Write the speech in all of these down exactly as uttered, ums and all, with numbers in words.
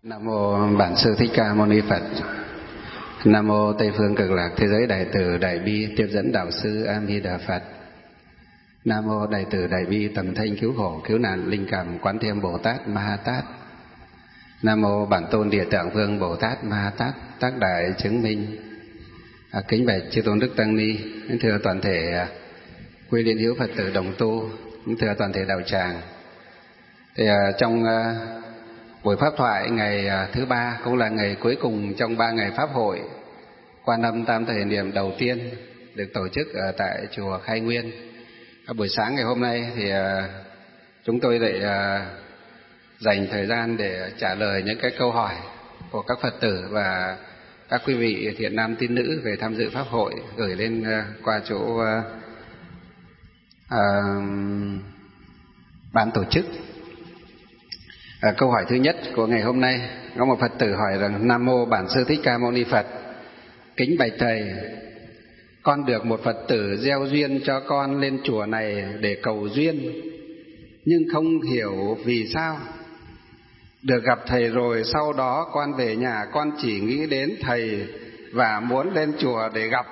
Nam mô Bản Sư Thích Ca Mâu Ni Phật. Nam mô Tây Phương Cực Lạc Thế Giới Đại Từ Đại Bi Tiếp Dẫn Đạo Sư A Di Đà Phật. Nam mô Đại Từ Đại Bi Tầm Thanh Cứu Khổ Cứu Nạn Linh Cảm Quán Thiêm Bồ Tát Ma Ha Tát. Nam mô Bản Tôn Địa Tạng Vương Bồ Tát Ma Ha Tát Tác Đại Chứng Minh. À, kính bạch chư tôn đức tăng ni, thưa toàn thể quy liên hữu Phật tử đồng tu, thưa toàn thể đạo tràng. Thì à, trong à, buổi pháp thoại ngày à, thứ ba cũng là ngày cuối cùng trong ba ngày pháp hội Quan Âm Tam Thể Niệm đầu tiên được tổ chức ở tại chùa Khai Nguyên. À, buổi sáng ngày hôm nay thì à, chúng tôi lại à, dành thời gian để trả lời những cái câu hỏi của các Phật tử và các quý vị thiện nam tín nữ về tham dự pháp hội, gửi lên uh, qua chỗ uh, uh, ban tổ chức. Uh, câu hỏi thứ nhất của ngày hôm nay, có một Phật tử hỏi rằng: Nam mô Bản Sư Thích Ca Mâu Ni Phật, kính bạch thầy, con được một Phật tử gieo duyên cho con lên chùa này để cầu duyên, nhưng không hiểu vì sao được gặp thầy rồi sau đó con về nhà con chỉ nghĩ đến thầy và muốn lên chùa để gặp.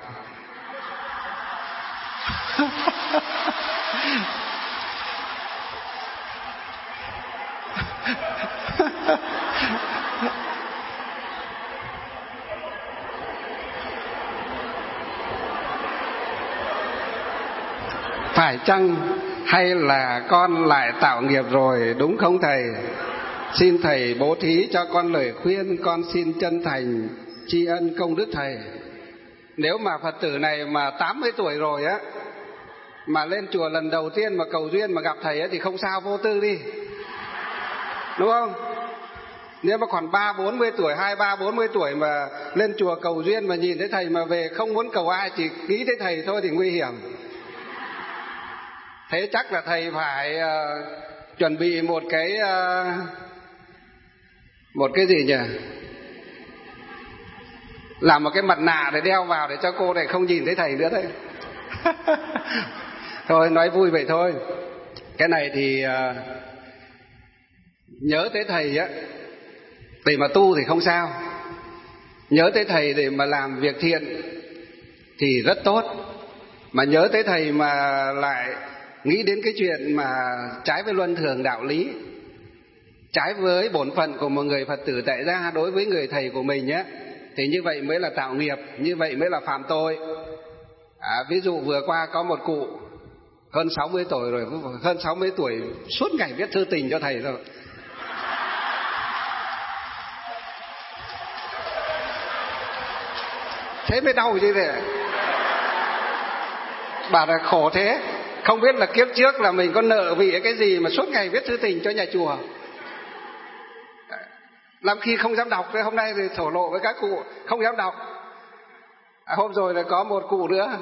Phải chăng hay là con lại tạo nghiệp rồi đúng không thầy? Xin thầy bố thí cho con lời khuyên, con xin chân thành tri ân công đức thầy. Nếu mà Phật tử này mà tám mươi tuổi rồi á, mà lên chùa lần đầu tiên mà cầu duyên mà gặp thầy á thì không sao, vô tư đi, đúng không? Nếu mà còn ba bốn mươi tuổi, hai ba bốn mươi tuổi mà lên chùa cầu duyên mà nhìn thấy thầy mà về không muốn cầu ai, chỉ nghĩ tới thầy thôi thì nguy hiểm. Thế chắc là thầy phải uh, chuẩn bị một cái uh, một cái gì nhỉ? Làm một cái mặt nạ để đeo vào để cho cô này không nhìn thấy thầy nữa đấy. Thôi nói vui vậy thôi. Cái này thì uh, nhớ tới thầy á để mà tu thì không sao, nhớ tới thầy để mà làm việc thiện thì rất tốt. Mà nhớ tới thầy mà lại nghĩ đến cái chuyện mà trái với luân thường đạo lý, trái với bổn phận của một người Phật tử tại gia đối với người thầy của mình nhé, thì như vậy mới là tạo nghiệp, như vậy mới là phạm tội. À, ví dụ vừa qua có một cụ hơn sáu mươi tuổi rồi, hơn sáu mươi tuổi suốt ngày viết thư tình cho thầy rồi. Thế mới đau chứ thế. Bảo là khổ thế, không biết là kiếp trước là mình có nợ vị cái gì mà suốt ngày viết thư tình cho nhà chùa. Làm khi không dám đọc, hôm nay thì thổ lộ với các cụ không dám đọc. À, hôm rồi là có một cụ nữa,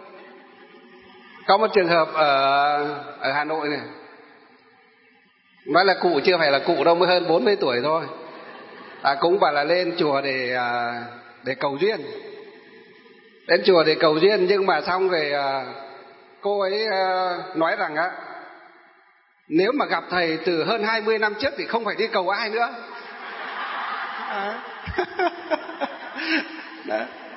có một trường hợp ở ở Hà Nội này, nói là cụ chưa phải là cụ đâu, mới hơn bốn mươi tuổi thôi. À, cũng bảo là lên chùa để để cầu duyên, đến chùa để cầu duyên, nhưng mà xong rồi cô ấy nói rằng á, nếu mà gặp thầy từ hơn hai mươi năm trước thì không phải đi cầu ai nữa. À. Đó.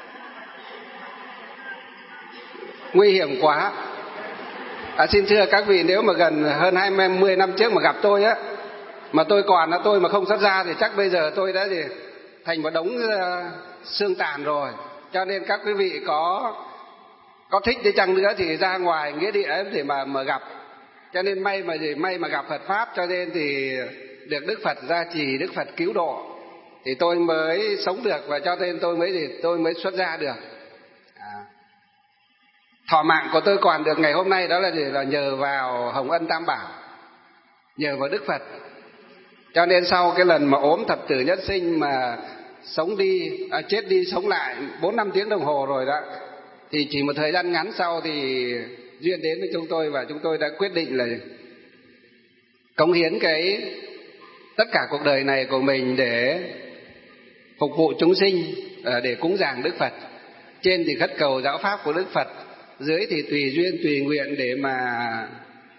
Nguy hiểm quá. À, xin thưa các vị, nếu mà gần hơn hai mươi năm trước mà gặp tôi á, mà tôi còn là tôi mà không xuất gia thì chắc bây giờ tôi đã gì thành một đống uh, xương tàn rồi. Cho nên các quý vị có có thích đi chăng nữa thì ra ngoài nghĩa địa để mà mà gặp. Cho nên may mà gì may mà gặp Phật pháp, cho nên thì được Đức Phật gia trì, Đức Phật cứu độ, thì tôi mới sống được, và cho nên tôi mới gì tôi mới xuất gia được. À. Thọ mạng của tôi còn được ngày hôm nay đó là gì là nhờ vào Hồng Ân Tam Bảo, nhờ vào Đức Phật. Cho nên sau cái lần mà ốm thập tử nhất sinh mà sống đi à, chết đi sống lại bốn năm tiếng đồng hồ rồi đó, thì chỉ một thời gian ngắn sau thì duyên đến với chúng tôi, và chúng tôi đã quyết định là cống hiến cái tất cả cuộc đời này của mình để phục vụ chúng sinh, để cúng dường Đức Phật. Trên thì khất cầu giáo pháp của Đức Phật, dưới thì tùy duyên tùy nguyện để mà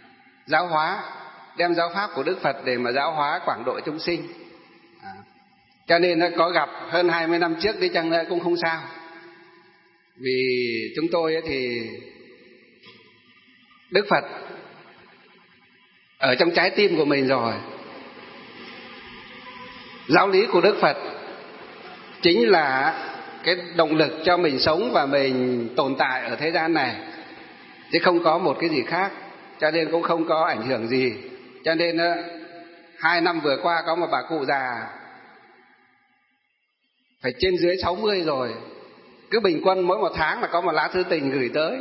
giáo hóa, đem giáo pháp của Đức Phật để mà giáo hóa quảng độ chúng sinh. À. Cho nên nó có gặp hơn hai mươi năm trước đi chăng nữa cũng không sao. Vì chúng tôi thì Đức Phật ở trong trái tim của mình rồi. Giáo lý của Đức Phật chính là cái động lực cho mình sống và mình tồn tại ở thế gian này, chứ không có một cái gì khác. Cho nên cũng không có ảnh hưởng gì. Cho nên hai năm vừa qua có một bà cụ già phải trên dưới sáu mươi rồi, cứ bình quân mỗi một tháng là có một lá thư tình gửi tới.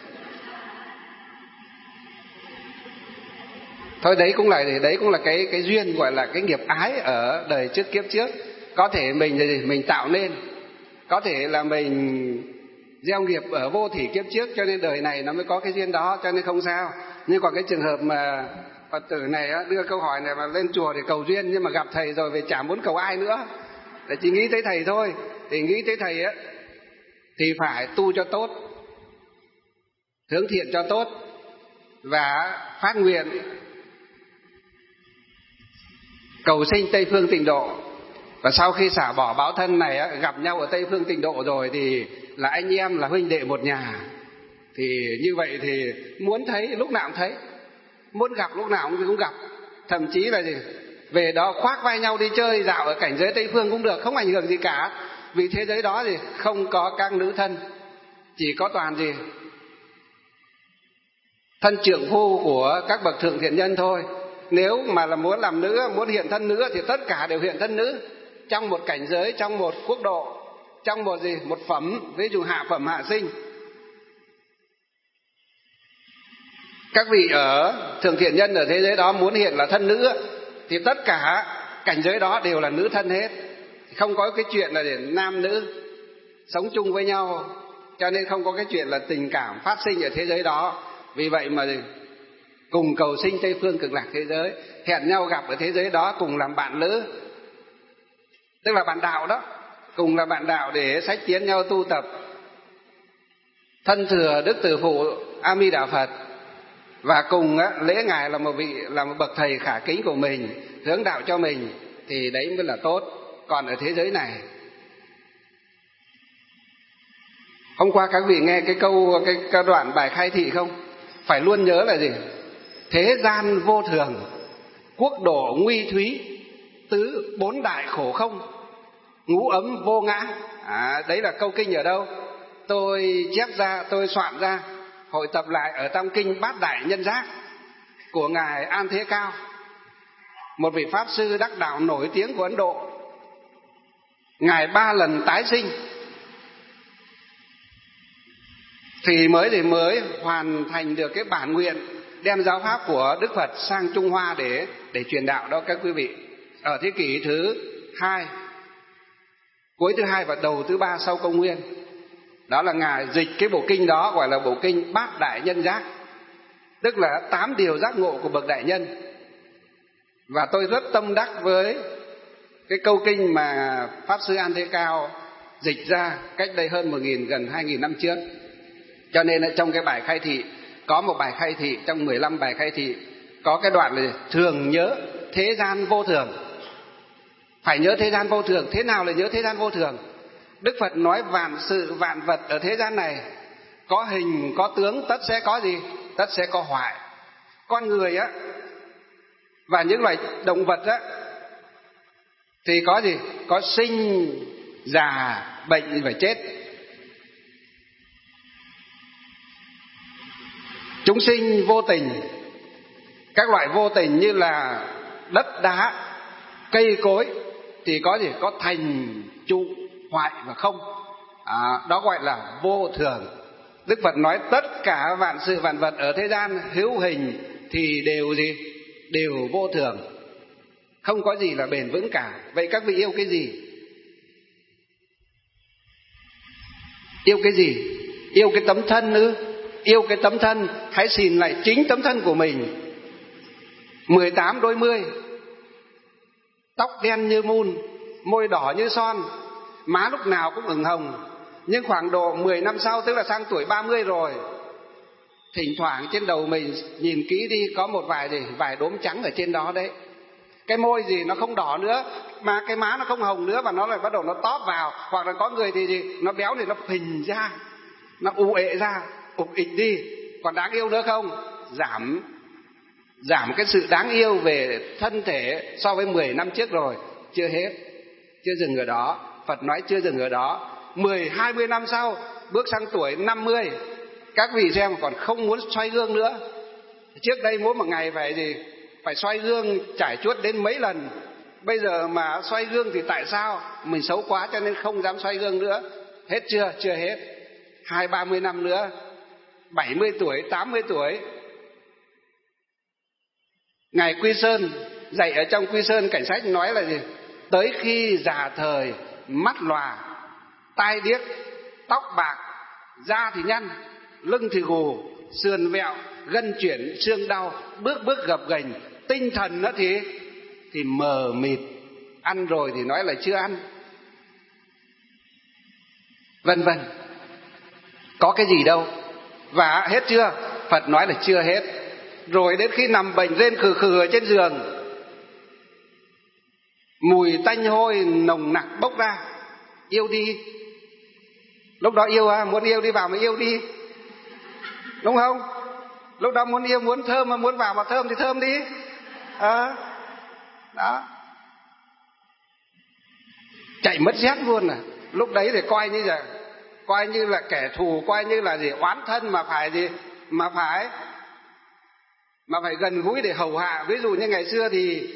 Thôi đấy cũng là đấy cũng là cái cái duyên, gọi là cái nghiệp ái ở đời trước kiếp trước. Có thể mình mình tạo nên, có thể là mình gieo nghiệp ở vô thỉ kiếp trước, cho nên đời này nó mới có cái duyên đó, cho nên không sao. Nhưng còn cái trường hợp mà Phật tử này đưa câu hỏi này mà lên chùa để cầu duyên, nhưng mà gặp thầy rồi về chả muốn cầu ai nữa, để chỉ nghĩ tới thầy thôi, thì nghĩ tới thầy á thì phải tu cho tốt, hướng thiện cho tốt, và phát nguyện cầu sinh Tây Phương Tịnh Độ. Và sau khi xả bỏ báo thân này á, gặp nhau ở Tây Phương Tịnh Độ rồi thì là anh em, là huynh đệ một nhà. Thì như vậy thì muốn thấy lúc nào cũng thấy, muốn gặp lúc nào cũng gặp. Thậm chí là gì, về đó khoác vai nhau đi chơi dạo ở cảnh giới Tây Phương cũng được, không ảnh hưởng gì cả. Vì thế giới đó thì không có các nữ thân, chỉ có toàn gì thân trượng phu của các bậc thượng thiện nhân thôi. Nếu mà là muốn làm nữ, muốn hiện thân nữ thì tất cả đều hiện thân nữ, trong một cảnh giới, trong một quốc độ, trong một gì, một phẩm, ví dụ hạ phẩm hạ sinh. Các vị ở thượng thiện nhân ở thế giới đó muốn hiện là thân nữ thì tất cả cảnh giới đó đều là nữ thân hết, không có cái chuyện là để nam nữ sống chung với nhau, cho nên không có cái chuyện là tình cảm phát sinh ở thế giới đó. Vì vậy mà cùng cầu sinh Tây Phương Cực Lạc thế giới, hẹn nhau gặp ở thế giới đó, cùng làm bạn lữ, tức là bạn đạo đó, cùng là bạn đạo để sách tiến nhau tu tập, thân thừa Đức Từ Phụ A Di Đà Phật, và cùng á, lễ ngài là một vị, là một bậc thầy khả kính của mình, hướng đạo cho mình, thì đấy mới là tốt. Còn ở thế giới này, hôm qua các vị nghe cái câu cái, cái đoạn bài khai thị không? Phải luôn nhớ là gì? Thế gian vô thường, quốc độ nguy thúy, tứ bốn đại khổ không, ngũ ấm vô ngã. À, đấy là câu kinh ở đâu? Tôi chép ra, tôi soạn ra, hội tập lại ở trong kinh Bát Đại Nhân Giác của ngài An Thế Cao, một vị pháp sư đắc đạo nổi tiếng của Ấn Độ. Ngài ba lần tái sinh thì mới thì mới hoàn thành được cái bản nguyện đem giáo pháp của Đức Phật sang Trung Hoa để để truyền đạo đó các quý vị. Ở thế kỷ thứ hai, cuối thứ hai và đầu thứ ba sau công nguyên, đó là ngài dịch cái bộ kinh đó, gọi là bộ kinh Bát Đại Nhân Giác, tức là tám điều giác ngộ của bậc đại nhân. Và tôi rất tâm đắc với cái câu kinh mà pháp sư An Thế Cao dịch ra cách đây hơn một nghìn, gần hai nghìn năm trước. Cho nên trong cái bài khai thị, có một bài khai thị trong mười lăm bài khai thị, có cái đoạn là thường nhớ thế gian vô thường. Phải nhớ thế gian vô thường. Thế nào là nhớ thế gian vô thường? Đức Phật nói vạn sự vạn vật ở thế gian này, có hình có tướng tất sẽ có gì? Tất sẽ có hoại. Con người á và những loài động vật á thì có gì? Có sinh, già, bệnh và chết. Chúng sinh vô tình, các loại vô tình như là đất đá, cây cối thì có gì? Có thành, trụ, hoại và không. À, đó gọi là vô thường. Đức Phật nói tất cả vạn sự vạn vật ở thế gian hữu hình thì đều gì? Đều vô thường, không có gì là bền vững cả. Vậy các vị yêu cái gì? Yêu cái gì? Yêu cái tấm thân ư? Yêu cái tấm thân, hãy xin lại chính tấm thân của mình. mười tám đôi mươi, tóc đen như mun, môi đỏ như son, má lúc nào cũng ửng hồng. Nhưng khoảng độ mười năm sau, tức là sang tuổi ba mươi rồi, thỉnh thoảng trên đầu mình nhìn kỹ đi, có một vài gì, vài đốm trắng ở trên đó đấy. Cái môi gì nó không đỏ nữa, mà cái má nó không hồng nữa, và nó lại bắt đầu nó tóp vào. Hoặc là có người thì gì, nó béo thì nó phình ra, nó u ệ ra, ục ịch đi. Còn đáng yêu nữa không? Giảm Giảm cái sự đáng yêu về thân thể so với mười năm trước rồi. Chưa hết, chưa dừng ở đó. Phật nói chưa dừng ở đó. Mười, hai mươi năm sau, bước sang tuổi năm mươi, các vị xem còn không muốn xoay gương nữa. Trước đây mỗi một ngày phải gì, phải xoay gương trải chuốt đến mấy lần. Bây giờ mà xoay gương thì tại sao? Mình xấu quá cho nên không dám xoay gương nữa. Hết chưa? Chưa hết. Hai ba mươi năm nữa, bảy mươi tuổi, tám mươi tuổi. Ngài Quy Sơn dạy ở trong Quy Sơn Cảnh Sách nói là gì? Tới khi già thời, mắt lòa, tai điếc, tóc bạc, da thì nhăn, lưng thì gù, sườn vẹo, gân chuyển, xương đau, bước bước gập ghềnh, tinh thần nó thì thì mờ mịt, ăn rồi thì nói là chưa ăn, vân vân. Có cái gì đâu. Và hết chưa? Phật nói là chưa hết. Rồi đến khi nằm bệnh rên khừ khừ ở trên giường, mùi tanh hôi nồng nặc bốc ra, yêu đi. Lúc đó yêu à, muốn yêu đi vào mà yêu đi, đúng không? Lúc đó muốn yêu, muốn thơm mà muốn vào mà thơm thì thơm đi. À, đó, chạy mất dép luôn à. Lúc đấy thì coi như là coi như là kẻ thù, coi như là gì, oán thân mà phải gì, mà phải mà phải gần gũi để hầu hạ. Ví dụ như ngày xưa thì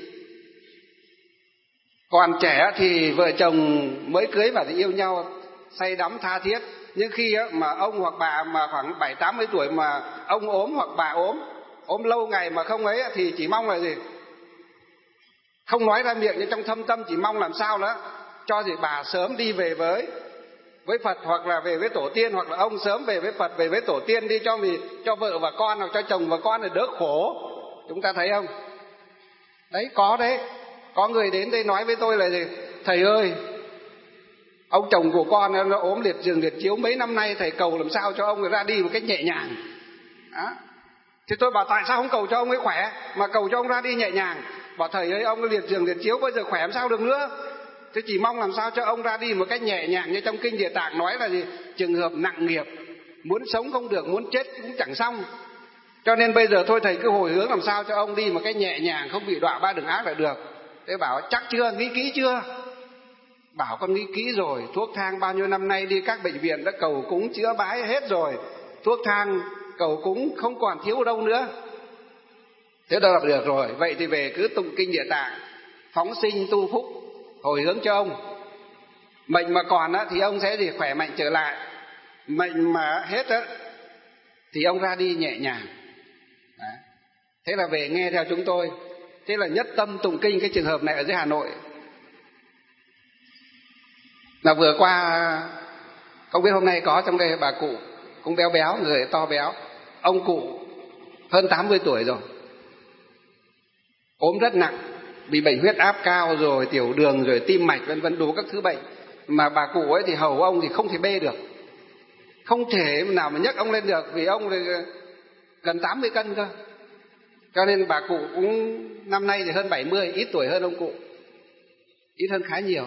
còn trẻ thì vợ chồng mới cưới và thì yêu nhau say đắm tha thiết. Nhưng khi mà ông hoặc bà mà khoảng bảy tám mươi tuổi mà ông ốm hoặc bà ốm, ốm lâu ngày mà không ấy thì chỉ mong là gì, không nói ra miệng nhưng trong thâm tâm chỉ mong làm sao đó cho gì bà sớm đi về với với Phật, hoặc là về với tổ tiên, hoặc là ông sớm về với Phật, về với tổ tiên đi, cho mình cho vợ và con hoặc cho chồng và con là đỡ khổ. Chúng ta thấy không? Đấy, có đấy. Có người đến đây nói với tôi là gì, thầy ơi, ông chồng của con nó ốm liệt giường liệt chiếu mấy năm nay, thầy cầu làm sao cho ông ra đi một cách nhẹ nhàng. Đó. Thì tôi bảo tại sao không cầu cho ông ấy khỏe mà cầu cho ông ra đi nhẹ nhàng? Bảo thầy ơi, ông liệt giường liệt chiếu bây giờ khỏe làm sao được nữa. Thế chỉ mong làm sao cho ông ra đi một cách nhẹ nhàng, như trong kinh Địa Tạng nói là gì, trường hợp nặng nghiệp, muốn sống không được, muốn chết cũng chẳng xong. Cho nên bây giờ thôi thầy cứ hồi hướng làm sao cho ông đi một cách nhẹ nhàng, không bị đọa ba đường ác là được. Thế bảo chắc chưa, nghĩ kỹ chưa? Bảo con nghĩ kỹ rồi, thuốc thang bao nhiêu năm nay đi các bệnh viện đã cầu cúng chữa bái hết rồi, thuốc thang cầu cúng không còn thiếu đâu nữa. Thế đó là được rồi. Vậy thì về cứ tụng kinh Địa Tạng, phóng sinh tu phúc, hồi hướng cho ông. Mệnh mà còn á, thì ông sẽ gì, khỏe mạnh trở lại. Mệnh mà hết á, thì ông ra đi nhẹ nhàng. Đấy. Thế là về nghe theo chúng tôi. Thế là nhất tâm tụng kinh cái trường hợp này ở dưới Hà Nội. Là vừa qua, không biết hôm nay có trong đây bà cụ cũng béo béo, người to béo. Ông cụ hơn tám mươi tuổi rồi, ốm rất nặng, bị bệnh huyết áp cao rồi, tiểu đường rồi, tim mạch vân vân, đủ các thứ bệnh. Mà bà cụ ấy thì hầu ông thì không thể bê được, không thể nào mà nhấc ông lên được, vì ông gần tám mươi cân cơ. Cho nên bà cụ cũng năm nay thì hơn bảy mươi, ít tuổi hơn ông cụ, ít hơn khá nhiều.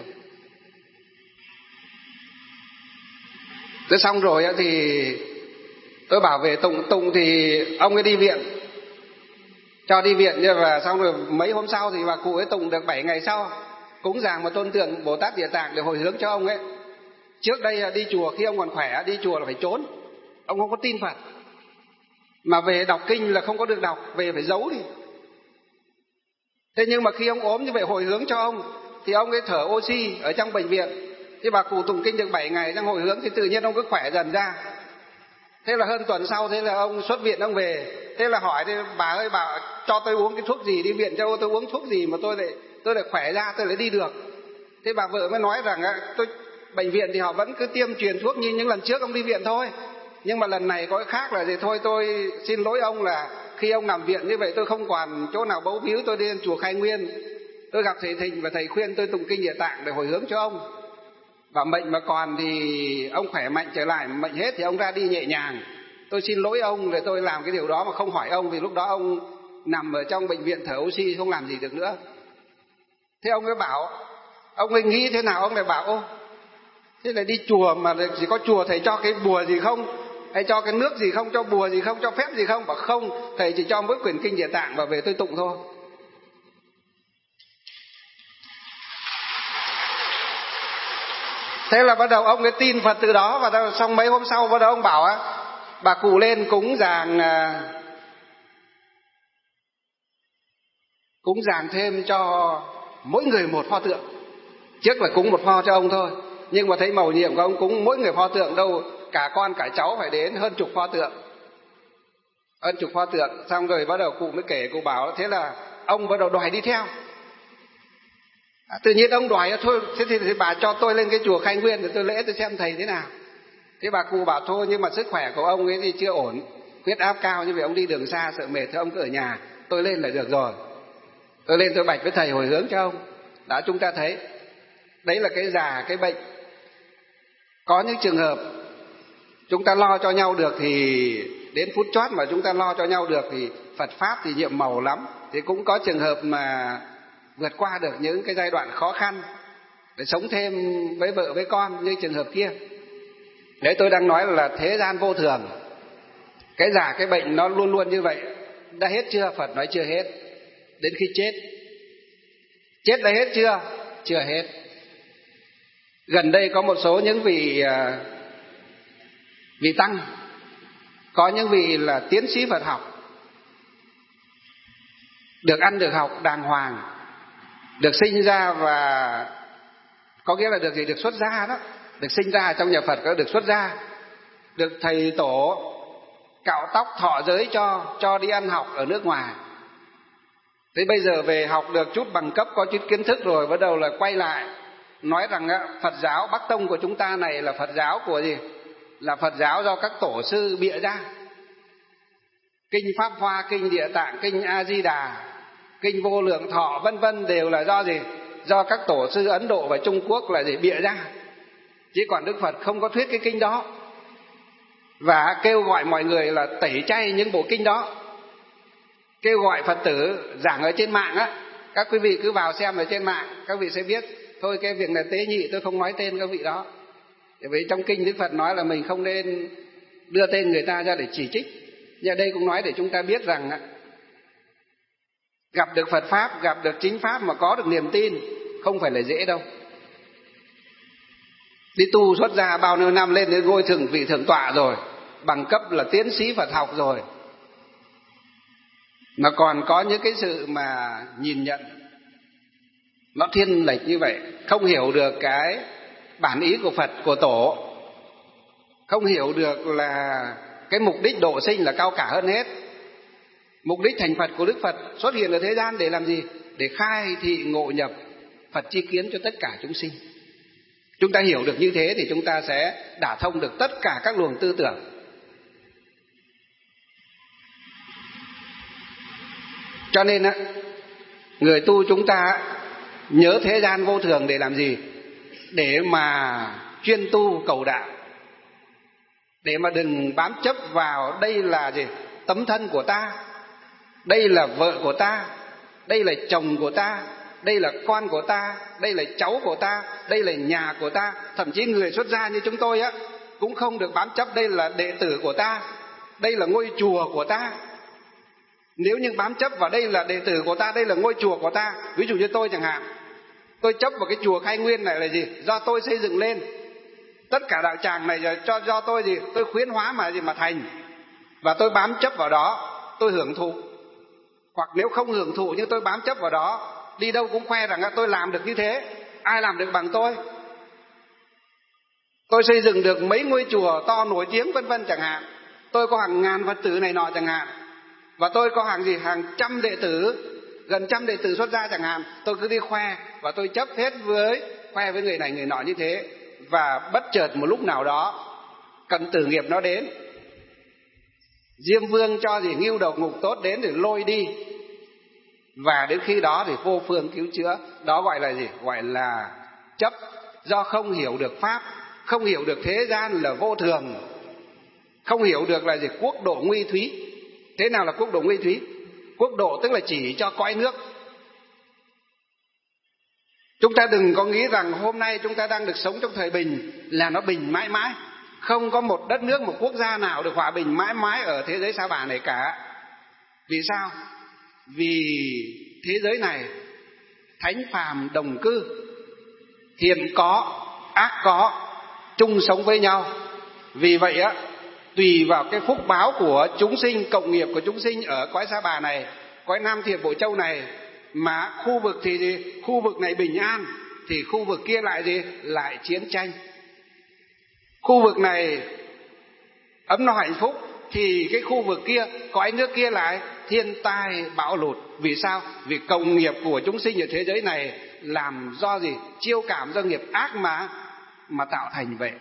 Thế xong rồi thì tôi bảo về tụng tụng thì ông ấy đi viện, cho đi viện. Và xong rồi mấy hôm sau thì bà cụ ấy tụng được bảy ngày sau, cúng dường một tôn tượng Bồ Tát Địa Tạng để hồi hướng cho ông ấy. Trước đây đi chùa, khi ông còn khỏe đi chùa là phải trốn, ông không có tin Phật, mà về đọc kinh là không có được đọc, về phải giấu đi. Thế nhưng mà khi ông ốm như vậy hồi hướng cho ông thì ông ấy thở oxy ở trong bệnh viện. Thì bà cụ tụng kinh được bảy ngày trong hồi hướng thì tự nhiên ông cứ khỏe dần ra. Thế là hơn tuần sau, thế là ông xuất viện, ông về. Thế là hỏi thì bà ơi, bà cho tôi uống cái thuốc gì, đi viện cho tôi uống thuốc gì mà tôi lại tôi lại khỏe ra, tôi lại đi được. Thế bà vợ mới nói rằng tôi bệnh viện thì họ vẫn cứ tiêm truyền thuốc như những lần trước ông đi viện thôi, nhưng mà lần này có cái khác là gì, thôi tôi xin lỗi ông là khi ông nằm viện như vậy tôi không còn chỗ nào bấu víu, tôi đi đến chùa Khai Nguyên, tôi gặp thầy Thịnh và thầy khuyên tôi tụng kinh Địa Tạng để hồi hướng cho ông. Và mệnh mà còn thì ông khỏe mạnh trở lại, mệnh hết thì ông ra đi nhẹ nhàng. Tôi xin lỗi ông để tôi làm cái điều đó mà không hỏi ông, vì lúc đó ông nằm ở trong bệnh viện thở oxy không làm gì được nữa. Thế ông ấy bảo Ông ấy nghĩ thế nào ông lại bảo ô, thế là đi chùa mà chỉ có chùa thầy cho cái bùa gì không, hay cho cái nước gì không, cho bùa gì không, cho phép gì không? Bảo không, thầy chỉ cho mỗi quyển kinh Địa Tạng và về tôi tụng thôi. Thế là bắt đầu ông ấy tin Phật từ đó, và xong mấy hôm sau bắt đầu ông bảo á, bà cụ lên cúng giàng cúng giàng thêm cho mỗi người một pho tượng. Trước là cúng một pho cho ông thôi, nhưng mà thấy mầu nhiệm của ông cúng mỗi người pho tượng đâu, cả con cả cháu phải đến hơn chục pho tượng, hơn chục pho tượng. Xong rồi bắt đầu cụ mới kể, cụ bảo thế là ông bắt đầu đòi đi theo. À, tự nhiên ông đòi thôi, thế thì, thì bà cho tôi lên cái chùa Khai Nguyên để tôi lễ, tôi xem thầy thế nào. Thế bà cụ bảo thôi, nhưng mà sức khỏe của ông ấy thì chưa ổn, huyết áp cao, như vậy ông đi đường xa sợ mệt, thôi ông cứ ở nhà, tôi lên là được rồi. Tôi lên tôi bạch với thầy hồi hướng cho ông. Đã, chúng ta thấy đấy là cái già, cái bệnh. Có những trường hợp chúng ta lo cho nhau được thì đến phút chót mà chúng ta lo cho nhau được thì Phật Pháp thì nhiệm màu lắm. Thì cũng có trường hợp mà vượt qua được những cái giai đoạn khó khăn để sống thêm với vợ với con như trường hợp kia. Đấy, tôi đang nói là thế gian vô thường. Cái già cái bệnh nó luôn luôn như vậy. Đã hết chưa? Phật nói chưa hết. Đến khi chết. Chết đã hết chưa? Chưa hết. Gần đây có một số những vị vị tăng, có những vị là tiến sĩ Phật học, được ăn được học đàng hoàng, được sinh ra và có nghĩa là được gì? Được xuất gia đó. Được sinh ra trong nhà Phật, có được xuất gia, được thầy tổ cạo tóc thọ giới cho, cho đi ăn học ở nước ngoài. Thế bây giờ về học được chút bằng cấp, có chút kiến thức rồi, bắt đầu là quay lại nói rằng Phật giáo Bắc Tông của chúng ta này là Phật giáo của gì? Là Phật giáo do các tổ sư bịa ra. Kinh Pháp Hoa, kinh Địa Tạng, kinh A Di Đà, kinh Vô Lượng Thọ vân vân đều là do gì? Do các tổ sư Ấn Độ và Trung Quốc là gì? Bịa ra. Chứ còn Đức Phật không có thuyết cái kinh đó. Và kêu gọi mọi người là tẩy chay những bộ kinh đó. Kêu gọi Phật tử giảng ở trên mạng á, các quý vị cứ vào xem ở trên mạng, các vị sẽ biết. Thôi cái việc này tế nhị tôi không nói tên các vị đó. Bởi vì trong kinh Đức Phật nói là mình không nên đưa tên người ta ra để chỉ trích. Nhưng đây cũng nói để chúng ta biết rằng gặp được Phật Pháp, gặp được chính Pháp mà có được niềm tin không phải là dễ đâu. Đi tu xuất gia bao nhiêu năm lên đến ngôi thượng vị thượng tọa rồi, bằng cấp là tiến sĩ Phật học rồi, mà còn có những cái sự mà nhìn nhận nó thiên lệch như vậy, không hiểu được cái bản ý của Phật, của Tổ, không hiểu được là cái mục đích độ sinh là cao cả hơn hết. Mục đích thành Phật của Đức Phật xuất hiện ở thế gian để làm gì? Để khai thị ngộ nhập Phật chi kiến cho tất cả chúng sinh. Chúng ta hiểu được như thế thì chúng ta sẽ đả thông được tất cả các luồng tư tưởng. Cho nên á, người tu chúng ta nhớ thế gian vô thường để làm gì? Để mà chuyên tu cầu đạo, để mà đừng bám chấp vào đây là gì? Tấm thân của ta, đây là vợ của ta, đây là chồng của ta, đây là con của ta, đây là cháu của ta, đây là nhà của ta. Thậm chí người xuất gia như chúng tôi á cũng không được bám chấp đây là đệ tử của ta, đây là ngôi chùa của ta. Nếu như bám chấp vào đây là đệ tử của ta, đây là ngôi chùa của ta, ví dụ như tôi chẳng hạn, tôi chấp vào cái chùa Khai Nguyên này là gì? Do tôi xây dựng lên. Tất cả đạo tràng này cho do tôi gì? Tôi khuyến hóa mà gì mà thành. Và tôi bám chấp vào đó, tôi hưởng thụ. Hoặc nếu không hưởng thụ nhưng tôi bám chấp vào đó, đi đâu cũng khoe rằng tôi làm được như thế, ai làm được bằng tôi. Tôi xây dựng được mấy ngôi chùa to nổi tiếng vân vân chẳng hạn, tôi có hàng ngàn Phật tử này nọ chẳng hạn, và tôi có hàng gì hàng trăm đệ tử, gần trăm đệ tử xuất gia chẳng hạn, tôi cứ đi khoe và tôi chấp hết với khoe với người này người nọ như thế. Và bất chợt một lúc nào đó cận tử nghiệp nó đến, Diêm Vương cho gì ngưu đầu ngục tốt đến để lôi đi, và đến khi đó thì vô phương cứu chữa. Đó gọi là gì? Gọi là chấp. Do không hiểu được Pháp, không hiểu được thế gian là vô thường, không hiểu được là gì? Quốc độ nguy thúy. Thế nào là quốc độ nguy thúy? Quốc độ tức là chỉ cho cõi nước. Chúng ta đừng có nghĩ rằng hôm nay chúng ta đang được sống trong thời bình là nó bình mãi mãi. Không có một đất nước, một quốc gia nào được hòa bình mãi mãi ở thế giới sa bà này cả. Vì sao? Vì thế giới này thánh phàm đồng cư, thiện có, ác có, chung sống với nhau. Vì vậy á, tùy vào cái phúc báo của chúng sinh, cộng nghiệp của chúng sinh ở cõi sa bà này, cõi Nam Thiện Bộ Châu này, mà khu vực thì gì? Khu vực này bình an thì khu vực kia lại gì? Lại chiến tranh. Khu vực này ấm no hạnh phúc thì cái khu vực kia, cõi nước kia lại thiên tai bão lụt. Vì sao? Vì cộng nghiệp của chúng sinh ở thế giới này làm do gì? Chiêu cảm do nghiệp ác mà mà tạo thành vậy.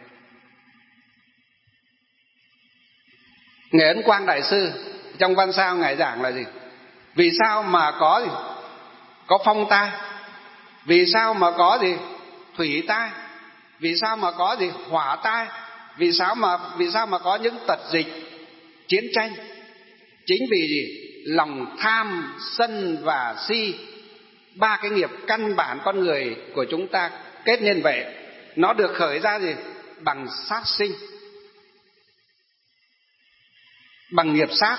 Ngài Ấn Quang Đại Sư trong văn sao ngài giảng là gì? Vì sao mà có gì? Có phong tai? Vì sao mà có gì? Thủy tai? Vì sao mà có gì? Hỏa tai? Vì sao mà vì sao mà có những tật dịch, chiến tranh? Chính vì gì? Lòng tham, sân và si, ba cái nghiệp căn bản con người của chúng ta kết nên vậy. Nó được khởi ra gì? Bằng sát sinh, bằng nghiệp sát.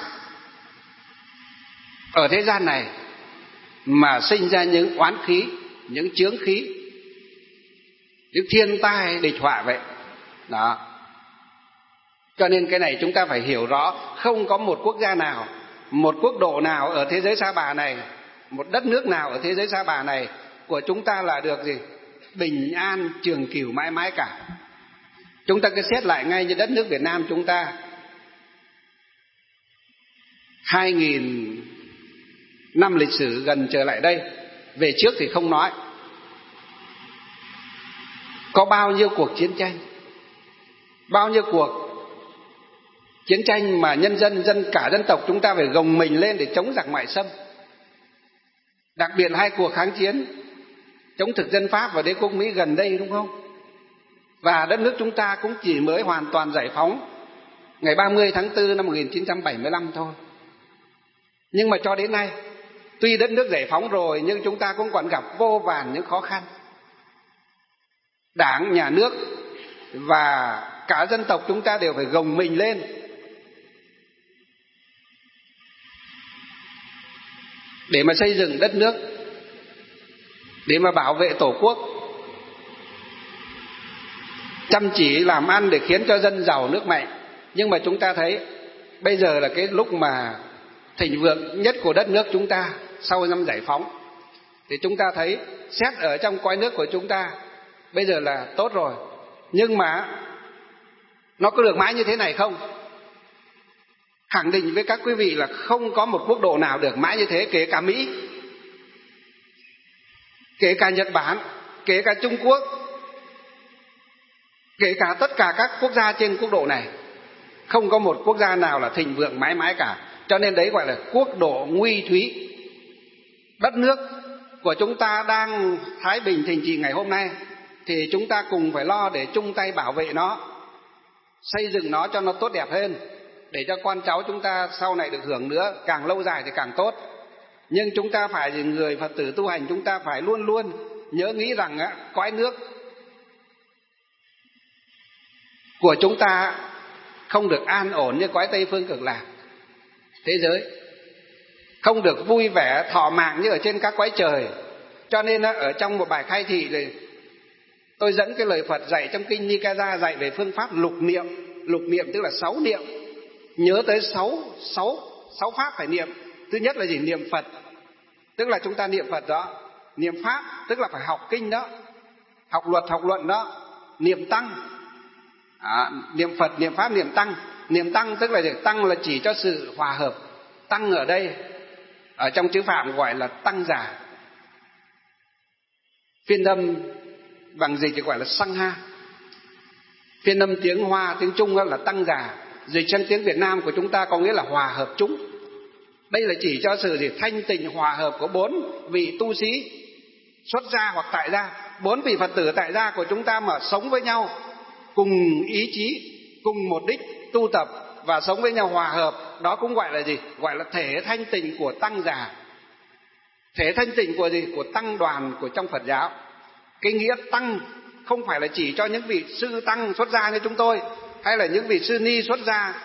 Ở thế gian này mà sinh ra những oán khí, những chướng khí, những thiên tai địch họa vậy. Đó. Cho nên cái này chúng ta phải hiểu rõ. Không có một quốc gia nào, một quốc độ nào ở thế giới sa bà này, một đất nước nào ở thế giới sa bà này của chúng ta là được gì? Bình an trường cửu mãi mãi cả. Chúng ta cứ xét lại ngay như đất nước Việt Nam chúng ta, hai nghìn năm lịch sử gần trở lại đây, về trước thì không nói, có bao nhiêu cuộc chiến tranh, bao nhiêu cuộc chiến tranh mà nhân dân, dân cả dân tộc chúng ta phải gồng mình lên để chống giặc ngoại xâm. Đặc biệt hai cuộc kháng chiến chống thực dân Pháp và đế quốc Mỹ gần đây, đúng không? Và đất nước chúng ta cũng chỉ mới hoàn toàn giải phóng ngày ba mươi tháng tư năm một nghìn chín trăm bảy mươi lăm thôi. Nhưng mà cho đến nay, tuy đất nước giải phóng rồi nhưng chúng ta cũng còn gặp vô vàn những khó khăn. Đảng, nhà nước và cả dân tộc chúng ta đều phải gồng mình lên để mà xây dựng đất nước, để mà bảo vệ Tổ quốc, chăm chỉ làm ăn để khiến cho dân giàu nước mạnh. Nhưng mà chúng ta thấy bây giờ là cái lúc mà thịnh vượng nhất của đất nước chúng ta sau năm giải phóng, thì chúng ta thấy xét ở trong cõi nước của chúng ta bây giờ là tốt rồi. Nhưng mà nó có được mãi như thế này không? Khẳng định với các quý vị là không có một quốc độ nào được mãi như thế, kể cả Mỹ, kể cả Nhật Bản, kể cả Trung Quốc, kể cả tất cả các quốc gia trên quốc độ này. Không có một quốc gia nào là thịnh vượng mãi mãi cả. Cho nên đấy gọi là quốc độ nguy thúy. Đất nước của chúng ta đang thái bình thịnh trị ngày hôm nay thì chúng ta cùng phải lo để chung tay bảo vệ nó, xây dựng nó cho nó tốt đẹp hơn, để cho con cháu chúng ta sau này được hưởng nữa, càng lâu dài thì càng tốt. Nhưng chúng ta phải, người Phật tử tu hành, chúng ta phải luôn luôn nhớ nghĩ rằng á, cõi nước của chúng ta không được an ổn như cõi Tây Phương Cực Lạc thế giới, không được vui vẻ thọ mạng như ở trên các cõi trời. Cho nên ở trong một bài khai thị thì tôi dẫn cái lời Phật dạy trong kinh Nikaya dạy về phương pháp lục niệm. Lục niệm tức là sáu niệm, nhớ tới sáu sáu sáu pháp phải niệm. Thứ nhất là gì? Niệm Phật, tức là chúng ta niệm Phật đó. Niệm Pháp tức là phải học kinh đó, học luật học luận đó. Niệm Tăng, à, niệm Phật, niệm Pháp, niệm Tăng. Niệm Tăng tức là gì? Tăng là chỉ cho sự hòa hợp. Tăng ở đây ở trong chữ Phạm gọi là tăng giả, phiên âm bằng dịch thì gọi là sang ha. Phiên âm tiếng Hoa, tiếng Trung là tăng giả, dịch sang tiếng Việt Nam của chúng ta có nghĩa là hòa hợp chúng. Đây là chỉ cho sự gì? Thanh tịnh hòa hợp của bốn vị tu sĩ xuất gia hoặc tại gia, bốn vị Phật tử tại gia của chúng ta mà sống với nhau cùng ý chí, cùng một đích tu tập và sống với nhau hòa hợp. Đó cũng gọi là gì? Gọi là thể thanh tịnh của tăng giả, thể thanh tịnh của gì? Của tăng đoàn của trong Phật giáo. Cái nghĩa tăng không phải là chỉ cho những vị sư tăng xuất gia như chúng tôi, hay là những vị sư ni xuất gia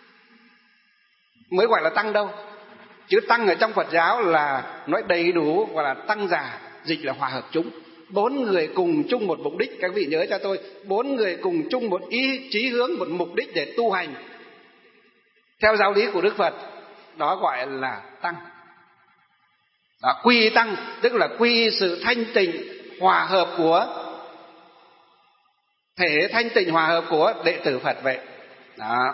mới gọi là tăng đâu. Chữ tăng ở trong Phật giáo là nói đầy đủ, gọi là tăng già, dịch là hòa hợp chúng. Bốn người cùng chung một mục đích, các vị nhớ cho tôi, bốn người cùng chung một ý chí hướng, một mục đích để tu hành theo giáo lý của Đức Phật, đó gọi là tăng. Đó, quy tăng tức là quy sự thanh tịnh hòa hợp của thể, thanh tịnh hòa hợp của đệ tử Phật vậy. Đó.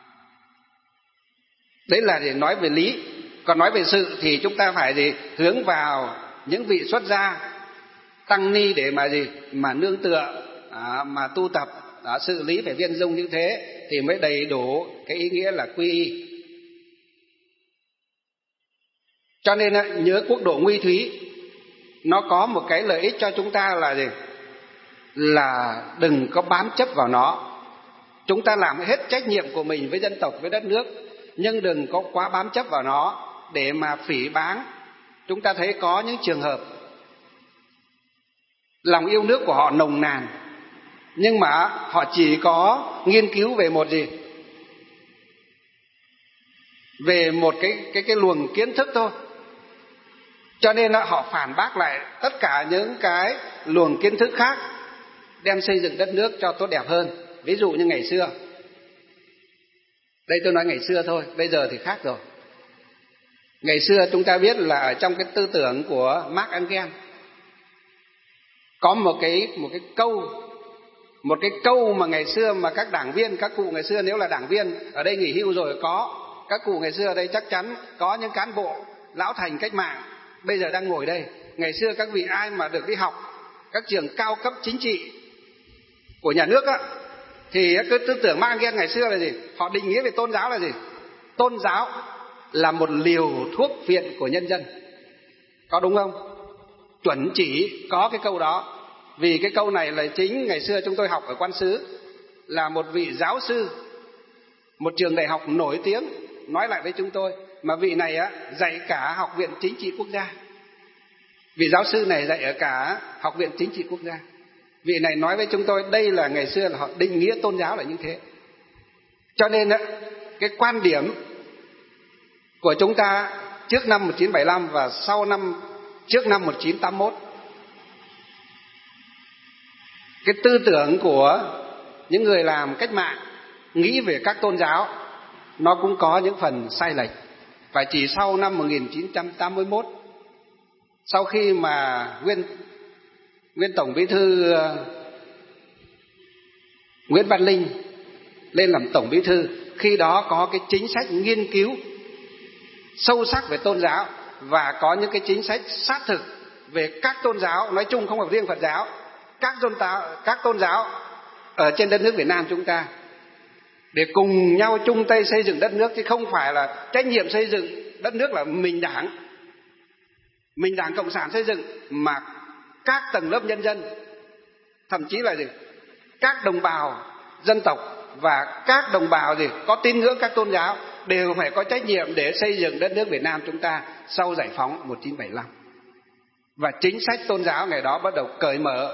Đấy là để nói về lý. Còn nói về sự thì chúng ta phải gì? Hướng vào những vị xuất gia tăng ni để mà gì? Mà nương tựa, đó, mà tu tập. Đó, sự lý phải viên dung như thế thì mới đầy đủ cái ý nghĩa là quy y. Cho nên nhớ quốc độ Nguy Thúy nó có một cái lợi ích cho chúng ta là gì? Là đừng có bám chấp vào nó. Chúng ta làm hết trách nhiệm của mình với dân tộc, với đất nước, nhưng đừng có quá bám chấp vào nó để mà phỉ báng. Chúng ta thấy có những trường hợp lòng yêu nước của họ nồng nàn, nhưng mà họ chỉ có nghiên cứu về một gì? Về một cái cái cái luồng kiến thức thôi. Cho nên họ phản bác lại tất cả những cái luồng kiến thức khác, đem xây dựng đất nước cho tốt đẹp hơn. Ví dụ như ngày xưa, đây tôi nói ngày xưa thôi, bây giờ thì khác rồi. Ngày xưa chúng ta biết là ở trong cái tư tưởng của Marx Engels có một cái một cái câu một cái câu mà ngày xưa mà các đảng viên, các cụ ngày xưa, nếu là đảng viên ở đây nghỉ hưu rồi có, các cụ ngày xưa ở đây chắc chắn có những cán bộ lão thành cách mạng bây giờ đang ngồi đây. Ngày xưa các vị ai mà được đi học các trường cao cấp chính trị của nhà nước á, thì cái tư tưởng Marx Engels ngày xưa là gì? Họ định nghĩa về tôn giáo là gì? Tôn giáo là một liều thuốc phiện của nhân dân. Có đúng không? Chuẩn chỉ có cái câu đó. Vì cái câu này là chính ngày xưa chúng tôi học ở Quan Xứ, là một vị giáo sư một trường đại học nổi tiếng nói lại với chúng tôi. Mà vị này á, dạy cả Học viện Chính trị Quốc gia. Vị giáo sư này dạy ở cả Học viện Chính trị Quốc gia. Vị này nói với chúng tôi đây là ngày xưa là họ định nghĩa tôn giáo là như thế. Cho nên á, cái quan điểm của chúng ta trước năm một nghìn chín trăm bảy mươi lăm và sau năm trước năm một nghìn chín trăm tám mươi mốt, cái tư tưởng của những người làm cách mạng nghĩ về các tôn giáo nó cũng có những phần sai lệch. Và chỉ sau năm một nghìn chín trăm tám mươi mốt, sau khi mà nguyên nguyên tổng bí thư Nguyễn Văn Linh lên làm tổng bí thư, khi đó có cái chính sách nghiên cứu sâu sắc về tôn giáo và có những cái chính sách sát thực về các tôn giáo nói chung, không phải riêng Phật giáo, các tôn giáo, các tôn giáo ở trên đất nước Việt Nam chúng ta, để cùng nhau chung tay xây dựng đất nước, chứ không phải là trách nhiệm xây dựng đất nước là mình Đảng, mình Đảng Cộng sản xây dựng, mà các tầng lớp nhân dân, thậm chí là gì? Các đồng bào dân tộc và các đồng bào gì có tín ngưỡng các tôn giáo đều phải có trách nhiệm để xây dựng đất nước Việt Nam chúng ta sau giải phóng một nghìn chín trăm bảy mươi lăm. Và chính sách tôn giáo ngày đó bắt đầu cởi mở.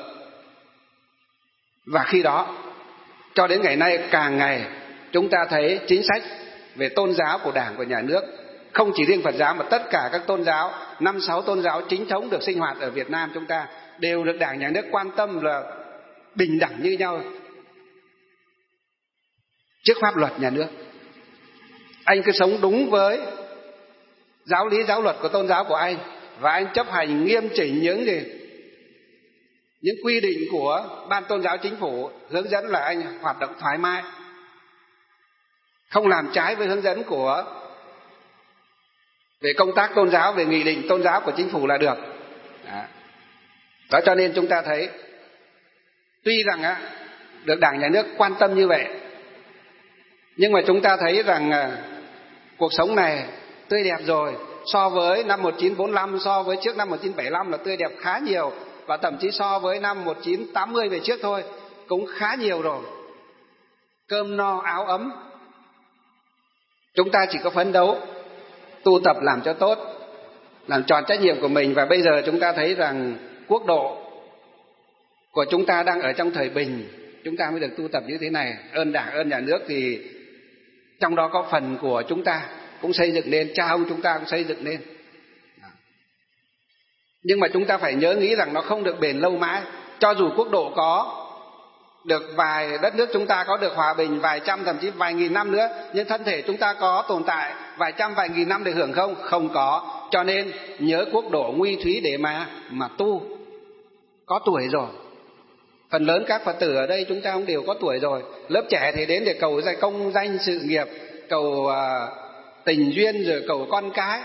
Và khi đó cho đến ngày nay, càng ngày chúng ta thấy chính sách về tôn giáo của Đảng, của nhà nước, không chỉ riêng Phật giáo mà tất cả các tôn giáo, năm sáu tôn giáo chính thống được sinh hoạt ở Việt Nam chúng ta đều được Đảng, nhà nước quan tâm là bình đẳng như nhau trước pháp luật nhà nước. Anh cứ sống đúng với giáo lý giáo luật của tôn giáo của anh, và anh chấp hành nghiêm chỉnh những gì, những quy định của ban tôn giáo chính phủ hướng dẫn, là anh hoạt động thoải mái, không làm trái với hướng dẫn của về công tác tôn giáo, về nghị định tôn giáo của chính phủ là được. Đó, Đó cho nên chúng ta thấy tuy rằng á, được Đảng, nhà nước quan tâm như vậy, nhưng mà chúng ta thấy rằng à, cuộc sống này tươi đẹp rồi. So với năm một nghìn chín trăm bốn mươi lăm, so với trước năm một nghìn chín trăm bảy mươi lăm là tươi đẹp khá nhiều. Và thậm chí so với năm một nghìn chín trăm tám mươi về trước thôi cũng khá nhiều rồi. Cơm no áo ấm. Chúng ta chỉ có phấn đấu tu tập làm cho tốt, làm tròn trách nhiệm của mình. Và bây giờ chúng ta thấy rằng quốc độ của chúng ta đang ở trong thời bình, chúng ta mới được tu tập như thế này. Ơn Đảng, ơn nhà nước thì trong đó có phần của chúng ta cũng xây dựng nên, cha ông chúng ta cũng xây dựng nên. Nhưng mà chúng ta phải nhớ nghĩ rằng nó không được bền lâu mãi. Cho dù quốc độ có được vài, đất nước chúng ta có được hòa bình vài trăm thậm chí vài nghìn năm nữa, nhưng thân thể chúng ta có tồn tại vài trăm vài nghìn năm để hưởng không? Không có. Cho nên nhớ quốc độ nguy thúy để mà mà tu. Có tuổi rồi. Phần lớn các Phật tử ở đây chúng ta cũng đều có tuổi rồi. Lớp trẻ thì đến để cầu danh công danh sự nghiệp, cầu uh, tình duyên, rồi cầu con cái.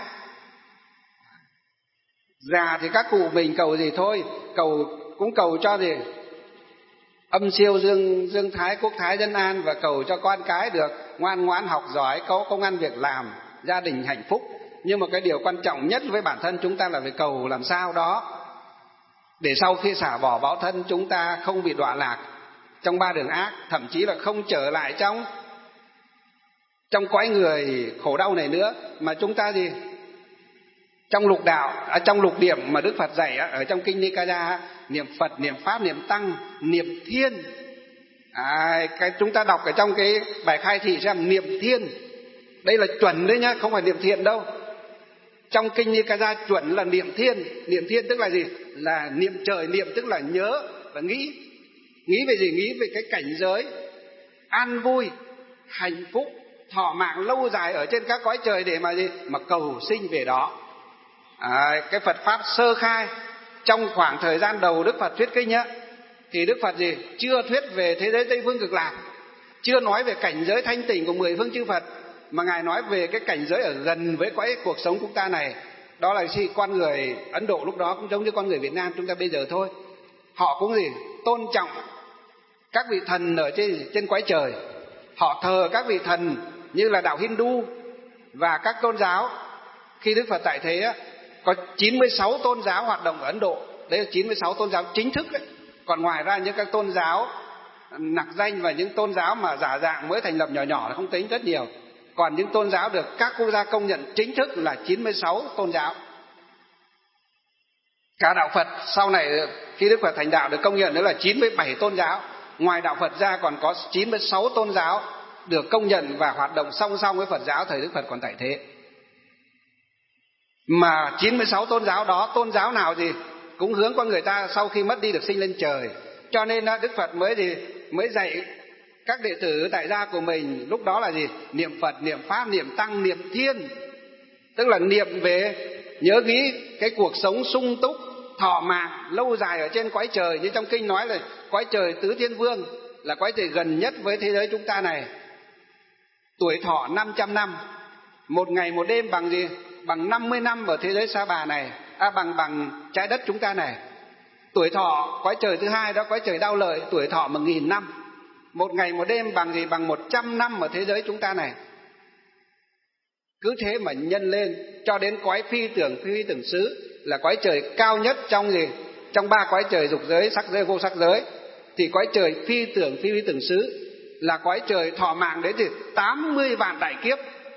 Già thì các cụ mình cầu gì thôi, cầu cũng cầu cho gì âm siêu dương dương thái quốc thái dân an, và cầu cho con cái được ngoan ngoãn học giỏi, có công ăn việc làm, gia đình hạnh phúc. Nhưng mà cái điều quan trọng nhất với bản thân chúng ta là phải cầu làm sao đó để sau khi xả bỏ báo thân chúng ta không bị đọa lạc trong ba đường ác, thậm chí là không trở lại trong trong cõi người khổ đau này nữa, mà chúng ta gì trong lục đạo, à, trong lục điểm mà Đức Phật dạy ở trong kinh Nikaya, niệm Phật, niệm Pháp, niệm Tăng, niệm Thiên. À, cái chúng ta đọc ở trong cái bài khai thị xem niệm Thiên, đây là chuẩn đấy nhá, không phải niệm thiện đâu. Trong kinh Nikaya chuẩn là niệm Thiên. Niệm Thiên tức là gì? Là niệm trời, niệm tức là nhớ và nghĩ. Nghĩ về gì? Nghĩ về cái cảnh giới an vui, hạnh phúc, thọ mạng lâu dài ở trên các cõi trời để mà gì? Mà cầu sinh về đó. À, cái Phật Pháp sơ khai trong khoảng thời gian đầu Đức Phật thuyết kinh á, thì Đức Phật gì? Chưa thuyết về thế giới Tây Phương Cực Lạc, chưa nói về cảnh giới thanh tịnh của mười phương chư Phật, mà Ngài nói về cái cảnh giới ở gần với cõi cuộc sống chúng ta này. Đó là gì? Con người Ấn Độ lúc đó cũng giống như con người Việt Nam chúng ta bây giờ thôi. Họ cũng gì? Tôn trọng các vị thần ở trên, trên cõi trời. Họ thờ các vị thần như là đạo Hindu và các tôn giáo. Khi Đức Phật tại thế á, có chín mươi sáu tôn giáo hoạt động ở Ấn Độ. Đấy là chín mươi sáu tôn giáo chính thức đấy. Còn ngoài ra những các tôn giáo nặc danh và những tôn giáo mà giả dạng mới thành lập nhỏ nhỏ là không tính, rất nhiều. Còn những tôn giáo được các quốc gia công nhận chính thức là chín mươi sáu tôn giáo. Cả đạo Phật sau này khi Đức Phật thành đạo được công nhận nữa là chín mươi bảy tôn giáo. Ngoài đạo Phật ra còn có chín mươi sáu tôn giáo được công nhận và hoạt động song song với Phật giáo thời Đức Phật còn tại thế. Mà chín mươi sáu tôn giáo đó, tôn giáo nào gì cũng hướng con người ta sau khi mất đi được sinh lên trời. Cho nên Đức Phật mới gì mới dạy các đệ tử tại gia của mình lúc đó là gì? Niệm Phật, niệm Pháp, niệm Tăng, niệm Thiên. Tức là niệm về nhớ nghĩ cái cuộc sống sung túc, thọ mạng lâu dài ở trên cõi trời. Như trong kinh nói là cõi trời Tứ Thiên Vương là cõi trời gần nhất với thế giới chúng ta này. Tuổi thọ năm trăm năm, một ngày một đêm bằng gì? Bằng năm mươi năm ở thế giới Sa Bà này, à, bằng bằng trái đất chúng ta này. Tuổi thọ cõi trời thứ hai đó, cõi trời Đao Lợi, tuổi thọ một nghìn năm. Một ngày một đêm bằng gì? Bằng một trăm năm ở thế giới chúng ta này. Cứ thế mà nhân lên cho đến cõi phi tưởng phi tưởng xứ là cõi trời cao nhất trong gì? Trong ba cõi trời dục giới, sắc giới, vô sắc giới. Thì cõi trời phi tưởng phi phi tưởng xứ là cõi trời thọ mạng đến thì tám mươi vạn đại kiếp.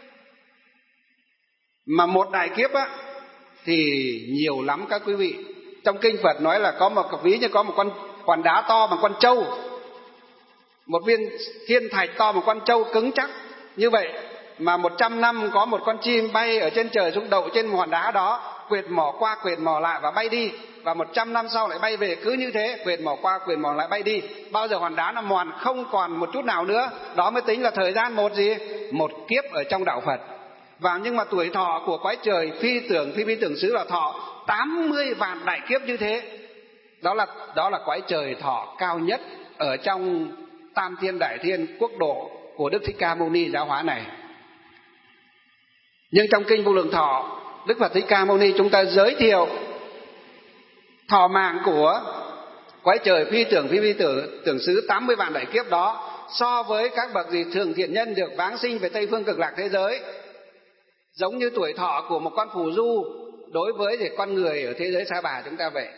Mà một đại kiếp á thì nhiều lắm các quý vị. Trong kinh Phật nói là có một ví như có một con hòn đá to bằng con trâu, một viên thiên thạch to bằng con trâu cứng chắc như vậy, mà một trăm năm có một con chim bay ở trên trời xuống đậu trên một hòn đá đó, quệt mỏ qua quệt mỏ lại và bay đi, và một trăm năm sau lại bay về, cứ như thế quệt mỏ qua quệt mỏ lại bay đi. Bao giờ hòn đá nó mòn không còn một chút nào nữa, đó mới tính là thời gian một gì? Một kiếp ở trong đạo Phật. Và nhưng mà tuổi thọ của cõi trời phi tưởng phi phi tưởng xứ là thọ tám mươi vạn đại kiếp như thế. Đó là đó là cõi trời thọ cao nhất ở trong Tam Thiên Đại Thiên quốc độ của Đức Thích Ca Mâu Ni giáo hóa này. Nhưng trong kinh Vô Lượng Thọ, Đức Phật Thích Ca Mâu Ni chúng ta giới thiệu thọ mạng của cõi trời phi tưởng phi phi tưởng, tưởng xứ tám mươi vạn đại kiếp đó so với các bậc gì thường thiện nhân được vãng sinh về Tây Phương Cực Lạc thế giới, giống như tuổi thọ của một con phù du đối với thì con người ở thế giới Sa Bà chúng ta vậy.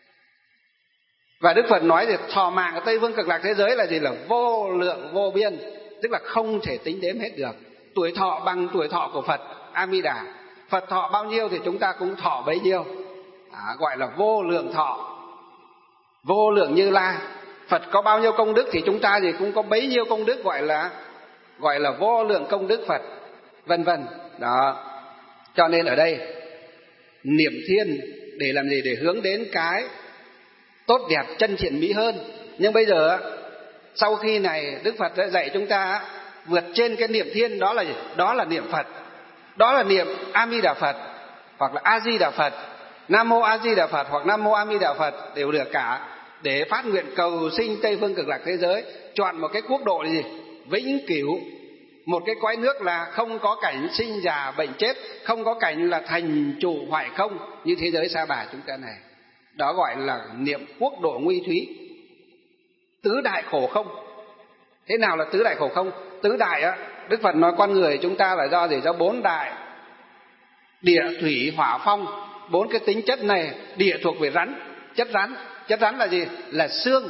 Và Đức Phật nói thì thọ mạng ở Tây Phương Cực Lạc thế giới là gì? Là vô lượng vô biên, tức là không thể tính đếm hết được. Tuổi thọ bằng tuổi thọ của Phật A Di Đà. Phật thọ bao nhiêu thì chúng ta cũng thọ bấy nhiêu, à, gọi là vô lượng thọ. vô lượng Như Lai. Phật có bao nhiêu công đức thì chúng ta thì cũng có bấy nhiêu công đức, gọi là gọi là vô lượng công đức Phật, vân vân. Đó. Cho nên ở đây niệm thiên để làm gì? Để hướng đến cái tốt đẹp, chân thiện mỹ hơn. Nhưng bây giờ sau khi này Đức Phật đã dạy chúng ta vượt trên cái niệm thiên, đó là gì? Đó là niệm Phật, đó là niệm A Di Đà Phật hoặc là A Di Đà Phật, Nam Mô A Di Đà Phật hoặc Nam Mô A Di Đà Phật đều được cả, để phát nguyện cầu sinh Tây phương cực lạc thế giới, chọn một cái quốc độ gì? Vĩnh cửu, một cái cõi nước là không có cảnh sinh già bệnh chết, không có cảnh là thành trụ hoại không như thế giới sa bà chúng ta này. Đó gọi là niệm quốc độ nguy thúy, tứ đại khổ không. Thế nào là tứ đại khổ không? Tứ đại á, Đức Phật nói con người chúng ta là do gì? Do bốn đại: địa, thủy, hỏa, phong. Bốn cái tính chất này. Địa thuộc về rắn, chất rắn. Chất rắn là gì? Là xương,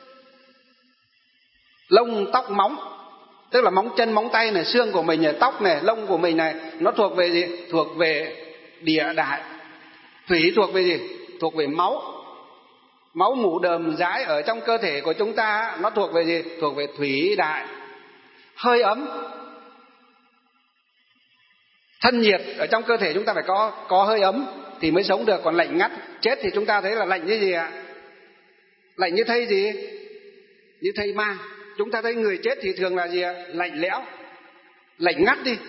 lông, tóc, móng. Tức là móng chân, móng tay này, xương của mình này, tóc này, lông của mình này, nó thuộc về gì? Thuộc về địa đại. Thủy thuộc về gì? Thuộc về máu. Máu mủ đờm dãi ở trong cơ thể của chúng ta, nó thuộc về gì? Thuộc về thủy đại. Hơi ấm, thân nhiệt ở trong cơ thể chúng ta phải có có hơi ấm thì mới sống được. Còn lạnh ngắt chết thì chúng ta thấy là lạnh như gì ạ? Lạnh như thây gì? Như thây ma. Chúng ta thấy người chết thì thường là gì ạ? Lạnh lẽo, lạnh ngắt đi.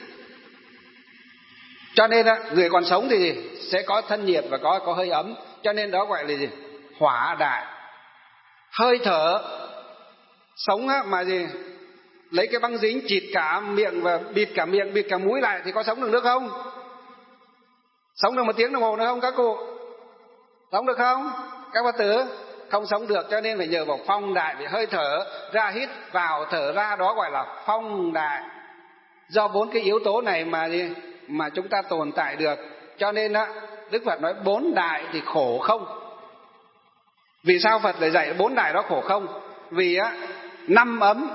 Cho nên người còn sống thì gì? Sẽ có thân nhiệt và có có hơi ấm. Cho nên đó gọi là gì? Hỏa đại. Hơi thở, sống mà gì? Lấy cái băng dính chịt cả miệng và bịt cả miệng, bịt cả mũi lại thì có sống được nước không? Sống được một tiếng đồng hồ nữa không các cụ? Sống được không? Các Phật tử không sống được, cho nên phải nhờ vào phong đại. Vì hơi thở ra hít vào, thở ra, đó gọi là phong đại. Do bốn cái yếu tố này mà gì? Mà chúng ta tồn tại được. Cho nên á, Đức Phật nói bốn đại thì khổ không. Vì sao Phật lại dạy bốn đại đó khổ không? Vì á, năm ấm,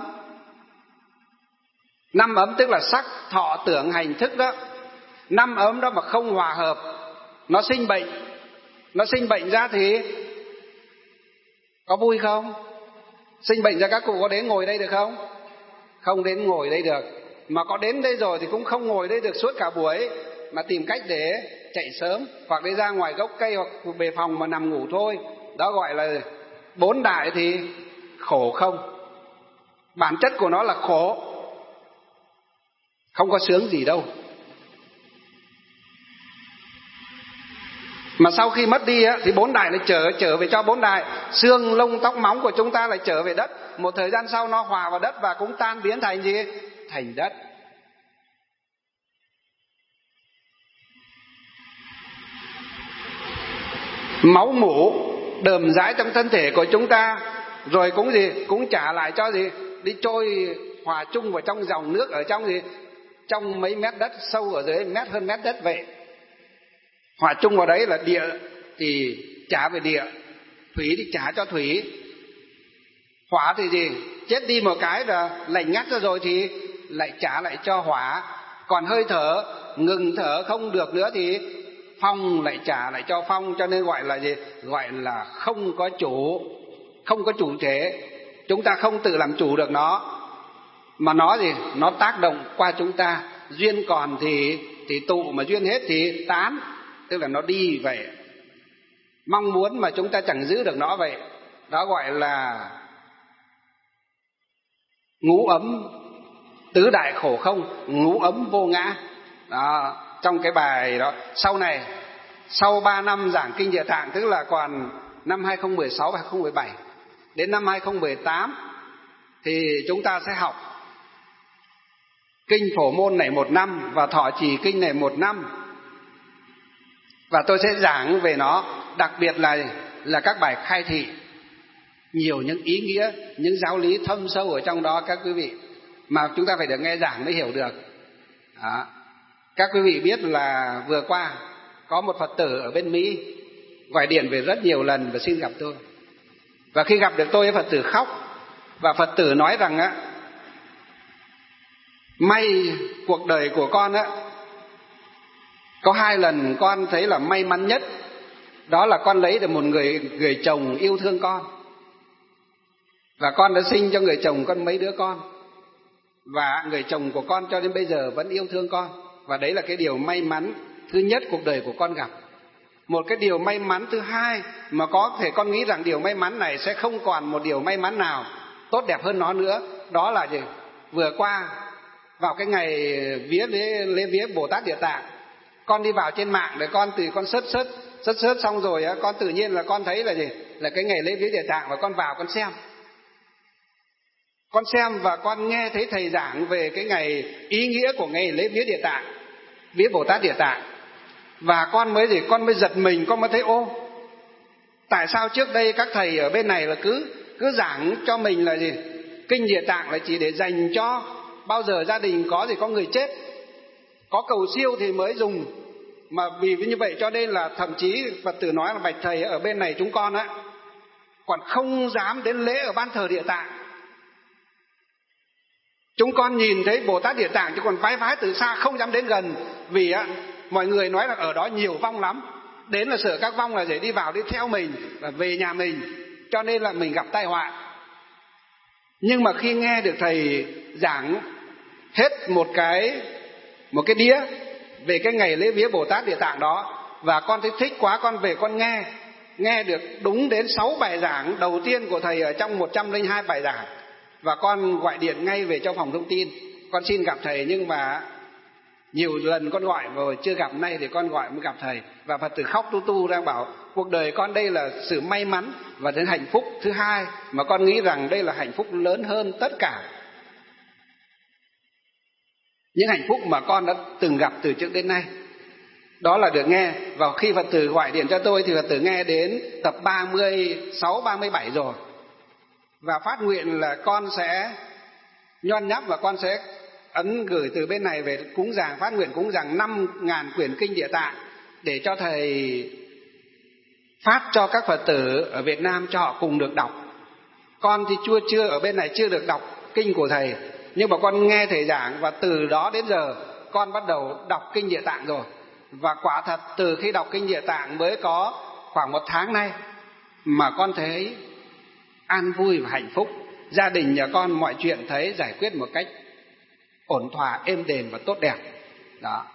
năm ấm tức là sắc, thọ, tưởng, hành, thức đó. Năm ấm đó mà không hòa hợp, nó sinh bệnh. Nó sinh bệnh ra thì có vui không? Sinh bệnh ra các cụ có đến ngồi đây được không? Không đến ngồi đây được. Mà có đến đây rồi thì cũng không ngồi đây được suốt cả buổi, mà tìm cách để chạy sớm, hoặc đi ra ngoài gốc cây hoặc về phòng mà nằm ngủ thôi. Đó gọi là bốn đại thì khổ không. Bản chất của nó là khổ, không có sướng gì đâu. Mà sau khi mất đi á, thì bốn đại lại trở trở về cho bốn đại. Xương, lông, tóc, móng của chúng ta lại trở về đất. Một thời gian sau nó hòa vào đất và cũng tan biến thành gì? Thành đất. Máu mủ đờm dãi trong thân thể của chúng ta, rồi cũng gì? Cũng trả lại cho gì? Đi trôi hòa chung vào trong dòng nước ở trong gì? Trong mấy mét đất, sâu ở dưới mét hơn mét đất vậy. Hòa chung vào đấy là địa thì trả về địa, thủy thì trả cho thủy. Hỏa thì gì? Chết đi một cái là lạnh ngắt ra rồi thì lại trả lại cho hỏa. Còn hơi thở, ngừng thở không được nữa thì phong lại trả lại cho phong. Cho nên gọi là gì? Gọi là không có chủ, không có chủ thể. Chúng ta không tự làm chủ được nó, mà nó gì? Nó tác động qua chúng ta. Duyên còn thì thì tụ, mà duyên hết thì tán. Tức là nó đi vậy. Mong muốn mà chúng ta chẳng giữ được nó vậy. Đó gọi là ngũ ấm, tứ đại khổ không, ngũ ấm vô ngã. Đó, trong cái bài đó. Sau này, sau ba năm giảng Kinh Địa Tạng, tức là còn năm hai không một sáu và hai không một bảy, đến năm hai không một tám thì chúng ta sẽ học Kinh Phổ Môn này một năm và Thọ Trì Kinh này một năm. Và tôi sẽ giảng về nó, đặc biệt là là các bài khai thị, nhiều những ý nghĩa, những giáo lý thâm sâu ở trong đó các quý vị, mà chúng ta phải được nghe giảng mới hiểu được. Đó. Các quý vị biết là vừa qua có một Phật tử ở bên Mỹ gọi điện về rất nhiều lần và xin gặp tôi. Và khi gặp được tôi, Phật tử khóc. Và Phật tử nói rằng á, may cuộc đời của con á, có hai lần con thấy là may mắn nhất. đó là con lấy được một người người chồng yêu thương con, và con đã sinh cho người chồng con mấy đứa con, và người chồng của con cho đến bây giờ vẫn yêu thương con, và đấy là cái điều may mắn thứ nhất cuộc đời của con gặp. Một cái điều may mắn thứ hai mà có thể con nghĩ rằng điều may mắn này sẽ không còn một điều may mắn nào tốt đẹp hơn nó nữa, đó là gì? Vừa qua vào cái ngày vía lễ, lễ vía Bồ Tát Địa Tạng, con đi vào trên mạng để con từ con search search search search xong rồi á, con tự nhiên là con thấy là gì? Là cái ngày lễ vía Địa Tạng, và con vào con xem. Con xem và con nghe thấy thầy giảng về cái ngày ý nghĩa của ngày lễ vía Địa Tạng, vía Bồ Tát Địa Tạng. Và con mới gì? Con mới giật mình, con mới thấy ô, tại sao trước đây các thầy ở bên này là cứ cứ giảng cho mình là gì? Kinh Địa Tạng là chỉ để dành cho bao giờ gia đình có gì có người chết, có cầu siêu thì mới dùng. Mà vì như vậy cho nên là thậm chí Phật tử nói là bạch thầy ở bên này chúng con á còn không dám đến lễ ở ban thờ Địa Tạng. Chúng con nhìn thấy Bồ Tát Địa Tạng chứ còn phái phái từ xa không dám đến gần, vì á mọi người nói là ở đó nhiều vong lắm, đến là sợ các vong là để đi vào đi theo mình và về nhà mình, cho nên là mình gặp tai họa. Nhưng mà khi nghe được thầy giảng hết một cái một cái đĩa về cái ngày lễ vía Bồ Tát Địa Tạng đó, và con thấy thích quá, con về con nghe nghe được đúng đến sáu bài giảng đầu tiên của thầy ở trong một trăm lẻ hai bài giảng, và con gọi điện ngay về cho phòng thông tin, con xin gặp thầy. Nhưng mà nhiều lần con gọi rồi chưa gặp, nay thì con gọi mới gặp thầy, và Phật tử khóc tu tu đang bảo cuộc đời con đây là sự may mắn và đến hạnh phúc thứ hai, mà con nghĩ rằng đây là hạnh phúc lớn hơn tất cả những hạnh phúc mà con đã từng gặp từ trước đến nay. Đó là được nghe. Và khi Phật tử gọi điện cho tôi thì Phật tử nghe đến tập ba mươi sáu, ba mươi bảy rồi, và phát nguyện là con sẽ nhon nháp và con sẽ ấn gửi từ bên này về cúng dường, phát nguyện cúng dường năm ngàn quyển kinh Địa Tạng để cho thầy phát cho các Phật tử ở Việt Nam cho họ cùng được đọc. Con thì chưa chưa ở bên này chưa được đọc kinh của thầy, nhưng mà con nghe thầy giảng, và từ đó đến giờ con bắt đầu đọc kinh Địa Tạng rồi. Và quả thật từ khi đọc kinh Địa Tạng mới có khoảng một tháng nay mà con thấy an vui và hạnh phúc. Gia đình nhà con mọi chuyện thấy giải quyết một cách ổn thỏa, êm đềm và tốt đẹp. Đó.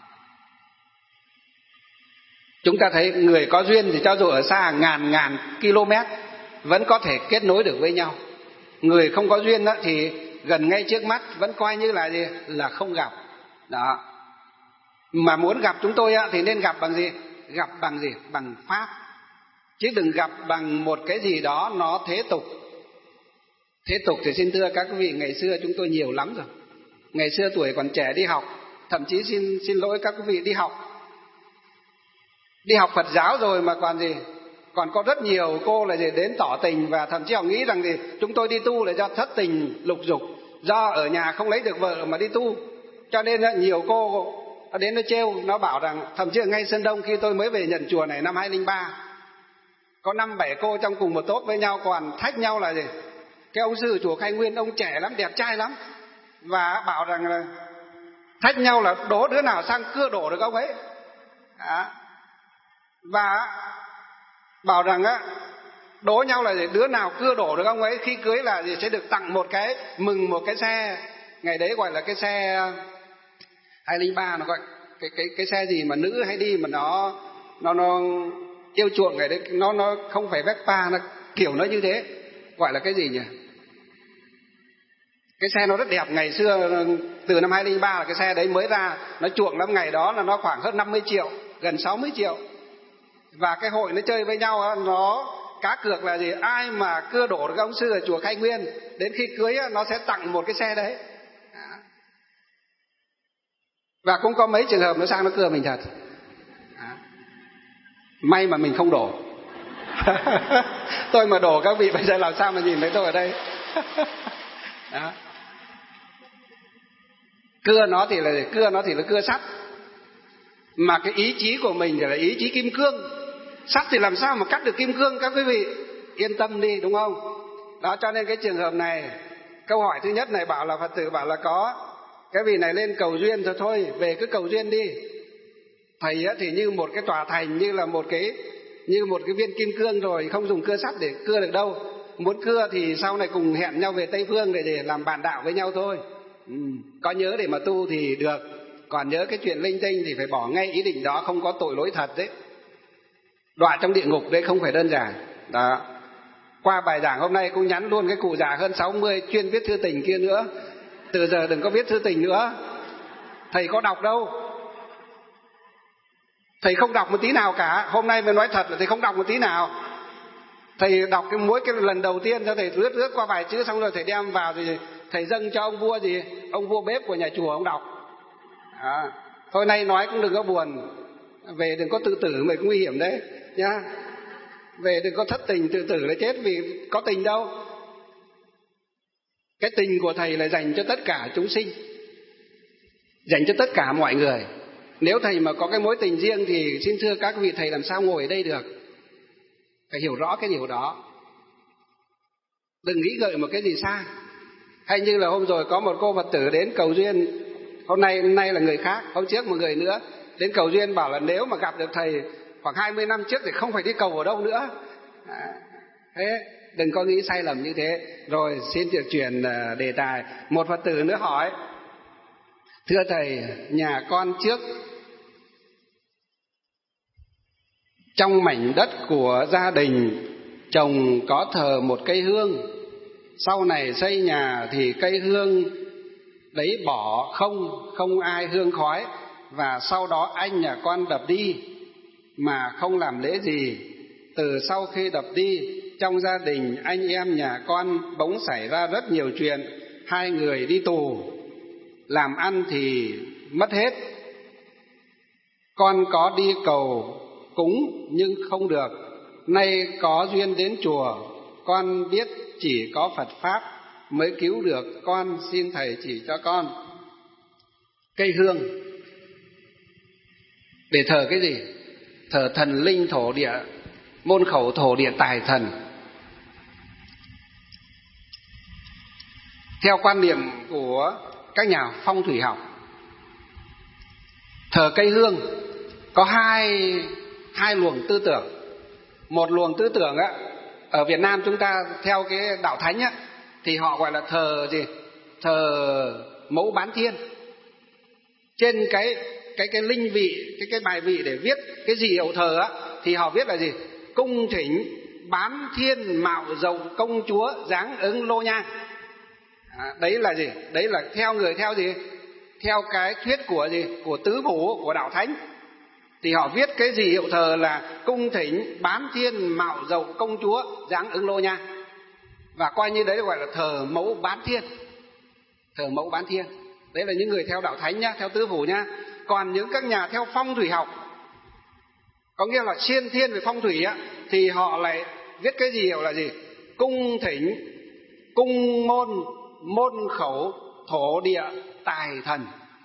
Chúng ta thấy người có duyên thì cho dù ở xa ngàn ngàn km vẫn có thể kết nối được với nhau. Người không có duyên đó thì gần ngay trước mắt vẫn coi như là gì? Là không gặp. Đó. Mà muốn gặp chúng tôi thì nên gặp bằng gì? Gặp bằng gì? Bằng Pháp. Chứ đừng gặp bằng một cái gì đó nó thế tục. Thế tục thì xin thưa các quý vị, ngày xưa chúng tôi nhiều lắm rồi. Ngày xưa tuổi còn trẻ đi học, thậm chí xin xin lỗi các quý vị đi học đi học Phật giáo rồi mà còn gì, còn có rất nhiều cô là gì đến tỏ tình, và thậm chí họ nghĩ rằng gì chúng tôi đi tu là do thất tình lục dục, do ở nhà không lấy được vợ mà đi tu. Cho nên nhiều cô đến nó trêu, nó bảo rằng thậm chí ở ngay Sơn Đông khi tôi mới về nhận chùa này năm hai không không ba, có năm bảy cô trong cùng một tốp với nhau còn thách nhau là gì, cái ông sư chùa Khai Nguyên ông trẻ lắm, đẹp trai lắm, và bảo rằng là thách nhau là đố đứa nào sang cưa đổ được ông ấy. Đó. Và bảo rằng á đố nhau là đứa nào cưa đổ được ông ấy khi cưới là gì sẽ được tặng một cái mừng một cái xe, ngày đấy gọi là cái xe hai không không ba, nó gọi cái cái cái xe gì mà nữ hay đi mà nó nó nó yêu chuộng ngày đấy, nó nó không phải Vespa, nó kiểu nó như thế, gọi là cái gì nhỉ? Cái xe nó rất đẹp, ngày xưa từ năm hai không không ba là cái xe đấy mới ra, nó chuộng lắm, ngày đó là nó khoảng hơn năm mươi triệu, gần sáu mươi triệu. Và cái hội nó chơi với nhau, nó cá cược là gì, ai mà cưa đổ được ông sư ở chùa Khai Nguyên đến khi cưới nó sẽ tặng một cái xe đấy. Và cũng có mấy trường hợp nó sang nó cưa mình thật. May mà mình không đổ. Tôi mà đổ các vị bây giờ làm sao mà nhìn thấy tôi ở đây. Đó. Cưa nó thì là cưa nó thì là cưa sắt, mà cái ý chí của mình thì là ý chí kim cương. Sắt thì làm sao mà cắt được kim cương các quý vị, yên tâm đi, đúng không? Đó, cho nên cái trường hợp này, câu hỏi thứ nhất này bảo là Phật tử bảo là có cái vị này lên cầu duyên rồi, thôi về cứ cầu duyên đi. Thầy thì như một cái tòa thành, như là một cái như một cái viên kim cương rồi, không dùng cưa sắt để cưa được đâu. Muốn cưa thì sau này cùng hẹn nhau về Tây Phương để, để làm bạn đạo với nhau thôi. Ừ. Có nhớ để mà tu thì được, còn nhớ cái chuyện linh tinh thì phải bỏ ngay ý định đó, không có tội lỗi thật đấy. Đọa trong địa ngục đấy không phải đơn giản. Đó. Qua bài giảng hôm nay cũng nhắn luôn cái cụ già hơn sáu mươi chuyên viết thư tình kia nữa, từ giờ đừng có viết thư tình nữa. Thầy có đọc đâu, thầy không đọc một tí nào cả. Hôm nay mới nói thật là thầy không đọc một tí nào. Thầy đọc cái mỗi cái lần đầu tiên cho thầy lướt lướt qua vài chữ, xong rồi thầy đem vào thì thầy dâng cho ông vua gì, ông vua bếp của nhà chùa ông đọc. À, thôi nay nói cũng đừng có buồn, về đừng có tự tử, mày cũng nguy hiểm đấy nhá. Về đừng có thất tình tự tử là chết, vì có tình đâu. Cái tình của thầy là dành cho tất cả chúng sinh, dành cho tất cả mọi người. Nếu thầy mà có cái mối tình riêng thì xin thưa các vị, thầy làm sao ngồi ở đây được. Phải hiểu rõ cái điều đó, đừng nghĩ ngợi một cái gì xa. Hay như là hôm rồi có một cô Phật tử đến cầu duyên, hôm nay hôm nay là người khác, hôm trước một người nữa đến cầu duyên, bảo là nếu mà gặp được thầy khoảng hai mươi năm trước thì không phải đi cầu ở đâu nữa. À, thế đừng có nghĩ sai lầm như thế. Rồi xin được chuyển đề tài. Một Phật tử nữa hỏi: thưa thầy, nhà con trước trong mảnh đất của gia đình chồng có thờ một cây hương, sau này xây nhà thì cây hương đấy bỏ không, không ai hương khói, và sau đó anh nhà con đập đi mà không làm lễ gì. Từ sau khi đập đi, trong gia đình anh em nhà con bỗng xảy ra rất nhiều chuyện, hai người đi tù, làm ăn thì mất hết. Con có đi cầu cúng nhưng không được. Nay có duyên đến chùa, con biết chỉ có Phật Pháp mới cứu được con, xin thầy chỉ cho con. Cây hương để thờ cái gì? Thờ thần linh thổ địa, môn khẩu thổ địa tài thần. Theo quan niệm của các nhà phong thủy học, thờ cây hương có hai hai luồng tư tưởng. Một luồng tư tưởng á, ở Việt Nam chúng ta theo cái đạo thánh á, thì họ gọi là thờ gì? Thờ mẫu bán thiên. Trên cái cái cái linh vị, cái cái bài vị để viết cái gì hiệu thờ á, thì họ viết là gì? Cung thỉnh bán thiên mạo dầu công chúa dáng ứng lô nhang. À, đấy là gì? Đấy là theo người theo gì? Theo cái thuyết của gì? Của tứ phủ, của đạo thánh. Thì họ viết cái gì hiệu thờ là cung thỉnh bán thiên mạo dầu công chúa dáng ứng lô nhang, và coi như đấy gọi là thờ mẫu bán thiên. Thờ mẫu bán thiên. Đấy là những người theo đạo thánh nhá, theo tứ phủ nhá. Còn những các nhà theo phong thủy học, có nghĩa là siêng thiên về phong thủy á, thì họ lại viết cái gì hiệu là gì? Cung thỉnh cung môn môn khẩu thổ địa tài thần.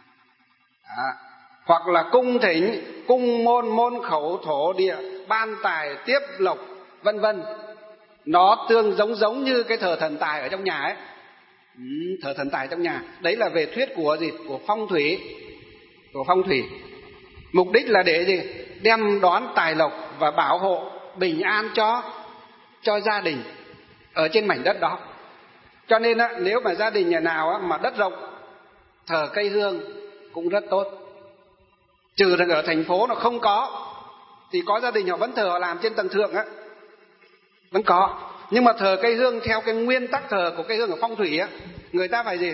À, hoặc là cung thỉnh cung môn môn khẩu thổ địa ban tài tiếp lộc, vân vân. Nó tương giống giống như cái thờ thần tài ở trong nhà ấy. Ừ, thờ thần tài trong nhà. Đấy là về thuyết của gì? Của phong thủy. Của phong thủy. Mục đích là để gì? Đem đón tài lộc và bảo hộ bình an cho cho gia đình ở trên mảnh đất đó. Cho nên á, nếu mà gia đình nhà nào á, mà đất rộng thờ cây hương cũng rất tốt. Trừ rằng ở thành phố nó không có, thì có gia đình họ vẫn thờ, họ làm trên tầng thượng á, vẫn có. Nhưng mà thờ cây hương theo cái nguyên tắc thờ của cây hương ở phong thủy á, người ta phải gì?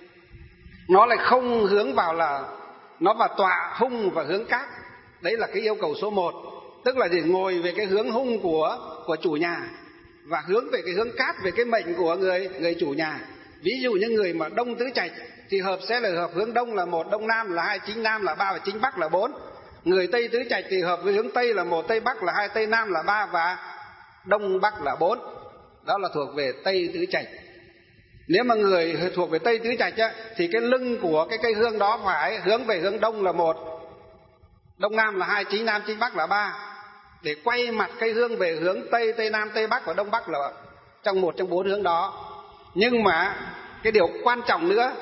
Nó lại không hướng vào là nó vào tọa hung và hướng cát. Đấy là cái yêu cầu số một. Tức là gì? Ngồi về cái hướng hung của của chủ nhà và hướng về cái hướng cát, về cái mệnh của người người chủ nhà. Ví dụ như người mà đông tứ trạch thì hợp sẽ là hợp hướng đông là một, đông nam là hai, chính nam là ba và chính bắc là bốn. Người tây tứ trạch thì hợp với hướng tây là một, tây bắc là hai, tây nam là ba và đông bắc là bốn. Đó là thuộc về tây tứ trạch. Nếu mà người thuộc về tây tứ trạch á, thì cái lưng của cái cây hương đó phải hướng về hướng đông là một, đông nam là hai, chính nam chính bắc là ba, để quay mặt cây hương về hướng tây, tây nam, tây bắc và đông bắc là trong một trong bốn hướng đó. Nhưng mà cái điều quan trọng nữa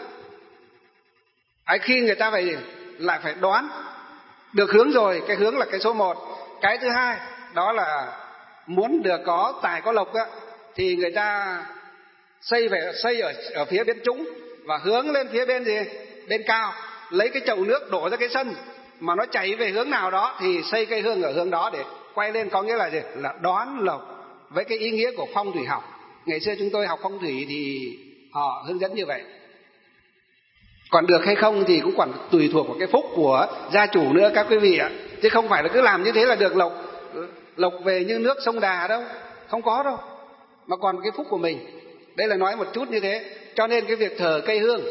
ấy, khi người ta phải lại phải đoán được hướng rồi, cái hướng là cái số một. Cái thứ hai đó là muốn được có tài có lộc á, thì người ta xây về xây ở ở phía bên trũng và hướng lên phía bên gì bên cao, lấy cái chậu nước đổ ra cái sân mà nó chảy về hướng nào đó thì xây cây hương ở hướng đó để quay lên, có nghĩa là gì là đón lộc với cái ý nghĩa của phong thủy học. Ngày xưa chúng tôi học phong thủy thì họ hướng dẫn như vậy. Còn được hay không thì cũng còn tùy thuộc vào cái phúc của gia chủ nữa các quý vị ạ, chứ không phải là cứ làm như thế là được lộc lộc về như nước sông Đà đâu, không có đâu, mà còn cái phúc của mình. Đây là nói một chút như thế. Cho nên cái việc thờ cây hương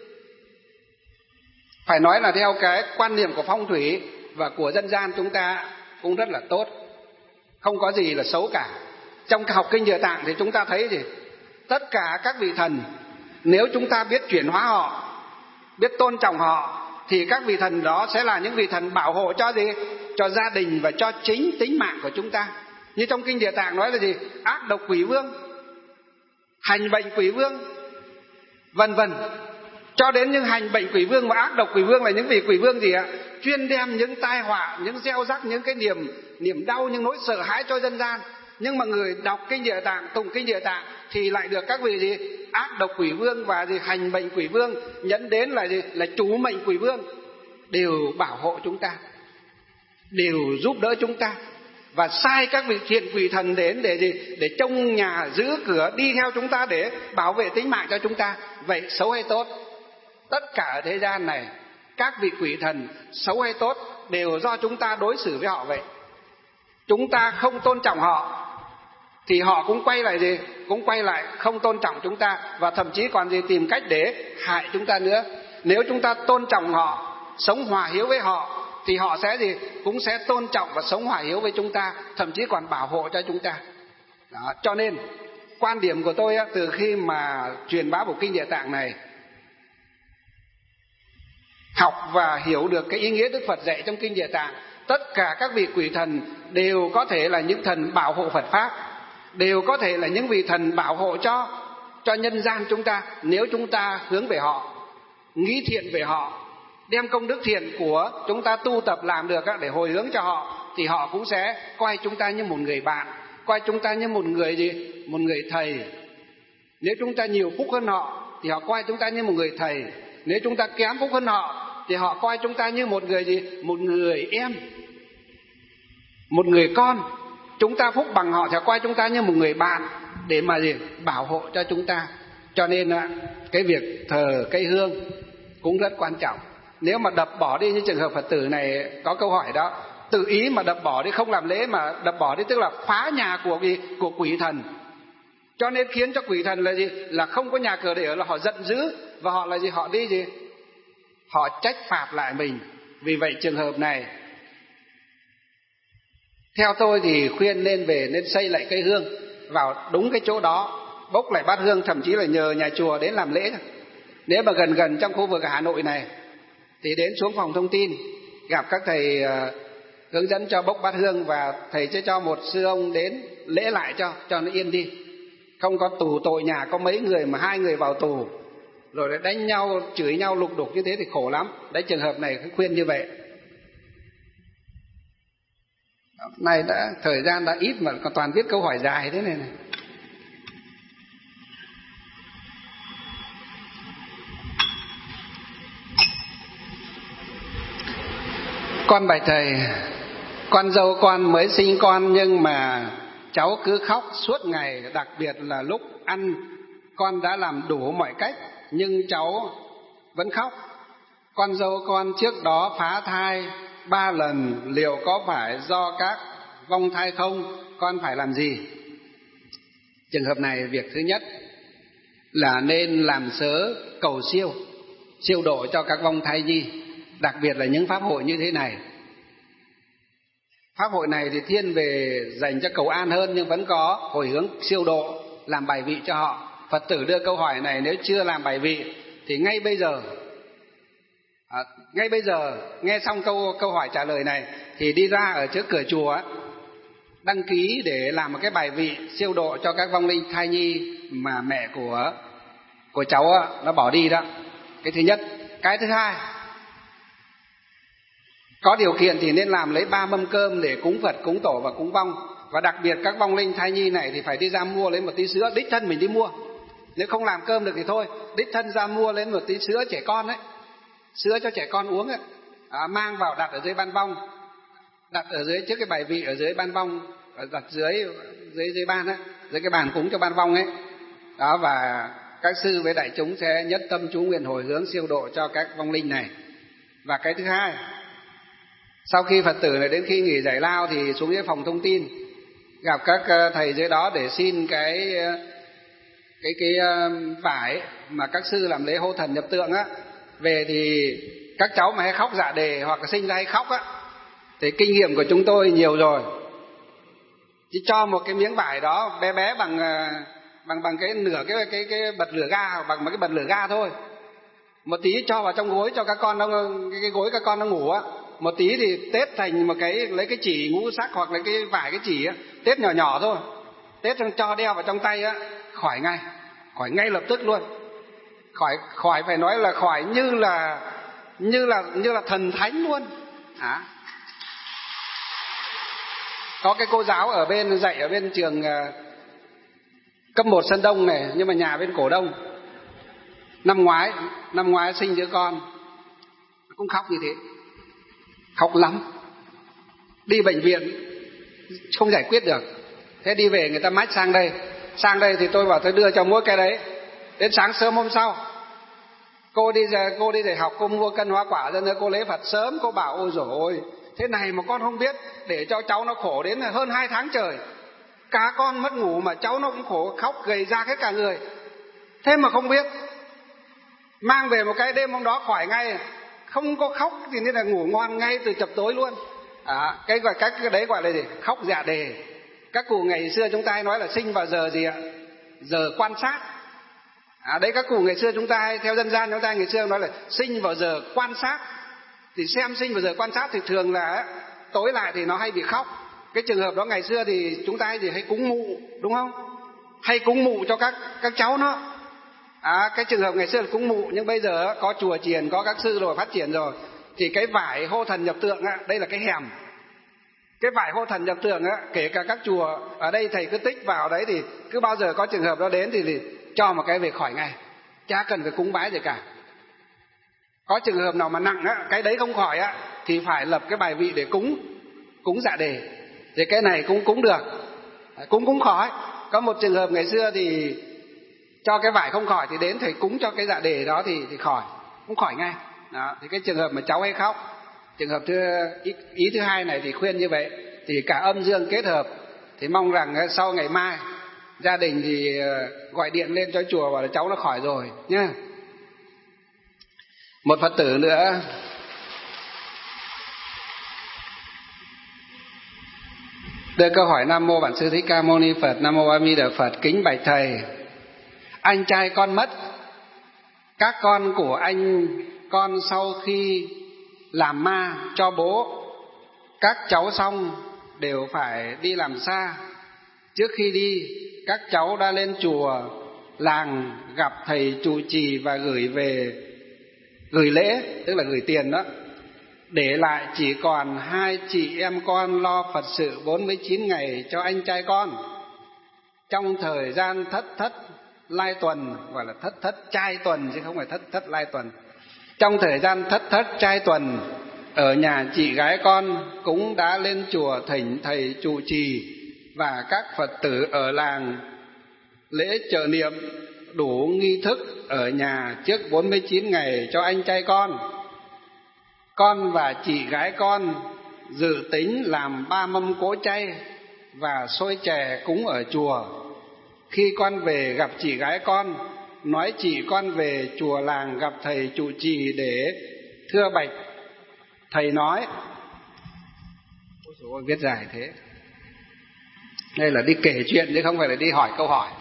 phải nói là theo cái quan niệm của phong thủy và của dân gian chúng ta cũng rất là tốt, không có gì là xấu cả. Trong học kinh Địa Tạng thì chúng ta thấy gì tất cả các vị thần, nếu chúng ta biết chuyển hóa họ, biết tôn trọng họ, thì các vị thần đó sẽ là những vị thần bảo hộ cho gì cho gia đình và cho chính tính mạng của chúng ta. Như trong kinh Địa Tạng nói là gì ác độc quỷ vương, hành bệnh quỷ vương, vân vân, cho đến những hành bệnh quỷ vương và ác độc quỷ vương là những vị quỷ vương gì ạ? Chuyên đem những tai họa, những gieo rắc, những cái niềm niềm đau, những nỗi sợ hãi cho dân gian. Nhưng mà người đọc kinh Địa Tạng, tụng kinh Địa Tạng thì lại được các vị gì ác độc quỷ vương và gì hành bệnh quỷ vương, nhẫn đến là gì là chủ mệnh quỷ vương đều bảo hộ chúng ta, đều giúp đỡ chúng ta, và sai các vị thiện quỷ thần đến để gì để trông nhà giữ cửa, đi theo chúng ta để bảo vệ tính mạng cho chúng ta. Vậy xấu hay tốt, tất cả ở thế gian này các vị quỷ thần xấu hay tốt đều do chúng ta đối xử với họ vậy. Chúng ta không tôn trọng họ thì họ cũng quay lại gì cũng quay lại không tôn trọng chúng ta, và thậm chí còn gì tìm cách để hại chúng ta nữa. Nếu chúng ta tôn trọng họ, sống hòa hiếu với họ, thì họ sẽ gì cũng sẽ tôn trọng và sống hòa hiếu với chúng ta, thậm chí còn bảo hộ cho chúng ta. Đó, cho nên quan điểm của tôi á, từ khi mà truyền bá bộ kinh Địa Tạng này, học và hiểu được cái ý nghĩa Đức Phật dạy trong kinh Địa Tạng, tất cả các vị quỷ thần đều có thể là những thần bảo hộ Phật pháp, đều có thể là những vị thần bảo hộ cho cho nhân gian chúng ta. Nếu chúng ta hướng về họ, nghĩ thiện về họ, đem công đức thiện của chúng ta tu tập làm được để hồi hướng cho họ, thì họ cũng sẽ coi chúng ta như một người bạn, coi chúng ta như một người gì một người thầy. Nếu chúng ta nhiều phúc hơn họ thì họ coi chúng ta như một người thầy, nếu chúng ta kém phúc hơn họ thì họ coi chúng ta như một người gì một người em, một người con. Chúng ta phúc bằng họ thì họ coi chúng ta như một người bạn để mà gì bảo hộ cho chúng ta. Cho nên cái việc thờ cây hương cũng rất quan trọng. Nếu mà đập bỏ đi như trường hợp Phật tử này có câu hỏi đó, tự ý mà đập bỏ đi, không làm lễ mà đập bỏ đi, tức là phá nhà của gì của quỷ thần. Cho nên khiến cho quỷ thần là gì là không có nhà cửa để ở, là họ giận dữ, và họ là gì họ đi gì họ trách phạt lại mình. Vì vậy trường hợp này theo tôi thì khuyên nên về nên xây lại cây hương vào đúng cái chỗ đó, bốc lại bát hương, thậm chí là nhờ nhà chùa đến làm lễ. Nếu mà gần gần trong khu vực Hà Nội này thì đến xuống phòng thông tin gặp các thầy uh, hướng dẫn cho bốc bát hương, và thầy sẽ cho một sư ông đến lễ lại cho cho nó yên đi. Không có tù tội, nhà có mấy người mà hai người vào tù rồi đánh nhau, chửi nhau lục đục như thế thì khổ lắm. Đấy, trường hợp này khuyên như vậy. Này đã thời gian đã ít mà còn toàn viết câu hỏi dài thế này này. Con bạch thầy, con dâu con mới sinh con nhưng mà cháu cứ khóc suốt ngày, đặc biệt là lúc ăn. Con đã làm đủ mọi cách nhưng cháu vẫn khóc. Con dâu con trước đó phá thai ba lần, liệu có phải do các vong thai không? Con phải làm gì? Trường hợp này, việc thứ nhất là nên làm sớ cầu siêu, siêu độ cho các vong thai nhi, đặc biệt là những pháp hội như thế này. Pháp hội này thì thiên về dành cho cầu an hơn, nhưng vẫn có hồi hướng siêu độ, làm bài vị cho họ. Phật tử đưa câu hỏi này, nếu chưa làm bài vị thì ngay bây giờ à, ngay bây giờ nghe xong câu câu hỏi trả lời này thì đi ra ở trước cửa chùa đăng ký để làm một cái bài vị siêu độ cho các vong linh thai nhi mà mẹ của của cháu nó bỏ đi đó. Cái thứ nhất. Cái thứ hai, Có điều kiện thì nên làm lấy ba mâm cơm để cúng Phật, cúng tổ và cúng vong. Và đặc biệt các vong linh thai nhi này thì phải đi ra mua lấy một tí sữa, đích thân mình đi mua. Nếu không làm cơm được thì thôi, đích thân ra mua lên một tí sữa trẻ con ấy, sữa cho trẻ con uống ấy. À, mang vào đặt ở dưới ban vong, đặt ở dưới trước cái bài vị ở dưới ban vong, đặt dưới dưới dưới ban ấy, dưới cái bàn cúng cho ban vong ấy. Đó, và các sư với đại chúng sẽ nhất tâm chú nguyện hồi hướng siêu độ cho các vong linh này. Và cái thứ hai, sau khi Phật tử này đến khi nghỉ giải lao thì xuống dưới phòng thông tin gặp các thầy dưới đó để xin cái cái cái vải mà các sư làm lễ hô thần nhập tượng á về. Thì các cháu mà hay khóc dạ đề hoặc là sinh ra hay khóc á thì kinh nghiệm của chúng tôi nhiều rồi, chỉ cho một cái miếng vải đó bé bé bằng bằng bằng cái nửa cái cái cái bật lửa ga, bằng một cái bật lửa ga thôi, một tí cho vào trong gối cho các con nó cái, cái gối các con nó ngủ á, một tí thì tết thành một cái lấy cái chỉ ngũ sắc hoặc là cái vải cái chỉ á, tết nhỏ nhỏ thôi, tết cho đeo vào trong tay á, khỏi ngay, khỏi ngay lập tức luôn, khỏi khỏi phải nói là khỏi như là như là như là thần thánh luôn. À, có cái cô giáo ở bên dạy ở bên trường uh, cấp một Sơn Đông này, nhưng mà nhà bên Cổ Đông. Năm ngoái năm ngoái sinh đứa con cũng khóc như thế, khóc lắm, đi bệnh viện không giải quyết được, thế đi về người ta mách sang đây, sang đây thì tôi bảo tôi đưa cho mỗi cái đấy. Đến sáng sớm hôm sau cô đi ra cô đi dạy học, cô mua cân hoa quả ra nữa, cô lấy Phật sớm, cô bảo ôi dồi ôi, thế này mà con không biết, để cho cháu nó khổ đến hơn hai tháng trời, cả con mất ngủ mà cháu nó cũng khổ, khóc gầy ra hết cả người, thế mà không biết. Mang về một cái đêm hôm đó khỏi ngay, không có khóc thì nên là ngủ ngon ngay từ chập tối luôn. À, cái gọi cách cái đấy gọi là gì? Khóc dạ đề. Các cụ ngày xưa chúng ta hay nói là sinh vào giờ gì ạ? Giờ quan sát. À, đấy các cụ ngày xưa chúng ta hay, theo dân gian chúng ta ngày xưa nói là sinh vào giờ quan sát. Thì xem sinh vào giờ quan sát thì thường là tối lại thì nó hay bị khóc. Cái trường hợp đó ngày xưa thì chúng ta hay gì hay cúng mụ, đúng không? Hay cúng mụ cho các các cháu nó. À, cái trường hợp ngày xưa là cúng mụ, nhưng bây giờ có chùa chiền, có các sư rồi phát triển rồi, thì cái vải hô thần nhập tượng á, đây là cái hèm. Cái vải hô thần nhập tượng á, kể cả các chùa ở đây thầy cứ tích vào đấy, thì cứ bao giờ có trường hợp đó đến thì, thì cho một cái về khỏi ngay, chả cần phải cúng bái gì cả. Có trường hợp nào mà nặng á, cái đấy không khỏi á, thì phải lập cái bài vị để cúng, cúng dạ đề. Thì cái này cũng cúng được, cúng cũng khỏi. Có một trường hợp ngày xưa thì cho cái vải không khỏi thì đến thầy cúng cho cái dạ đề đó thì thì khỏi, cũng khỏi ngay. Đó, thì cái trường hợp mà cháu hay khóc, trường hợp thứ ý, ý thứ hai này thì khuyên như vậy, thì cả âm dương kết hợp, thì mong rằng sau ngày mai gia đình thì gọi điện lên cho chùa bảo là cháu nó khỏi rồi nhá. Một Phật tử nữa đưa câu hỏi: Nam mô Bản Sư Thích Ca Mâu Ni Phật. Nam mô A Di Đà Phật. Kính bạch thầy, anh trai con mất, các con của anh con sau khi làm ma cho bố các cháu xong đều phải đi làm xa. Trước khi đi, các cháu đã lên chùa làng gặp thầy trụ trì và gửi về gửi lễ, tức là gửi tiền đó, để lại chỉ còn hai chị em con lo Phật sự bốn mươi chín ngày cho anh trai con. Trong thời gian thất thất lai tuần, gọi là thất thất trai tuần chứ không phải thất thất lai tuần. Trong thời gian thất thất trai tuần, ở nhà chị gái con cũng đã lên chùa thỉnh thầy trụ trì và các Phật tử ở làng lễ trợ niệm đủ nghi thức ở nhà trước bốn mươi chín ngày cho anh trai con. Con và chị gái con dự tính làm ba mâm cỗ chay và xôi chè cúng ở chùa. Khi con về gặp chị gái con, nói chị con về chùa làng gặp thầy trụ trì để thưa bạch thầy nói. Ôi dồi ôi, viết dài thế. Đây là đi kể chuyện chứ không phải là đi hỏi câu hỏi.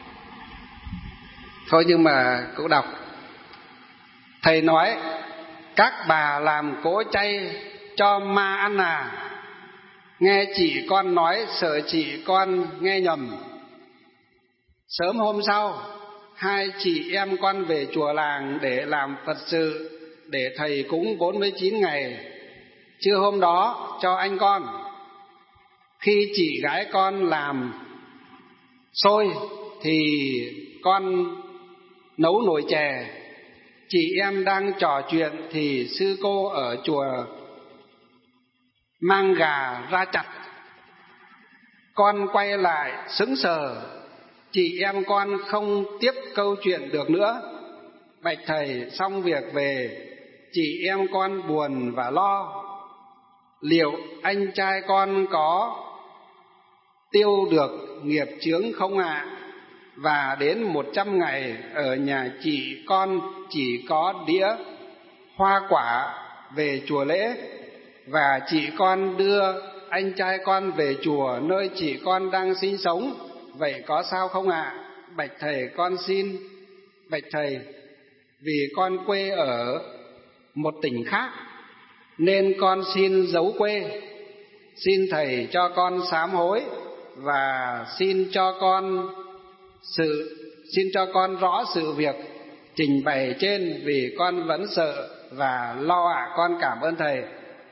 Thôi nhưng mà cũng đọc. Thầy nói các bà làm cỗ chay cho ma ăn à? Nghe chị con nói sợ chị con nghe nhầm. Sớm hôm sau, hai chị em con về chùa làng để làm Phật sự, để thầy cúng bốn mươi chín ngày Trưa hôm đó cho anh con, khi chị gái con làm xôi thì con nấu nồi chè. Chị em đang trò chuyện thì sư cô ở chùa mang gà ra chặt. Con quay lại sững sờ, chị em con không tiếp câu chuyện được nữa. Bạch thầy, xong việc về, chị em con buồn và lo. Liệu anh trai con có tiêu được nghiệp chướng không ạ? À? Và đến một trăm ngày ở nhà chị con chỉ có đĩa hoa quả về chùa lễ, và chị con đưa anh trai con về chùa nơi chị con đang sinh sống, vậy có sao không ạ? À? Bạch thầy, con xin bạch thầy, vì con quê ở một tỉnh khác nên con xin giấu quê. Xin thầy cho con sám hối và xin cho con sự xin cho con rõ sự việc trình bày trên, vì con vẫn sợ và lo ạ. À, con cảm ơn thầy.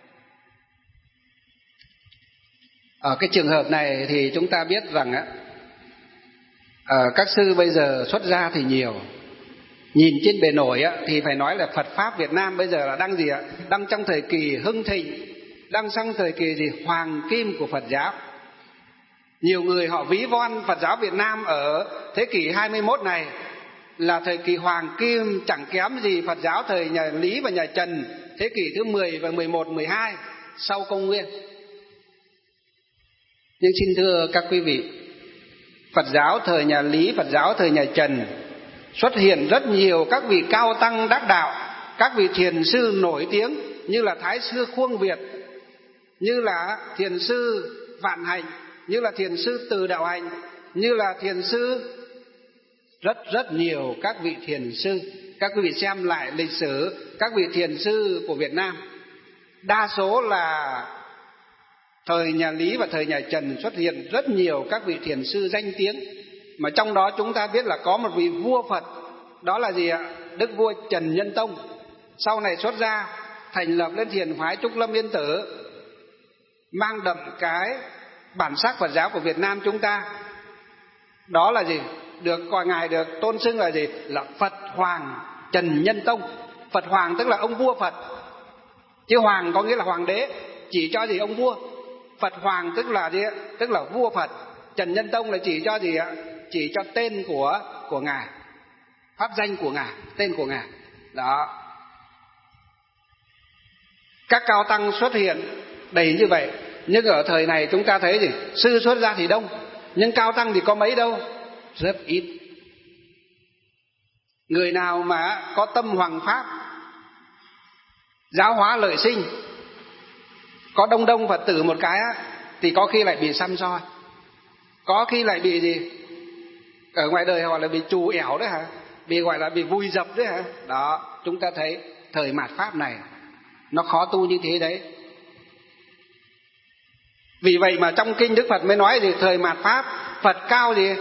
Ở cái trường hợp này thì chúng ta biết rằng á, ở các sư bây giờ xuất gia thì nhiều. Nhìn trên bề nổi á, thì phải nói là Phật Pháp Việt Nam bây giờ là đang gì ạ? Đang trong thời kỳ hưng thịnh, đang trong thời kỳ gì? Hoàng kim của Phật giáo. Nhiều người họ ví von Phật giáo Việt Nam ở thế kỷ hai mươi mốt này là thời kỳ hoàng kim, chẳng kém gì Phật giáo thời nhà Lý và nhà Trần thế kỷ thứ mười và mười một, mười hai sau công nguyên. Nhưng xin thưa các quý vị, Phật giáo thời nhà Lý, Phật giáo thời nhà Trần xuất hiện rất nhiều các vị cao tăng đắc đạo, các vị thiền sư nổi tiếng như là Thái sư Khuông Việt, như là thiền sư Vạn Hạnh, như là thiền sư Từ Đạo Hạnh, như là thiền sư rất rất nhiều các vị thiền sư. Các quý vị xem lại lịch sử các vị thiền sư của Việt Nam, đa số là thời nhà Lý và thời nhà Trần xuất hiện rất nhiều các vị thiền sư danh tiếng. Mà trong đó chúng ta biết là có một vị vua Phật, đó là gì ạ? Đức vua Trần Nhân Tông. Sau này xuất gia thành lập lên thiền phái Trúc Lâm Yên Tử, mang đậm cái bản sắc Phật giáo của Việt Nam chúng ta. Đó là gì? Được gọi ngài được tôn xưng là gì? Là Phật Hoàng Trần Nhân Tông. Phật Hoàng tức là ông vua Phật, chứ Hoàng có nghĩa là hoàng đế, chỉ cho gì ông vua. Phật Hoàng tức là gì? Tức là vua Phật. Trần Nhân Tông là chỉ cho gì ạ? Chỉ cho tên của của ngài, pháp danh của ngài, tên của ngài. Đó. Các cao tăng xuất hiện đầy như vậy. Nhưng ở thời này chúng ta thấy gì? Sư xuất gia thì đông, nhưng cao tăng thì có mấy đâu? Rất ít. Người nào mà có tâm hoằng pháp, giáo hóa lợi sinh, có đông đông Phật tử một cái á, thì có khi lại bị săm soi, có khi lại bị gì? Ở ngoài đời gọi là bị trù ẻo đấy hả? Bị gọi là bị vùi dập đấy hả? Đó, chúng ta thấy thời mạt Pháp này nó khó tu như thế đấy. Vì vậy mà trong kinh Đức Phật mới nói gì? Thời mạt Pháp Phật cao gì?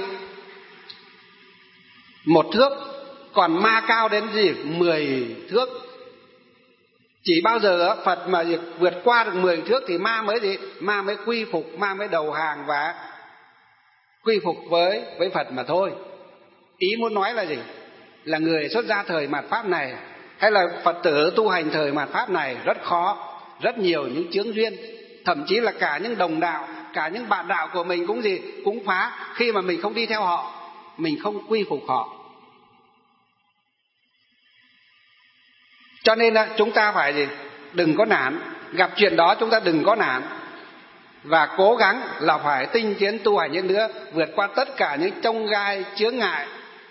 Một thước, còn ma cao đến gì? Mười thước. Chỉ bao giờ Phật mà vượt qua được mười thước thì ma mới gì? Ma mới quy phục, ma mới đầu hàng và quy phục với với Phật mà thôi. Ý muốn nói là gì? Là người xuất gia thời mạt Pháp này, hay là Phật tử tu hành thời mạt Pháp này rất khó, rất nhiều những chướng duyên, thậm chí là cả những đồng đạo, cả những bạn đạo của mình cũng gì? Cũng phá khi mà mình không đi theo họ, mình không quy phục họ. Cho nên là chúng ta phải gì? Đừng có nản. Gặp chuyện đó chúng ta đừng có nản, và cố gắng là phải tinh tiến tu hành hơn nữa, vượt qua tất cả những chông gai chướng ngại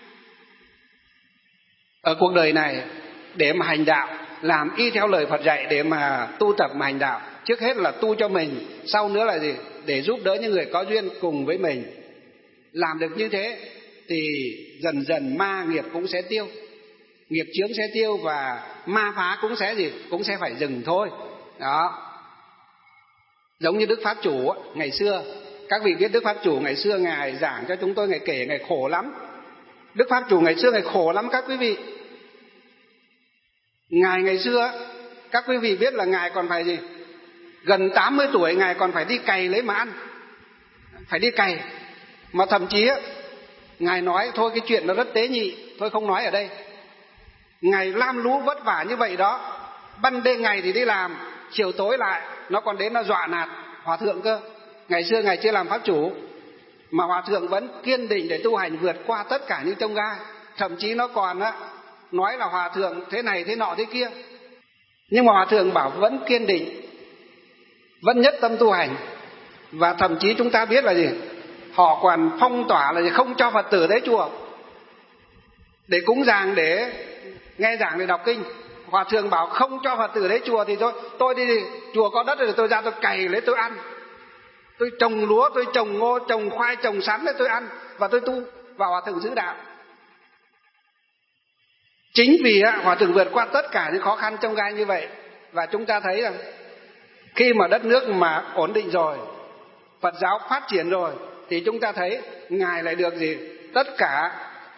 ở cuộc đời này để mà hành đạo, làm y theo lời Phật dạy để mà tu tập mà hành đạo. Trước hết là tu cho mình, sau nữa là gì? Để giúp đỡ những người có duyên cùng với mình. Làm được như thế thì dần dần ma nghiệp cũng sẽ tiêu, nghiệp chướng sẽ tiêu, và ma phá cũng sẽ gì? Cũng sẽ phải dừng thôi. Đó. Giống như Đức Pháp Chủ ngày xưa, các vị biết Đức Pháp Chủ ngày xưa ngài giảng cho chúng tôi, ngài kể ngài khổ lắm. Đức Pháp Chủ ngày xưa ngài khổ lắm các quý vị. Ngài ngày xưa các quý vị biết là ngài còn phải gì? Gần tám mươi tuổi Ngài còn phải đi cày lấy mà ăn, phải đi cày. Mà thậm chí á, Ngài nói thôi cái chuyện nó rất tế nhị, thôi không nói ở đây. Ngài lam lũ vất vả như vậy đó, ban đêm ngày thì đi làm, chiều tối lại nó còn đến nó dọa nạt hòa thượng cơ. Ngày xưa Ngài chưa làm pháp chủ mà hòa thượng vẫn kiên định để tu hành vượt qua tất cả những chông gai. Thậm chí nó còn á, nói là hòa thượng thế này thế nọ thế kia, nhưng mà hòa thượng bảo vẫn kiên định, vẫn nhất tâm tu hành. Và thậm chí chúng ta biết là gì, họ còn phong tỏa là gì, không cho Phật tử đến chùa để cúng dường, để nghe giảng, để đọc kinh. Hòa thượng bảo không cho Phật tử đến chùa thì thôi, tôi đi, đi chùa có đất rồi tôi ra tôi cày lấy tôi ăn, tôi trồng lúa, tôi trồng ngô, trồng khoai, trồng sắn để tôi ăn và tôi tu. Và hòa thượng giữ đạo. Chính vì á, hòa thượng vượt qua tất cả những khó khăn trong gai như vậy. Và chúng ta thấy rằng khi mà đất nước mà ổn định rồi, Phật giáo phát triển rồi, thì chúng ta thấy Ngài lại được gì? Tất cả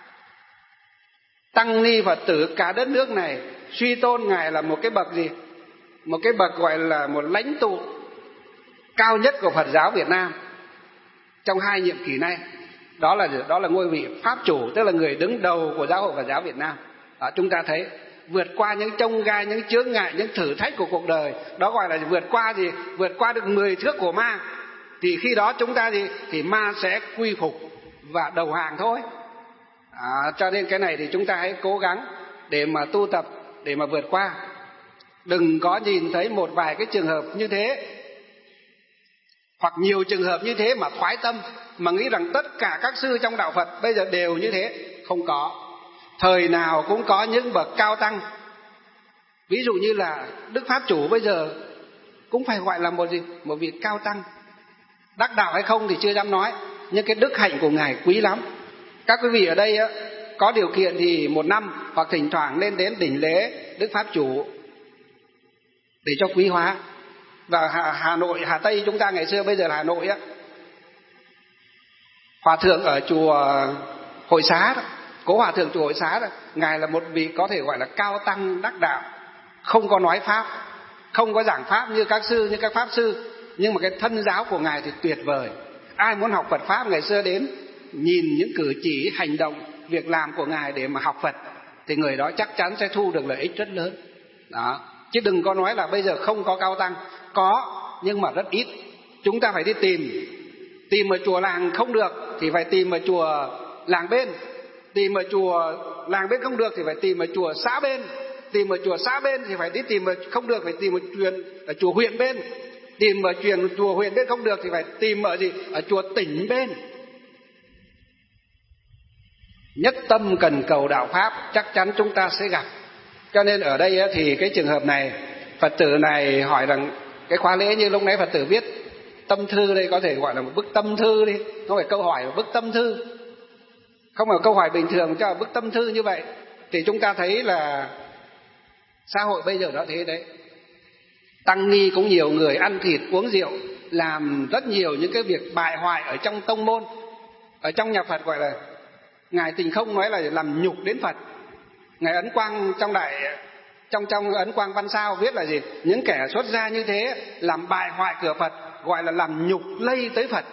tăng ni Phật tử cả đất nước này suy tôn Ngài là một cái bậc gì? Một cái bậc gọi là một lãnh tụ cao nhất của Phật giáo Việt Nam trong hai nhiệm kỳ này. Đó là đó là ngôi vị pháp chủ, tức là người đứng đầu của giáo hội Phật giáo Việt Nam. Đó, chúng ta thấy vượt qua những chông gai, những chướng ngại, những thử thách của cuộc đời, đó gọi là vượt qua gì? Vượt qua được mười thước của ma. Thì khi đó chúng ta gì? Thì ma sẽ quy phục và đầu hàng thôi. À, cho nên cái này thì chúng ta hãy cố gắng để mà tu tập, để mà vượt qua. Đừng có nhìn thấy một vài cái trường hợp như thế, hoặc nhiều trường hợp như thế mà thoái tâm, mà nghĩ rằng tất cả các sư trong đạo Phật bây giờ đều như thế. Không có. Thời nào cũng có những bậc cao tăng. Ví dụ như là Đức Pháp Chủ bây giờ cũng phải gọi là một gì? Một vị cao tăng. Đắc đạo hay không thì chưa dám nói, nhưng cái đức hạnh của Ngài quý lắm. Các quý vị ở đây á, có điều kiện thì một năm hoặc thỉnh thoảng lên đến đỉnh lễ Đức Pháp Chủ để cho quý hóa. Và Hà, Hà Nội, Hà Tây chúng ta ngày xưa bây giờ là Hà Nội á, hòa thượng ở chùa Hội Xá đó, Cố Hòa thượng chùa Hội Xá đó, Ngài là một vị có thể gọi là cao tăng đắc đạo, không có nói pháp, không có giảng pháp như các sư, như các pháp sư, nhưng mà cái thân giáo của Ngài thì tuyệt vời. Ai muốn học Phật pháp ngày xưa đến nhìn những cử chỉ, hành động, việc làm của Ngài để mà học Phật, thì người đó chắc chắn sẽ thu được lợi ích rất lớn. Đó. Chứ đừng có nói là bây giờ không có cao tăng. Có, nhưng mà rất ít. Chúng ta phải đi tìm. Tìm ở chùa làng không được thì phải tìm ở chùa làng bên. Tìm ở chùa làng bên không được thì phải tìm ở chùa xã bên. Tìm ở chùa xã bên thì phải đi tìm ở, không được phải tìm ở, chùa, ở chùa huyện bên. Tìm ở chùa, chùa huyện bên không được thì phải tìm ở gì? Ở chùa tỉnh bên. Nhất tâm cần cầu đạo pháp, chắc chắn chúng ta sẽ gặp. Cho nên ở đây thì cái trường hợp này, Phật tử này hỏi rằng cái khóa lễ như lúc nãy Phật tử viết tâm thư, đây có thể gọi là một bức tâm thư đi, không phải câu hỏi, một bức tâm thư, không phải câu hỏi bình thường, cho bức tâm thư như vậy. Thì chúng ta thấy là xã hội bây giờ nó thế đấy. Tăng ni cũng nhiều người ăn thịt uống rượu, làm rất nhiều những cái việc bại hoại ở trong tông môn. Ở trong nhà Phật gọi là Ngài Tình Không nói là làm nhục đến Phật. Ngài Ấn Quang trong đại trong trong Ấn Quang Văn Sao viết là gì? Những kẻ xuất gia như thế làm bại hoại cửa Phật, gọi là làm nhục lây tới Phật.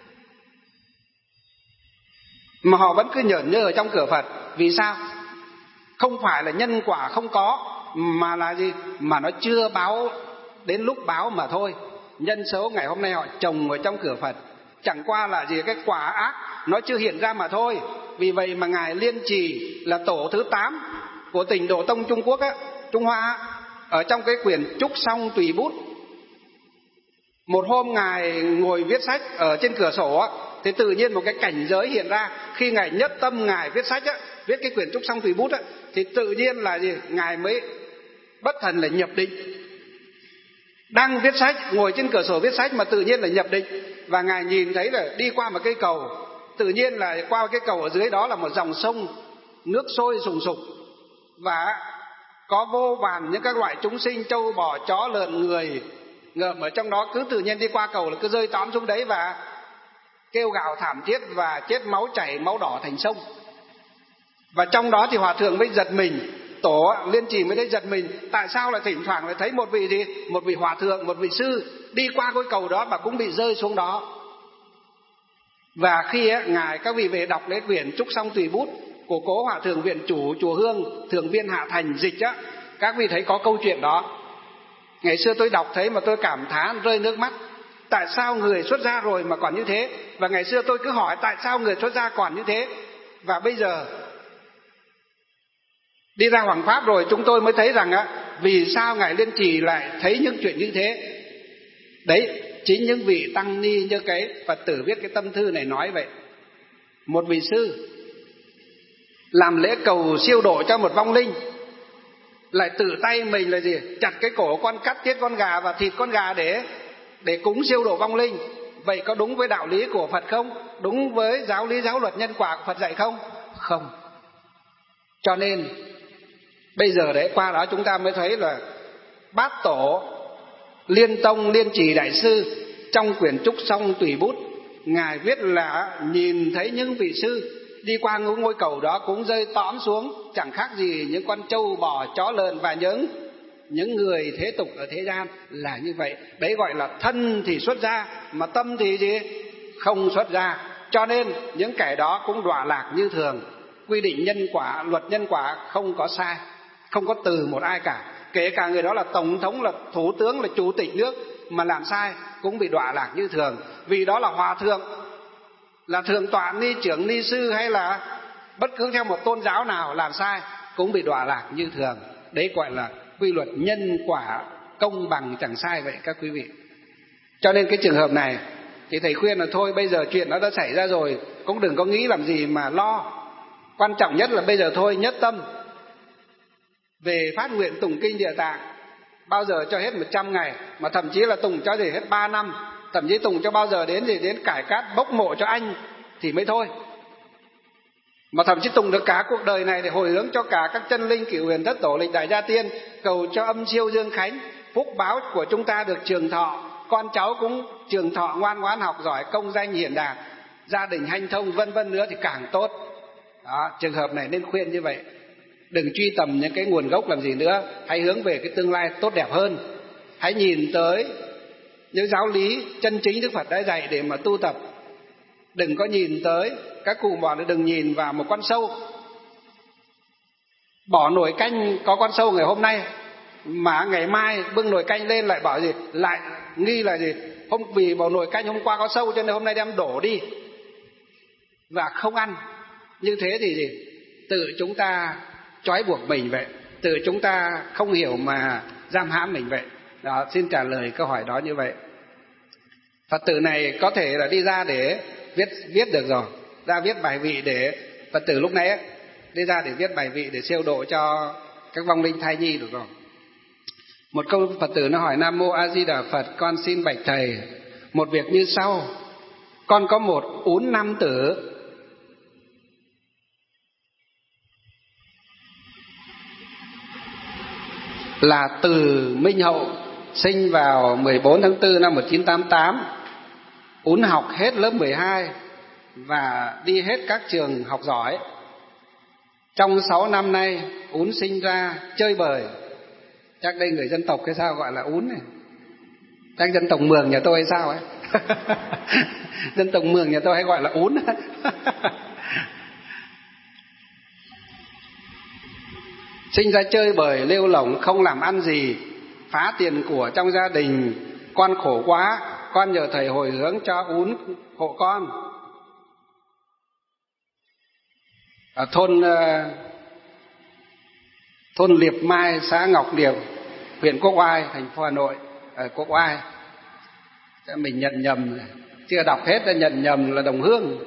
Mà họ vẫn cứ nhởn nhơ ở trong cửa Phật. Vì sao? Không phải là nhân quả không có, mà là gì? Mà nó chưa báo đến lúc báo mà thôi. Nhân số ngày hôm nay họ trồng ở trong cửa Phật, chẳng qua là gì? Cái quả ác nó chưa hiện ra mà thôi. Vì vậy mà Ngài Liên Trì là tổ thứ tám của Tịnh Độ Tông Trung Quốc á, Trung Hoa á, ở trong cái quyển Trúc Song Tùy Bút, một hôm Ngài ngồi viết sách ở trên cửa sổ á, thì tự nhiên một cái cảnh giới hiện ra. Khi Ngài nhất tâm Ngài viết sách á, viết cái quyển Trúc Song Tùy Bút á, thì tự nhiên là gì? Ngài mới bất thần là nhập định. Đang viết sách, ngồi trên cửa sổ viết sách mà tự nhiên là nhập định. Và Ngài nhìn thấy là đi qua một cây cầu, tự nhiên là qua cái cầu ở dưới đó là một dòng sông nước sôi sùng sục, và có vô vàn những các loại chúng sinh, trâu bò chó lợn người ngợm ở trong đó, cứ tự nhiên đi qua cầu là cứ rơi tóm xuống đấy và kêu gào thảm thiết và chết máu chảy máu đỏ thành sông. Và trong đó thì hòa thượng mới giật mình, tổ Liên Trì mới thấy giật mình, tại sao lại thỉnh thoảng lại thấy một vị gì, một vị hòa thượng, một vị sư đi qua cái cầu đó mà cũng bị rơi xuống đó. Và khi ấy, ngài các vị về đọc lấy quyển Trúc Song Tùy Bút của cố hòa thượng viện chủ chùa Hương Thường Viên Hạ Thành dịch á, các vị thấy có câu chuyện đó. Ngày xưa tôi đọc thấy mà tôi cảm thán rơi nước mắt. Tại sao người xuất gia rồi mà còn như thế? Và ngày xưa tôi cứ hỏi tại sao người xuất gia còn như thế? Và bây giờ đi ra Hoàng Pháp rồi chúng tôi mới thấy rằng á, vì sao ngài Liên Trì lại thấy những chuyện như thế. Đấy, chính những vị tăng ni như cái Phật tử viết cái tâm thư này nói vậy. Một vị sư làm lễ cầu siêu độ cho một vong linh, lại tự tay mình là gì, chặt cái cổ con, cắt tiết con gà và thịt con gà để để cúng siêu độ vong linh. Vậy có đúng với đạo lý của Phật không? Đúng với giáo lý giáo luật nhân quả của Phật dạy không? Không. Cho nên bây giờ đấy, qua đó chúng ta mới thấy là Bát Tổ Liên Tông Liên Trì Đại Sư trong quyển Trúc Song Tùy Bút, ngài viết là nhìn thấy những vị sư đi qua ngôi cầu đó cũng rơi tõm xuống, chẳng khác gì những con trâu bò chó lợn và những những người thế tục ở thế gian là như vậy. Đấy gọi là thân thì xuất gia mà tâm thì gì, không xuất gia. Cho nên những kẻ đó cũng đọa lạc như thường. Quy định nhân quả, luật nhân quả không có sai, không có từ một ai cả. Kể cả người đó là tổng thống, là thủ tướng, là chủ tịch nước mà làm sai cũng bị đọa lạc như thường. Vì đó là hòa thượng, là thượng tọa ni trưởng ni sư hay là bất cứ theo một tôn giáo nào làm sai cũng bị đọa lạc như thường. Đấy gọi là quy luật nhân quả công bằng chẳng sai vậy các quý vị. Cho nên cái trường hợp này thì thầy khuyên là thôi, bây giờ chuyện nó đã xảy ra rồi, cũng đừng có nghĩ làm gì mà lo. Quan trọng nhất là bây giờ thôi nhất tâm về phát nguyện tụng kinh Địa Tạng, bao giờ cho hết một trăm ngày, mà thậm chí là tụng cho gì hết ba năm, thậm chí tụng cho bao giờ đến gì đến cải cát bốc mộ cho anh thì mới thôi. Mà thậm chí tụng được cả cuộc đời này để hồi hướng cho cả các chân linh cửu huyền thất tổ lịch đại gia tiên, cầu cho âm siêu dương khánh, phúc báo của chúng ta được trường thọ, con cháu cũng trường thọ ngoan ngoãn học giỏi, công danh hiển đạt, gia đình hanh thông vân vân nữa thì càng tốt. Đó, trường hợp này nên khuyên như vậy. Đừng truy tầm những cái nguồn gốc làm gì nữa, hãy hướng về cái tương lai tốt đẹp hơn. Hãy nhìn tới những giáo lý chân chính Đức Phật đã dạy để mà tu tập. Đừng có nhìn tới, các cụ bảo là đừng nhìn vào một con sâu. Bỏ nồi canh có con sâu ngày hôm nay mà ngày mai bưng nồi canh lên lại bảo gì, lại nghi là gì, không vì bỏ nồi canh hôm qua có sâu cho nên hôm nay đem đổ đi và không ăn. Như thế thì gì, tự chúng ta trói buộc mình vậy, tự chúng ta không hiểu mà giam hãm mình vậy. Đó, xin trả lời câu hỏi đó như vậy. Phật tử này có thể là đi ra để viết viết được rồi, ra viết bài vị để Phật tử lúc nãy ấy, đi ra để viết bài vị để siêu độ cho các vong linh thai nhi được rồi. Một câu Phật tử nó hỏi: Nam Mô A Di Đà Phật, con xin bạch thầy một việc như sau. Con có một ún nam tử là Từ Minh Hậu, sinh vào mười bốn tháng tư năm một nghìn chín trăm tám mươi tám. Ún học hết lớp mười hai và đi hết các trường học giỏi. Trong sáu năm nay Ún sinh ra chơi bời. Chắc đây người dân tộc hay sao gọi là Ún này? Chắc dân tộc Mường nhà tôi hay sao ấy? Dân tộc Mường nhà tôi hay gọi là Ún. Sinh ra chơi bời lêu lổng, không làm ăn gì, phá tiền của trong gia đình. Con khổ quá, con nhờ thầy hồi hướng cho Ún hộ con. Ở thôn thôn Liệp Mai, xã Ngọc Liệp, huyện Quốc Oai, thành phố Hà Nội. Ở Quốc Oai mình nhận nhầm, chưa đọc hết đã nhận nhầm là Đồng Hương.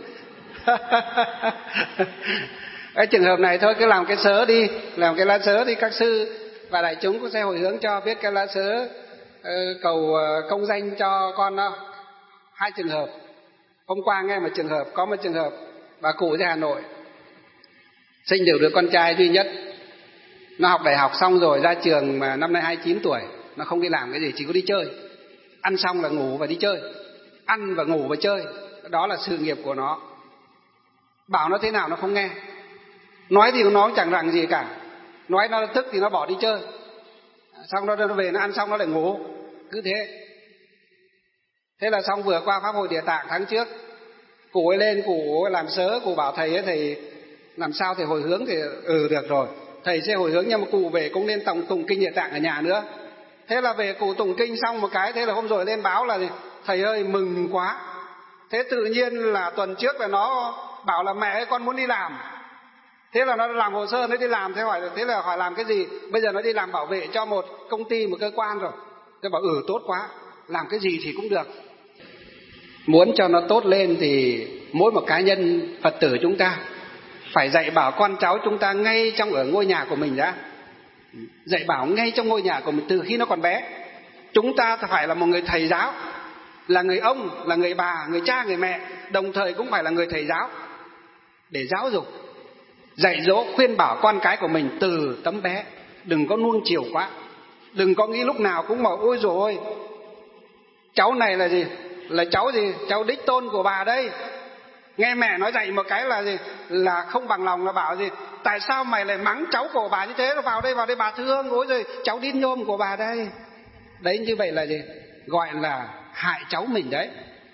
Cái trường hợp này thôi, cứ làm cái sớ đi, làm cái lá sớ đi, các sư và đại chúng cũng sẽ hồi hướng cho, viết cái lá sớ uh, cầu uh, công danh cho con đó. Hai trường hợp. Hôm qua nghe một trường hợp, có một trường hợp bà cụ在Hà Nội sinh được đứa con trai duy nhất. Nó học đại học xong rồi ra trường mà năm nay hai mươi chín tuổi, nó không đi làm cái gì, chỉ có đi chơi. Ăn xong là ngủ và đi chơi, ăn và ngủ và chơi, đó là sự nghiệp của nó. Bảo nó thế nào nó không nghe, nói gì nó chẳng rằng gì cả. nói nó tức thì nó bỏ đi chơi, xong nó về nó ăn xong nó lại ngủ, cứ thế. Thế là xong vừa qua pháp hội Địa Tạng tháng trước, cụ ấy lên cụ ấy làm sớ, cụ bảo thầy ấy, thầy làm sao thầy hồi hướng thì ừ được rồi, thầy sẽ hồi hướng, nhưng mà cụ về cũng nên tụng tụng kinh Địa Tạng ở nhà nữa. Thế là về cụ tụng kinh xong một cái, thế là hôm rồi lên báo là thầy ơi mừng quá. Thế tự nhiên là tuần trước là nó bảo là mẹ ơi con muốn đi làm. Thế là nó làm hồ sơ nó đi làm. Thế hỏi thế là hỏi làm cái gì? Bây giờ nó đi làm bảo vệ cho một công ty, một cơ quan rồi. Tôi bảo ừ tốt quá, làm cái gì thì cũng được. Muốn cho nó tốt lên thì mỗi một cá nhân Phật tử chúng ta phải dạy bảo con cháu chúng ta ngay trong ở ngôi nhà của mình đã. Dạy bảo ngay trong ngôi nhà của mình từ khi nó còn bé. Chúng ta phải là một người thầy giáo, là người ông, là người bà, người cha, người mẹ, đồng thời cũng phải là người thầy giáo để giáo dục, dạy dỗ, khuyên bảo con cái của mình từ tấm bé. Đừng có nuông chiều quá, đừng có nghĩ lúc nào cũng bảo ôi dồi ôi, cháu này là gì? Là cháu gì? Cháu đích tôn của bà đây. Nghe mẹ nói dạy một cái là gì? Là không bằng lòng, là bảo gì? Tại sao mày lại mắng cháu của bà như thế? Nó vào đây, vào đây bà thương, ôi rồi cháu đít nhôm của bà đây. Đấy, như vậy là gì? Gọi là hại cháu mình đấy.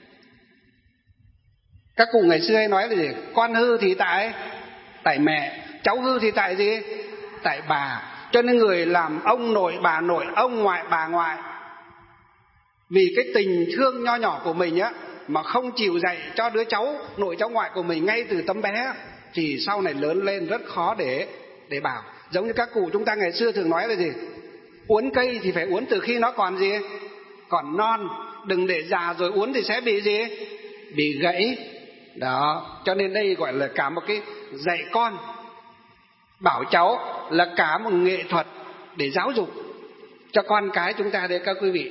Các cụ ngày xưa hay nói là gì? Con hư thì tại tại mẹ, cháu hư thì tại gì? Tại bà. Cho nên người làm ông nội, bà nội, ông ngoại, bà ngoại, vì cái tình thương nho nhỏ của mình á, mà không chịu dạy cho đứa cháu nội cháu ngoại của mình ngay từ tấm bé, thì sau này lớn lên rất khó để để bảo. Giống như các cụ chúng ta ngày xưa thường nói là gì? Uốn cây thì phải uốn từ khi nó còn gì? Còn non. Đừng để già rồi uốn thì sẽ bị gì? Bị gãy. Đó. Cho nên đây gọi là cả một cái dạy con, bảo cháu là cả một nghệ thuật để giáo dục cho con cái chúng ta đấy các quý vị.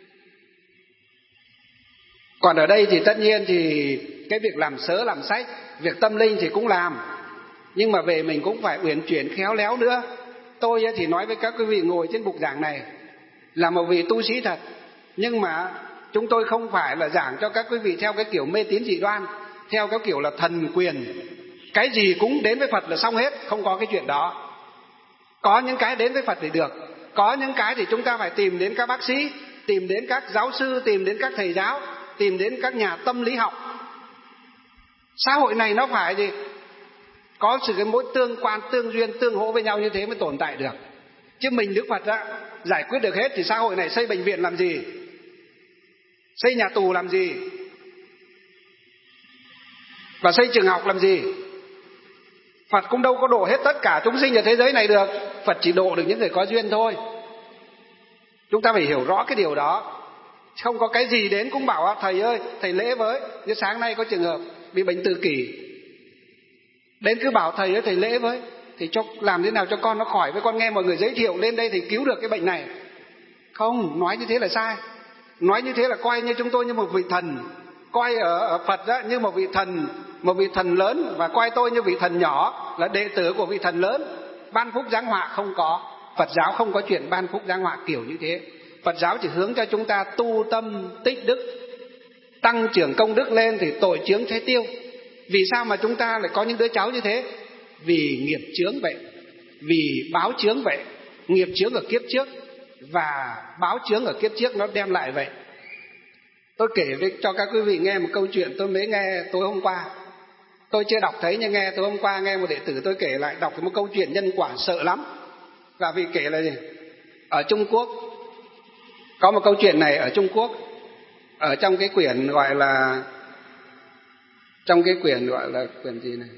Còn ở đây thì tất nhiên thì cái việc làm sớ làm sách, việc tâm linh thì cũng làm, nhưng mà về mình cũng phải uyển chuyển khéo léo nữa. Tôi thì nói với các quý vị ngồi trên bục giảng này là một vị tu sĩ thật, nhưng mà chúng tôi không phải là giảng cho các quý vị theo cái kiểu mê tín dị đoan, theo cái kiểu là thần quyền, cái gì cũng đến với Phật là xong hết. Không có cái chuyện đó. Có những cái đến với Phật thì được, có những cái thì chúng ta phải tìm đến các bác sĩ, tìm đến các giáo sư, tìm đến các thầy giáo, tìm đến các nhà tâm lý học. Xã hội này nó phải gì? Có sự cái mối tương quan, tương duyên, tương hỗ với nhau, như thế mới tồn tại được. Chứ mình Đức Phật á, giải quyết được hết thì xã hội này xây bệnh viện làm gì? Xây nhà tù làm gì? Và xây trường học làm gì? Phật cũng đâu có độ hết tất cả chúng sinh ở thế giới này được. Phật chỉ độ được những người có duyên thôi. Chúng ta phải hiểu rõ cái điều đó. Không có cái gì đến cũng bảo thầy ơi, thầy lễ với. Như sáng nay có trường hợp bị bệnh tự kỷ, đến cứ bảo thầy ơi thầy lễ với, thì cho làm thế nào cho con nó khỏi, với con nghe mọi người giới thiệu lên đây thì cứu được cái bệnh này. Không, nói như thế là sai. Nói như thế là coi như chúng tôi như một vị thần, coi ở, ở Phật đó như một vị thần, một vị thần lớn, và coi tôi như vị thần nhỏ, là đệ tử của vị thần lớn. Ban phúc giáng họa không có. Phật giáo không có chuyện ban phúc giáng họa kiểu như thế. Phật giáo chỉ hướng cho chúng ta tu tâm tích đức, tăng trưởng công đức lên thì tội chướng sẽ tiêu. Vì sao mà chúng ta lại có những đứa cháu như thế? Vì nghiệp chướng vậy, vì báo chướng vậy. Nghiệp chướng ở kiếp trước và báo chướng ở kiếp trước nó đem lại vậy. Tôi kể với, cho các quý vị nghe một câu chuyện tôi mới nghe tối hôm qua. Tôi chưa đọc thấy nhưng nghe tối hôm qua nghe một đệ tử tôi kể lại, đọc một câu chuyện nhân quả sợ lắm. Và vì kể là gì? Ở Trung Quốc có một câu chuyện này. Ở Trung Quốc, ở trong cái quyển gọi là trong cái quyển gọi là quyển gì này,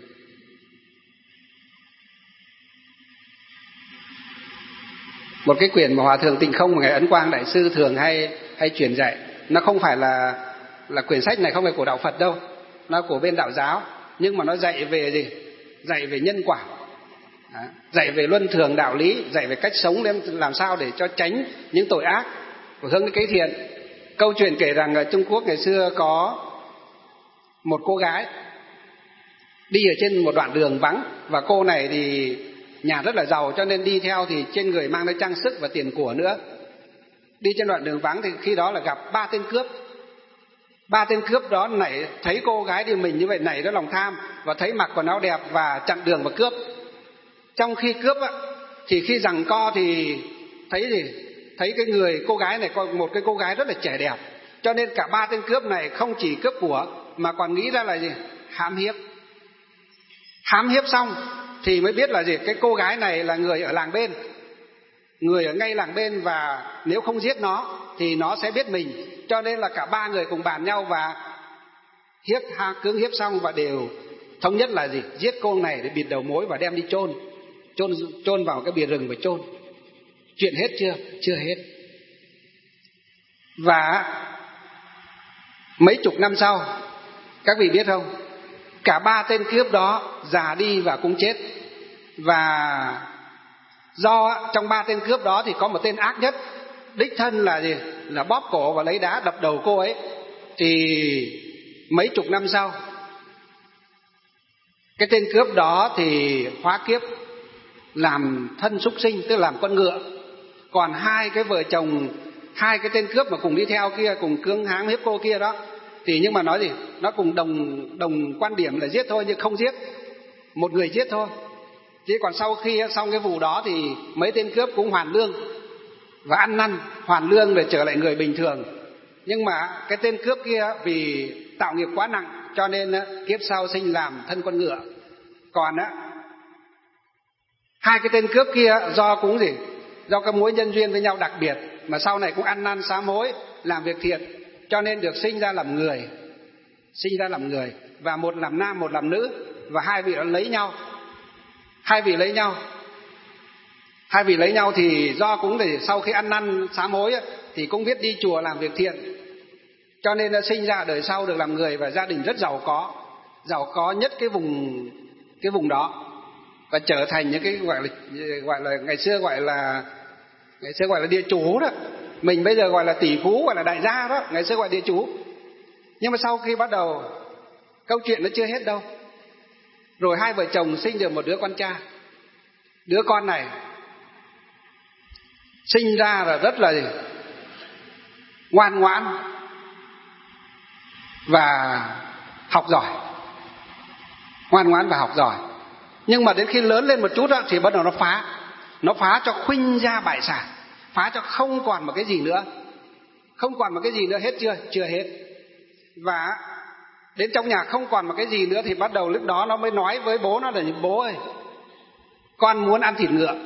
một cái quyển mà Hòa thượng Tịnh Không và ngài Ấn Quang đại sư thường hay hay truyền dạy. Nó không phải là là quyển sách này không phải của đạo Phật đâu, nó của bên đạo giáo, nhưng mà nó dạy về gì? Dạy về nhân quả, dạy về luân thường đạo lý, dạy về cách sống làm sao để cho tránh những tội ác và hướng đến cái thiện. Câu chuyện kể rằng ở Trung Quốc ngày xưa có một cô gái đi ở trên một đoạn đường vắng, và cô này thì nhà rất là giàu, cho nên đi theo thì trên người mang theo trang sức và tiền của nữa. Đi trên đoạn đường vắng thì khi đó là gặp ba tên cướp. Ba tên cướp đó nảy thấy cô gái đi mình như vậy, nảy ra lòng tham, và thấy mặc quần áo đẹp và chặn đường và cướp. Trong khi cướp á, Thì khi giằng co thì thấy gì? Thấy cái người cô gái này, một cái cô gái rất là trẻ đẹp, cho nên cả ba tên cướp này không chỉ cướp của mà còn nghĩ ra là gì? Hãm hiếp. Hãm hiếp xong thì mới biết là gì? Cái cô gái này là người ở làng bên, người ở ngay làng bên, và nếu không giết nó thì nó sẽ biết mình. Cho nên là cả ba người cùng bàn nhau và hiếp ha cưỡng hiếp xong, và đều thống nhất là gì? Giết cô này để bịt đầu mối và đem đi chôn, chôn chôn vào cái bìa rừng và chôn. Chuyện hết chưa? Chưa hết. Và mấy chục năm sau, các vị biết không, cả ba tên cướp đó già đi và cũng chết. Và do trong ba tên cướp đó thì có một tên ác nhất, đích thân là gì? Là bóp cổ và lấy đá đập đầu cô ấy. Thì mấy chục năm sau, cái tên cướp đó thì hóa kiếp làm thân súc sinh, tức là làm con ngựa. Còn hai cái vợ chồng, hai cái tên cướp mà cùng đi theo kia, cùng cưỡng hãm hiếp cô kia đó, thì nhưng mà nói gì? Nó cùng đồng đồng quan điểm là giết thôi, nhưng không giết. Một người giết thôi. Chứ còn sau khi xong cái vụ đó thì mấy tên cướp cũng hoàn lương và ăn năn, hoàn lương để trở lại người bình thường. Nhưng mà cái tên cướp kia vì tạo nghiệp quá nặng, cho nên kiếp sau sinh làm thân con ngựa. Còn á, hai cái tên cướp kia do cũng gì? Do cái mối nhân duyên với nhau đặc biệt, mà sau này cũng ăn năn sám hối, làm việc thiện, cho nên được sinh ra làm người. Sinh ra làm người. Và một làm nam, một làm nữ. Và hai vị đó lấy nhau. Hai vị lấy nhau. Hai vị lấy nhau thì do cũng để sau khi ăn năn sám hối ấy, thì cũng biết đi chùa làm việc thiện, cho nên đã sinh ra đời sau được làm người, và gia đình rất giàu có, giàu có nhất cái vùng cái vùng đó, và trở thành những cái gọi là gọi là ngày xưa gọi là ngày xưa gọi là địa chủ đó. Mình bây giờ gọi là tỷ phú, gọi là đại gia đó, ngày xưa gọi địa chủ. Nhưng mà sau khi bắt đầu, câu chuyện nó chưa hết đâu. Rồi hai vợ chồng sinh được một đứa con trai. Đứa con này sinh ra là rất là ngoan ngoãn và học giỏi. Ngoan ngoãn và học giỏi. Nhưng mà đến khi lớn lên một chút đó, thì bắt đầu nó phá. Nó phá cho khuynh gia bại sản, phá cho không còn một cái gì nữa. Không còn một cái gì nữa, hết chưa? Chưa hết. Và đến trong nhà không còn một cái gì nữa, thì bắt đầu lúc đó nó mới nói với bố nó là: bố ơi, con muốn ăn thịt ngựa.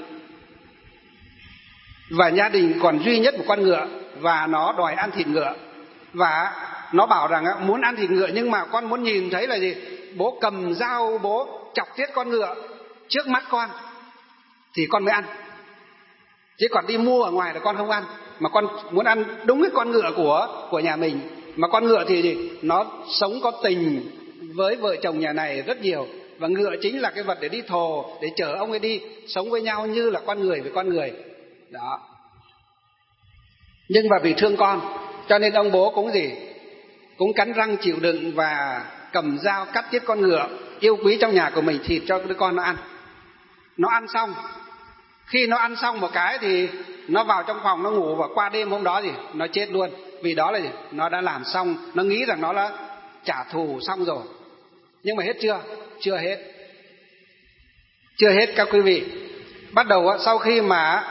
Và gia đình còn duy nhất một con ngựa, và nó đòi ăn thịt ngựa. Và nó bảo rằng muốn ăn thịt ngựa, nhưng mà con muốn nhìn thấy là gì? Bố cầm dao, bố chọc tiết con ngựa trước mắt con thì con mới ăn. Chứ còn đi mua ở ngoài là con không ăn. Mà con muốn ăn đúng cái con ngựa của, của nhà mình. Mà con ngựa thì gì? Nó sống có tình với vợ chồng nhà này rất nhiều. Và ngựa chính là cái vật để đi thồ, để chở ông ấy đi, sống với nhau như là con người với con người đó. Nhưng mà vì thương con, cho nên ông bố cũng gì? Cũng cắn răng chịu đựng và cầm dao cắt tiết con ngựa yêu quý trong nhà của mình, thịt cho đứa con nó ăn. Nó ăn xong, khi nó ăn xong một cái thì nó vào trong phòng nó ngủ, và qua đêm hôm đó gì? Nó chết luôn. Vì đó là gì? Nó đã làm xong, nó nghĩ rằng nó đã trả thù xong rồi. Nhưng mà hết chưa? Chưa hết. Chưa hết các quý vị. Bắt đầu sau khi mà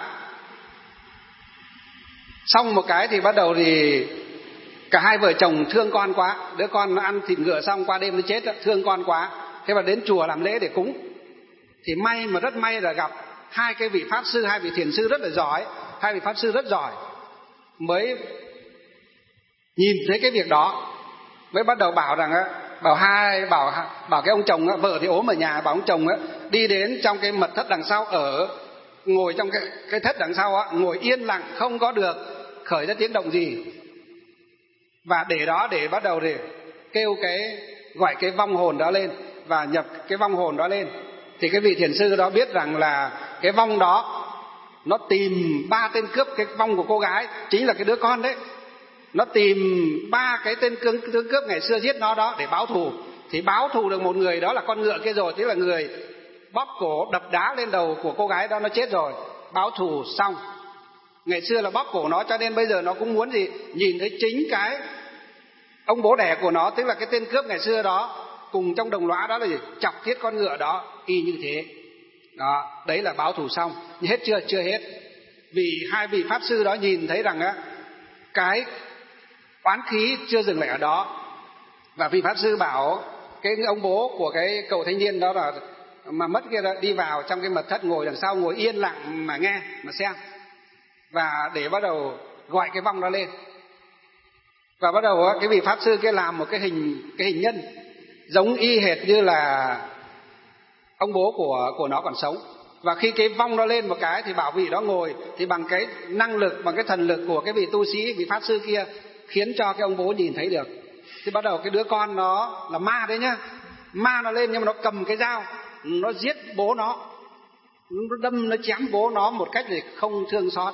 xong một cái thì bắt đầu thì cả hai vợ chồng thương con quá. Đứa con nó ăn thịt ngựa xong qua đêm nó chết, thương con quá. Thế mà đến chùa làm lễ để cúng. Thì may mà rất may là gặp hai cái vị pháp sư, hai vị thiền sư rất là giỏi. Hai vị pháp sư rất giỏi mới nhìn thấy cái việc đó, mới bắt đầu bảo rằng bảo hai bảo bảo cái ông chồng, vợ thì ốm ở nhà, bảo ông chồng đi đến trong cái mật thất đằng sau, ở ngồi trong cái cái thất đằng sau, ngồi yên lặng, không có được khởi ra tiếng động gì, và để đó để bắt đầu để kêu cái gọi cái vong hồn đó lên và nhập cái vong hồn đó lên. Thì cái vị thiền sư đó biết rằng là cái vong đó nó tìm ba tên cướp, cái vong của cô gái chính là cái đứa con đấy. Nó tìm ba cái tên tướng cướp ngày xưa giết nó đó để báo thù. Thì báo thù được một người, đó là con ngựa kia rồi, tức là người bóp cổ đập đá lên đầu của cô gái đó, nó chết rồi. Báo thù xong. Ngày xưa là bóp cổ nó, cho nên bây giờ nó cũng muốn gì? Nhìn thấy chính cái ông bố đẻ của nó, tức là cái tên cướp ngày xưa đó, cùng trong đồng lõa đó là gì? Chọc thiết con ngựa đó, y như thế. Đó, đấy là báo thù xong. Nhưng hết chưa? Chưa hết. Vì hai vị pháp sư đó nhìn thấy rằng á, cái oán khí chưa dừng lại ở đó. Và vị pháp sư bảo cái ông bố của cái cậu thanh niên đó là mà mất kia đó, đi vào trong cái mật thất, ngồi đằng sau, ngồi yên lặng mà nghe, mà xem. Và để bắt đầu gọi cái vong đó lên. Và bắt đầu cái vị pháp sư kia làm một cái hình cái hình nhân giống y hệt như là ông bố của của nó còn sống. Và khi cái vong nó lên một cái thì bảo vị đó ngồi, thì bằng cái năng lực, bằng cái thần lực của cái vị tu sĩ, vị pháp sư kia khiến cho cái ông bố nhìn thấy được. Thì bắt đầu cái đứa con nó là ma đấy nhá, ma nó lên nhưng mà nó cầm cái dao, nó giết bố nó, nó đâm, nó chém bố nó một cách thì không thương xót.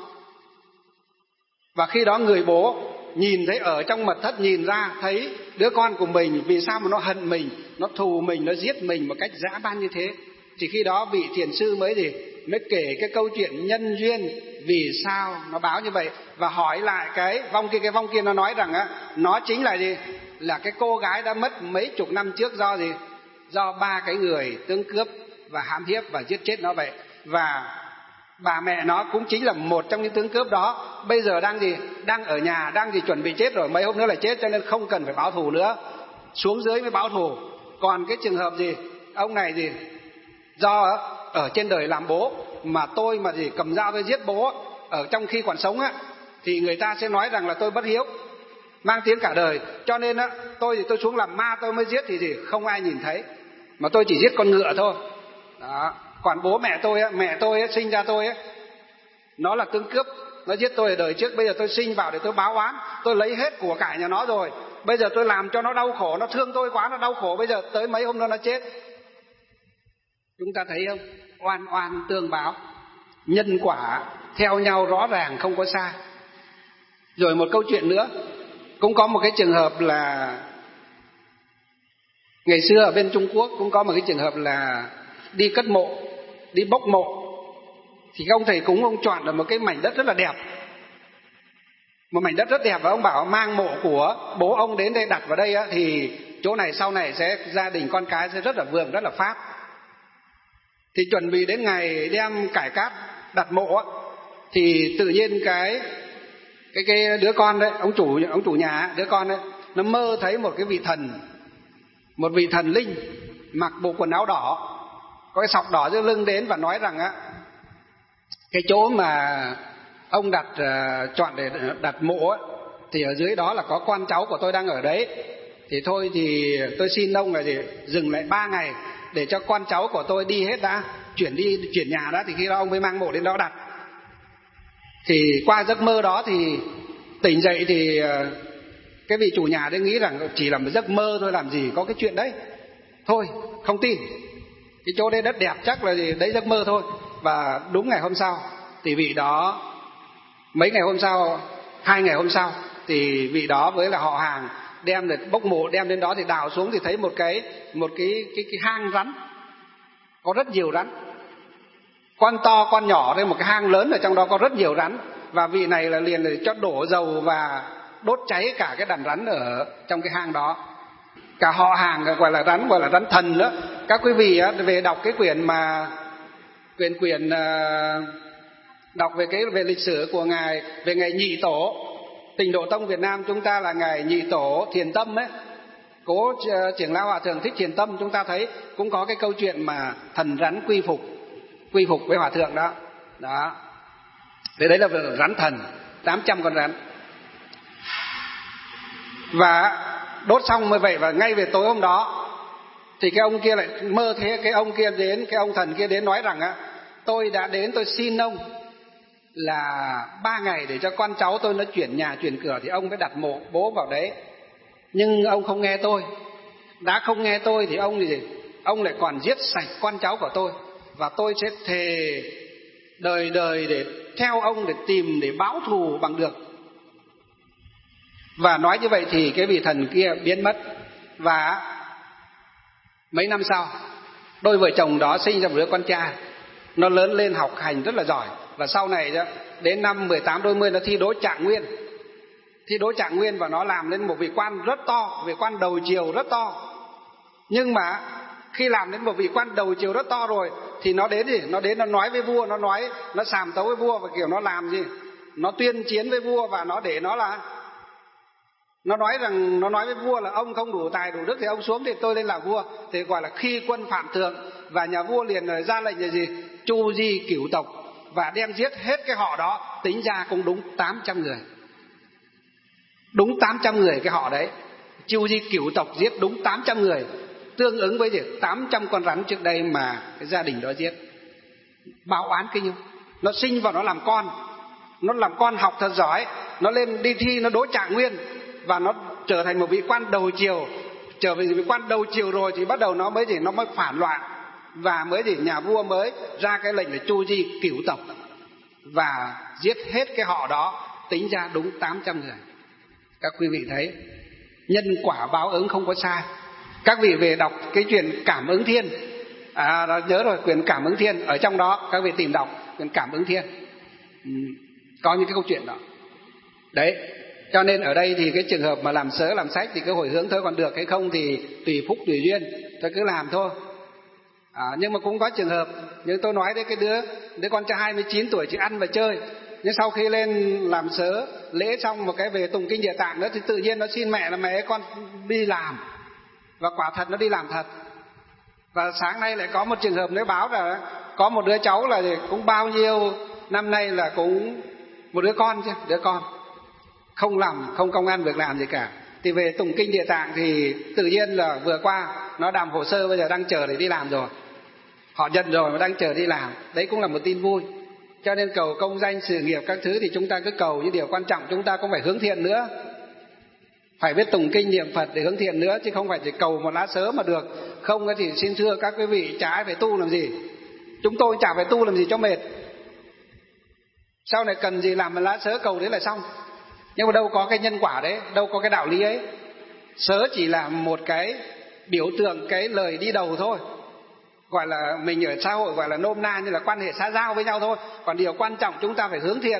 Và khi đó người bố nhìn thấy ở trong mật thất, nhìn ra thấy đứa con của mình vì sao mà nó hận mình, nó thù mình, nó giết mình một cách dã man như thế. Thì khi đó vị thiền sư mới gì mới kể cái câu chuyện nhân duyên vì sao nó báo như vậy, và hỏi lại cái vong kia. Cái vong kia nó nói rằng á, nó chính là gì, là cái cô gái đã mất mấy chục năm trước do gì, do ba cái người tướng cướp và hãm hiếp và giết chết nó vậy. Và bà mẹ nó cũng chính là một trong những tướng cướp đó, bây giờ đang gì, đang ở nhà, đang gì chuẩn bị chết rồi, mấy hôm nữa là chết, cho nên không cần phải báo thù nữa, xuống dưới mới báo thù. Còn cái trường hợp gì, ông này gì, do ở trên đời làm bố mà tôi mà gì cầm dao tôi giết bố ở trong khi còn sống á, thì người ta sẽ nói rằng là tôi bất hiếu, mang tiếng cả đời, cho nên á tôi thì tôi xuống làm ma tôi mới giết, thì gì không ai nhìn thấy, mà tôi chỉ giết con ngựa thôi. Đó. Còn bố mẹ tôi á, mẹ tôi á, sinh ra tôi á, nó là tướng cướp, nó giết tôi ở đời trước, bây giờ tôi sinh vào để tôi báo oán, tôi lấy hết của cải nhà nó rồi, bây giờ tôi làm cho nó đau khổ, nó thương tôi quá, nó đau khổ, bây giờ tới mấy hôm nữa nó chết. Chúng ta thấy không? Oan oan tương báo, nhân quả theo nhau rõ ràng, không có sai. Rồi một câu chuyện nữa, cũng có một cái trường hợp là ngày xưa ở bên Trung Quốc cũng có một cái trường hợp là đi cất mộ, đi bốc mộ. Thì ông thầy cúng ông chọn được một cái mảnh đất rất là đẹp, một mảnh đất rất đẹp, và ông bảo mang mộ của bố ông đến đây đặt vào đây á, thì chỗ này sau này sẽ gia đình con cái sẽ rất là vượng, rất là phát. Thì chuẩn bị đến ngày đem cải cát đặt mộ á, thì tự nhiên cái cái cái đứa con đấy, ông chủ ông chủ nhà, đứa con đấy, nó mơ thấy một cái vị thần, một vị thần linh mặc bộ quần áo đỏ, có cái sọc đỏ dưới lưng đến và nói rằng á, cái chỗ mà ông đặt uh, chọn để đặt mộ á, thì ở dưới đó là có con cháu của tôi đang ở đấy. Thì thôi thì tôi xin ông là gì dừng lại ba ngày để cho con cháu của tôi đi hết đã, chuyển đi chuyển nhà đã, thì khi đó ông mới mang mộ đến đó đặt. Thì qua giấc mơ đó thì tỉnh dậy thì uh, cái vị chủ nhà đấy nghĩ rằng chỉ là một giấc mơ thôi, làm gì có cái chuyện đấy, thôi không tin, cái chỗ đấy đất đẹp chắc là gì đấy giấc mơ thôi. Và đúng ngày hôm sau thì vị đó, mấy ngày hôm sau, hai ngày hôm sau thì vị đó với là họ hàng đem được bốc mộ đem đến đó, thì đào xuống thì thấy một cái một cái cái cái hang rắn, có rất nhiều rắn, con to con nhỏ, đây một cái hang lớn, ở trong đó có rất nhiều rắn. Và vị này là liền là cho đổ dầu và đốt cháy cả cái đàn rắn ở trong cái hang đó. Cả họ hàng gọi là rắn, gọi là rắn thần nữa. Các quý vị về đọc cái quyển mà quyển quyển đọc về cái về lịch sử của ngài, về ngày Nhị Tổ Tịnh Độ Tông Việt Nam chúng ta là ngài Nhị Tổ Thiền Tâm ấy, Cố Trưởng Lão Hòa Thượng Thích Thiền Tâm, chúng ta thấy cũng có cái câu chuyện mà thần rắn quy phục quy phục với hòa thượng đó. Đó. Thế đấy là rắn thần, tám trăm con rắn. Và đốt xong như vậy, và ngay về tối hôm đó thì cái ông kia lại mơ thế, cái ông kia đến, cái ông thần kia đến nói rằng á, tôi đã đến tôi xin ông là ba ngày để cho con cháu tôi nó chuyển nhà chuyển cửa, thì ông phải đặt mộ bố vào đấy. Nhưng ông không nghe tôi, đã không nghe tôi thì ông gì ông lại còn giết sạch con cháu của tôi, và tôi sẽ thề đời đời để theo ông, để tìm, để báo thù bằng được. Và nói như vậy thì cái vị thần kia biến mất. Và mấy năm sau, đôi vợ chồng đó sinh ra một đứa con trai, nó lớn lên học hành rất là giỏi. Và sau này đến năm mười tám đôi mươi nó thi đỗ trạng nguyên, thi đỗ trạng nguyên và nó làm lên một vị quan rất to, vị quan đầu triều rất to. Nhưng mà Khi làm đến một vị quan đầu chiều rất to rồi thì nó đến gì? Nó đến nó nói với vua, nó nói, nó sàm tấu với vua, và kiểu nó làm gì? Nó tuyên chiến với vua, và nó để nó là nó nói rằng nó nói với vua là ông không đủ tài đủ đức thì ông xuống thì tôi lên làm vua. Thì gọi là khi quân phạm thượng, và nhà vua liền ra lệnh là gì? Chu di cửu tộc, và đem giết hết cái họ đó. Tính ra cũng đúng tám trăm người, đúng tám trăm người cái họ đấy. Chu di cửu tộc giết đúng tám trăm người, tương ứng với gì? tám trăm con rắn trước đây mà cái gia đình đó giết. Báo oán kinh không? Nó sinh vào nó làm con, nó làm con học thật giỏi, nó lên đi thi nó đỗ trạng nguyên, và nó trở thành một vị quan đầu triều. Trở về vị quan đầu triều rồi thì bắt đầu nó mới gì? Nó mới phản loạn, và mới gì? Nhà vua mới ra cái lệnh là chu di cửu tộc, và giết hết cái họ đó. Tính ra đúng tám trăm người. Các quý vị thấy nhân quả báo ứng không có sai. Các vị về đọc cái chuyện Cảm Ứng Thiên, à nhớ rồi, quyển Cảm Ứng Thiên, ở trong đó các vị tìm đọc quyển Cảm Ứng Thiên, ừ, có những cái câu chuyện đó đấy. Cho nên ở đây thì cái trường hợp mà làm sớ làm sách thì cứ hồi hướng thôi, còn được hay không thì tùy phúc tùy duyên, tôi cứ làm thôi. À, nhưng mà cũng có trường hợp như tôi nói đấy, cái đứa đứa con trai hai mươi chín tuổi chỉ ăn và chơi, nhưng sau khi lên làm sớ lễ xong một cái về tụng kinh Địa Tạng nữa thì tự nhiên nó xin mẹ là mẹ con đi làm, và quả thật nó đi làm thật. Và sáng nay lại có một trường hợp nữa báo là có một đứa cháu là cũng bao nhiêu năm nay là cũng một đứa con chứ, đứa con không làm, không công ăn việc làm gì cả, thì về tụng kinh Địa Tạng thì tự nhiên là vừa qua nó làm hồ sơ, bây giờ đang chờ để đi làm rồi, họ nhận rồi mà đang chờ đi làm. Đấy cũng là một tin vui. Cho nên cầu công danh sự nghiệp các thứ thì chúng ta cứ cầu, nhưng điều quan trọng chúng ta cũng phải hướng thiện nữa, phải biết tụng kinh niệm Phật để hướng thiện nữa, chứ không phải chỉ cầu một lá sớ mà được. Không thì xin thưa các quý vị, chả phải tu làm gì, chúng tôi chả phải tu làm gì cho mệt, sau này cần gì làm một lá sớ cầu đấy là xong. Nhưng mà đâu có cái nhân quả đấy, đâu có cái đạo lý ấy. Sớ chỉ là một cái biểu tượng, cái lời đi đầu thôi, gọi là mình ở xã hội gọi là nôm na như là quan hệ xã giao với nhau thôi. Còn điều quan trọng chúng ta phải hướng thiện,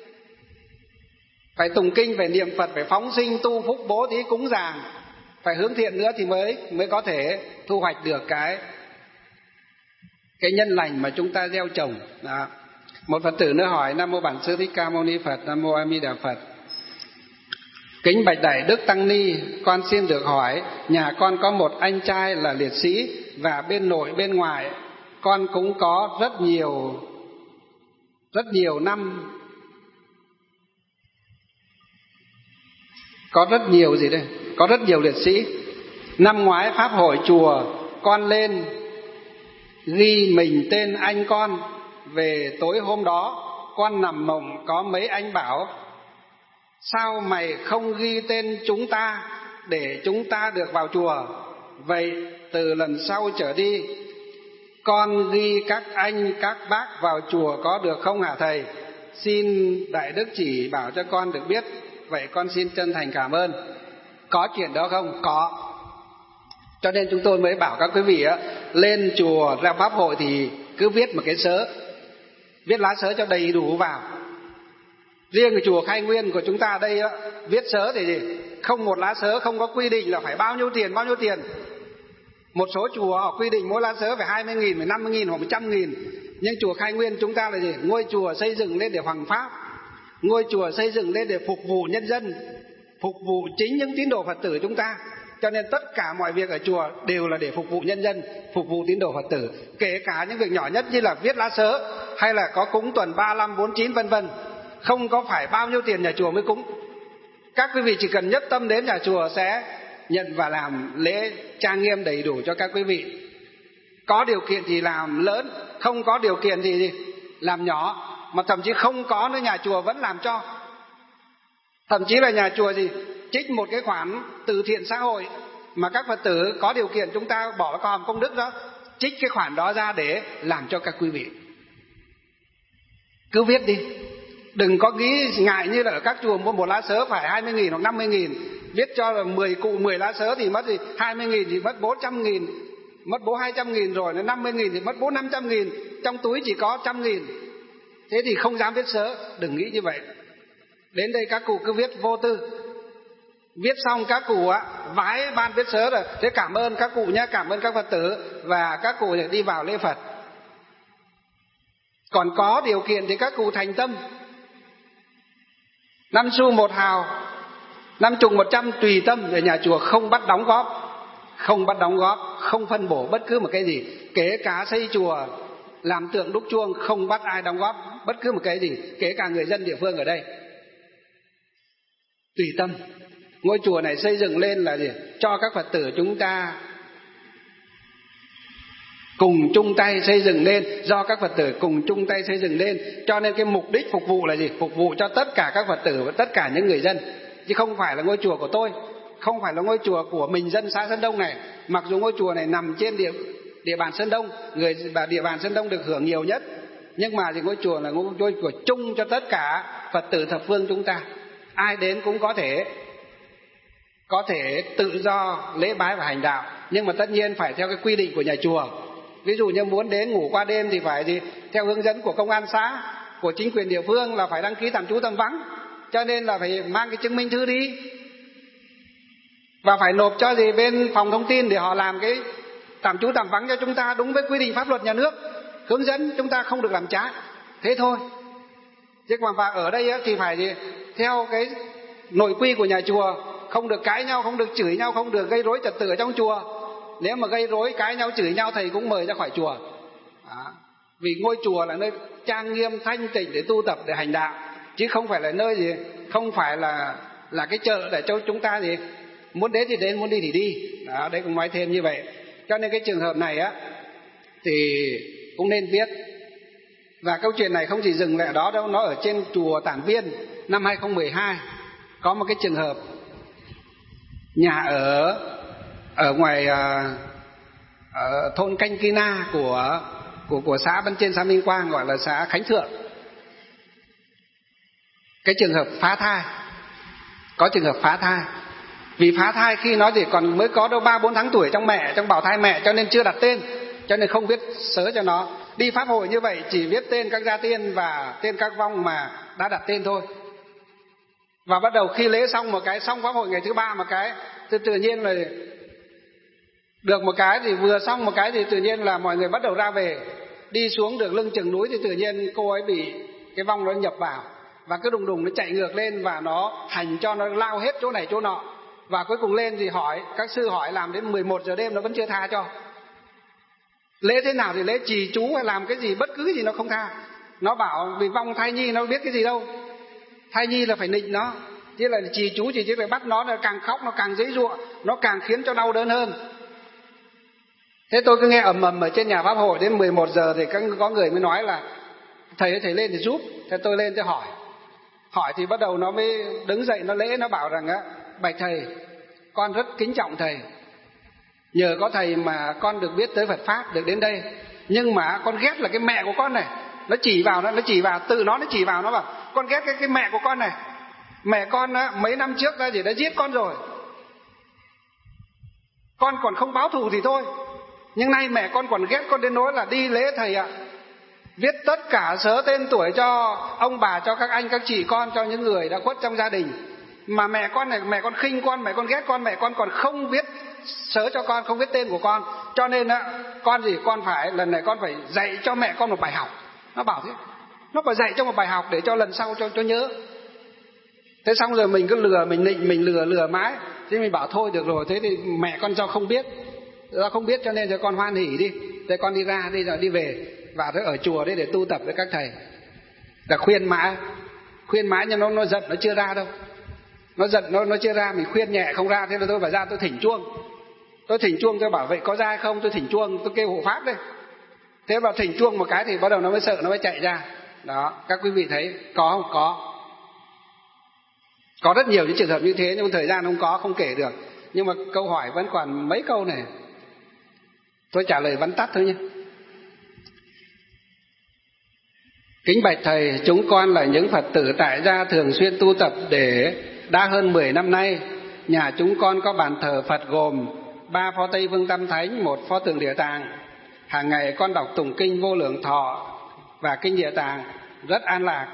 phải tụng kinh, phải niệm Phật, phải phóng sinh, tu phúc, bố thí, cúng dường, phải hướng thiện nữa thì mới mới có thể thu hoạch được cái cái nhân lành mà chúng ta gieo trồng. Đó. Một Phật tử nữa hỏi: Nam mô Bản Sư Thích Ca Mâu Ni Phật. Nam mô A Di Đà Phật. Kính bạch Đại Đức Tăng Ni, con xin được hỏi, nhà con có một anh trai là liệt sĩ, và bên nội bên ngoài con cũng có rất nhiều rất nhiều năm có rất nhiều gì đây có rất nhiều liệt sĩ. Năm ngoái pháp hội chùa con lên ghi mình tên anh con, về tối hôm đó con nằm mộng có mấy anh bảo: sao mày không ghi tên chúng ta để chúng ta được vào chùa? Vậy từ lần sau trở đi con ghi các anh các bác vào chùa có được không hả thầy? Xin Đại Đức chỉ bảo cho con được biết. Vậy con xin chân thành cảm ơn. Có chuyện đó không? Có. Cho nên chúng tôi mới bảo các quý vị á, lên chùa ra pháp hội thì cứ viết một cái sớ, viết lá sớ cho đầy đủ vào. Riêng ở chùa Khai Nguyên của chúng ta ở đây á, viết sớ thì gì? Không một lá sớ không có quy định là phải bao nhiêu tiền, bao nhiêu tiền. Một số chùa họ quy định mỗi lá sớ phải hai mươi nghìn, phải năm mươi nghìn hoặc một trăm nghìn. Nhưng chùa Khai Nguyên chúng ta là gì? Ngôi chùa xây dựng lên để hoằng pháp, ngôi chùa xây dựng lên để phục vụ nhân dân, phục vụ chính những tín đồ Phật tử chúng ta. Cho nên tất cả mọi việc ở chùa đều là để phục vụ nhân dân, phục vụ tín đồ Phật tử. Kể cả những việc nhỏ nhất như là viết lá sớ, hay là có cúng tuần ba mươi lăm, bốn mươi chín vân vân, không có phải bao nhiêu tiền nhà chùa mới cúng. Các quý vị chỉ cần nhất tâm đến nhà chùa sẽ nhận và làm lễ trang nghiêm đầy đủ cho các quý vị. Có điều kiện thì làm lớn, không có điều kiện thì gì? Làm nhỏ. Mà thậm chí không có nữa nhà chùa vẫn làm cho. Thậm chí là nhà chùa gì? Trích một cái khoản từ thiện xã hội mà các Phật tử có điều kiện chúng ta bỏ vào công đức đó, trích cái khoản đó ra để làm cho các quý vị. Cứ viết đi, đừng có nghĩ ngại như là ở các chùa mua một lá sớ phải hai mươi nghìn hoặc năm mươi nghìn. Viết cho là mười cụ mười lá sớ thì mất gì? hai mươi nghìn thì mất bốn trăm nghìn, mất bốn hai trăm nghìn rồi, năm mươi nghìn thì mất bốn năm trăm nghìn, trong túi chỉ có trăm nghìn. Thế thì không dám viết sớ, đừng nghĩ như vậy. Đến đây các cụ cứ viết vô tư, Viết xong các cụ á, vái ban viết sớ rồi, thế cảm ơn các cụ nhé, cảm ơn các Phật tử, và các cụ đi vào lễ Phật. Còn có điều kiện thì các cụ thành tâm, năm xu một hào, năm chục một trăm tùy tâm, để nhà chùa không bắt đóng góp, không bắt đóng góp, không phân bổ bất cứ một cái gì, kể cả xây chùa, làm tượng đúc chuông, không bắt ai đóng góp bất cứ một cái gì, kể cả người dân địa phương ở đây. Tùy tâm. Ngôi chùa này xây dựng lên là gì? Cho các Phật tử chúng ta cùng chung tay xây dựng lên, do các Phật tử cùng chung tay xây dựng lên. Cho nên cái mục đích phục vụ là gì? Phục vụ cho tất cả các Phật tử và tất cả những người dân, chứ không phải là ngôi chùa của tôi, không phải là ngôi chùa của mình dân xã Sơn Đông này. Mặc dù ngôi chùa này nằm trên địa địa bàn Sơn Đông, người và địa bàn Sơn Đông được hưởng nhiều nhất, nhưng mà thì ngôi chùa là ngôi chùa chung cho tất cả Phật tử thập phương chúng ta. Ai đến cũng có thể có thể tự do lễ bái và hành đạo, nhưng mà tất nhiên phải theo cái quy định của nhà chùa. Ví dụ như muốn đến ngủ qua đêm thì phải gì? Theo hướng dẫn của công an xã, của chính quyền địa phương là phải đăng ký tạm trú tạm vắng, cho nên là phải mang cái chứng minh thư đi, và phải nộp cho gì bên phòng thông tin để họ làm cái tạm trú tạm vắng cho chúng ta đúng với quy định pháp luật nhà nước hướng dẫn, chúng ta không được làm trái, thế thôi. Chứ mà và ở đây thì phải gì? Theo cái nội quy của nhà chùa, không được cãi nhau, không được chửi nhau, không được gây rối trật tự ở trong chùa. Nếu mà gây rối, cãi nhau, chửi nhau, thầy cũng mời ra khỏi chùa. Đó. Vì ngôi chùa là nơi trang nghiêm, thanh tịnh để tu tập, để hành đạo, chứ không phải là nơi gì, không phải là là cái chợ để cho chúng ta gì muốn đến thì đến, muốn đi thì đi. Đó, đây cũng nói thêm như vậy. Cho nên cái trường hợp này á thì cũng nên viết. Và câu chuyện này không chỉ dừng lại ở đó đâu, nó ở trên chùa Tản Viên năm hai không một hai có một cái trường hợp nhà ở ở ngoài ở thôn Canh Kina của của của xã bên trên xã Minh Quang, gọi là xã Khánh Thượng. Cái trường hợp phá thai, có trường hợp phá thai. Vì phá thai khi nó thì còn mới có đâu ba bốn tháng tuổi trong mẹ, trong bào thai mẹ, cho nên chưa đặt tên, cho nên không viết sớ cho nó. Đi pháp hội như vậy chỉ viết tên các gia tiên và tên các vong mà đã đặt tên thôi. Và bắt đầu khi lễ xong một cái, xong pháp hội ngày thứ ba một cái, thì tự nhiên là được một cái thì vừa xong một cái thì tự nhiên là mọi người bắt đầu ra về. Đi xuống được lưng chừng núi thì tự nhiên cô ấy bị cái vong nó nhập vào, và cái đùng đùng nó chạy ngược lên và nó hành cho nó lao hết chỗ này chỗ nọ. Và cuối cùng lên thì hỏi, các sư hỏi làm đến mười một giờ đêm nó vẫn chưa tha cho. Lễ thế nào thì lễ trì chú hay làm cái gì, bất cứ gì nó không tha. Nó bảo vì vong thai nhi nó biết cái gì đâu, thai nhi là phải nịnh nó, chứ là trì chú chỉ chỉ phải bắt nó, là càng khóc nó càng giãy giụa, nó càng khiến cho đau đớn hơn. Thế tôi cứ nghe ầm ầm ở trên nhà pháp hội đến mười một giờ thì có người mới nói là thầy thầy lên thì giúp. Thế tôi lên tôi hỏi, hỏi thì bắt đầu nó mới đứng dậy nó lễ, nó bảo rằng á, bạch thầy, con rất kính trọng thầy, nhờ có thầy mà con được biết tới Phật pháp, được đến đây. Nhưng mà con ghét là cái mẹ của con này, nó chỉ vào nó, nó chỉ vào tự nó nó chỉ vào nó bảo con ghét cái cái mẹ của con này. Mẹ con á, mấy năm trước ra gì đã giết con rồi, con còn không báo thù thì thôi, nhưng nay mẹ con còn ghét con đến nỗi là đi lễ thầy ạ, viết tất cả sớ tên tuổi cho ông bà, cho các anh các chị con, cho những người đã khuất trong gia đình. Mà mẹ con này, mẹ con khinh con, mẹ con ghét con, mẹ con còn không viết sớ cho con, không viết tên của con. Cho nên á, con gì con phải lần này con phải dạy cho mẹ con một bài học. Nó bảo thế, nó phải dạy cho một bài học để cho lần sau cho cho nhớ. Thế xong rồi mình cứ lừa, mình nịnh, mình lừa lừa mãi. Thế mình bảo thôi được rồi, thế thì mẹ con do không biết, do không biết cho nên cho con hoan hỉ đi, thế con đi ra đi rồi đi về, và thế ở chùa đấy để tu tập với các thầy. Là khuyên mãi, khuyên mãi nhưng nó nó giận nó chưa ra đâu. Nó giận nó nó chưa ra, mình khuyên nhẹ không ra, thế là tôi phải ra tôi thỉnh chuông. Tôi thỉnh chuông, tôi bảo vậy có ra không, tôi thỉnh chuông, tôi kêu hộ pháp đấy. Thế vào thỉnh chuông một cái thì bắt đầu nó mới sợ, nó mới chạy ra. Đó, các quý vị thấy có không? Có. Có rất nhiều những trường hợp như thế, nhưng thời gian không có, không kể được. Nhưng mà câu hỏi vẫn còn mấy câu này, tôi trả lời vắn tắt thôi nhé. Kính bạch thầy, chúng con là những Phật tử tại gia thường xuyên tu tập để đã hơn mười năm nay. Nhà chúng con có bàn thờ Phật gồm ba pho Tây Phương Tam Thánh, một pho Tượng Địa Tạng. Hàng ngày con đọc tụng kinh Vô Lượng Thọ và kinh Địa Tạng rất an lạc.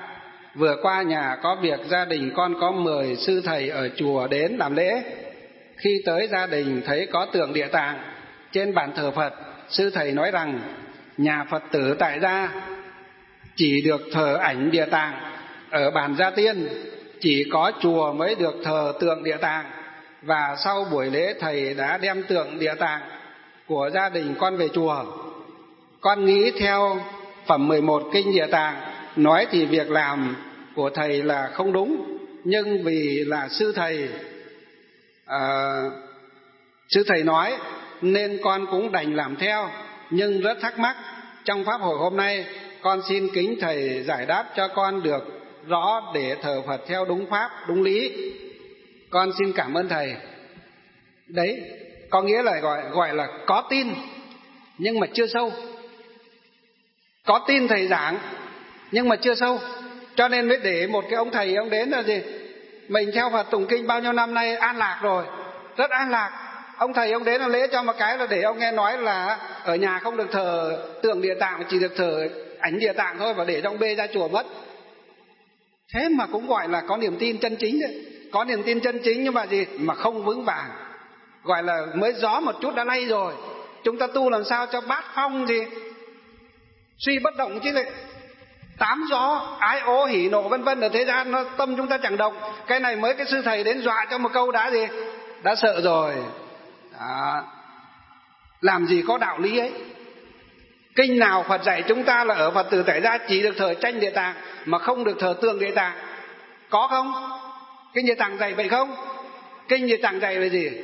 vừa qua nhà có việc gia đình con có mời sư thầy ở chùa đến làm lễ. Khi tới gia đình thấy có tượng Địa Tạng trên bàn thờ Phật. Sư thầy nói rằng nhà Phật tử tại gia chỉ được thờ ảnh Địa Tạng, ở bàn gia tiên chỉ có chùa mới được thờ tượng Địa Tạng. Và sau buổi lễ thầy đã đem tượng Địa Tạng của gia đình con về chùa. Con nghĩ theo phẩm mười một kinh Địa Tạng nói thì việc làm của thầy là không đúng, nhưng vì là sư thầy à, sư thầy nói nên con cũng đành làm theo. Nhưng rất thắc mắc, trong pháp hội hôm nay con xin kính thầy giải đáp cho con được rõ để thờ Phật theo đúng pháp, đúng lý. Con xin cảm ơn thầy. Đấy, có nghĩa là gọi gọi là có tin nhưng mà chưa sâu. Có tin thầy giảng nhưng mà chưa sâu, cho nên mới để một cái ông thầy ông đến là gì? Mình theo Phật tụng kinh bao nhiêu năm nay an lạc rồi, rất an lạc. Ông thầy ông đến là lễ cho một cái là để ông nghe nói là ở nhà không được thờ tượng Địa Tạng, chỉ được thờ ảnh Địa Tạng thôi, và để trong bê ra chùa mất. Thế mà cũng gọi là có niềm tin chân chính đấy. Có niềm tin chân chính nhưng mà gì? Mà không vững vàng. Gọi là mới gió một chút đã lay rồi. Chúng ta tu làm sao cho bát phong gì? Suy bất động chứ lại tám gió ái ố hỉ nộ vân vân ở thế gian, nó tâm chúng ta chẳng động. Cái này mới cái sư thầy đến dọa cho một câu đã gì? Đã sợ rồi. Đó. Làm gì có đạo lý ấy. Kinh nào Phật dạy chúng ta là ở Phật tử tại gia chỉ được thờ tranh Địa Tạng mà không được thờ tượng Địa Tạng? Có không? Kinh Địa Tạng dạy vậy không? Kinh Địa Tạng dạy về gì?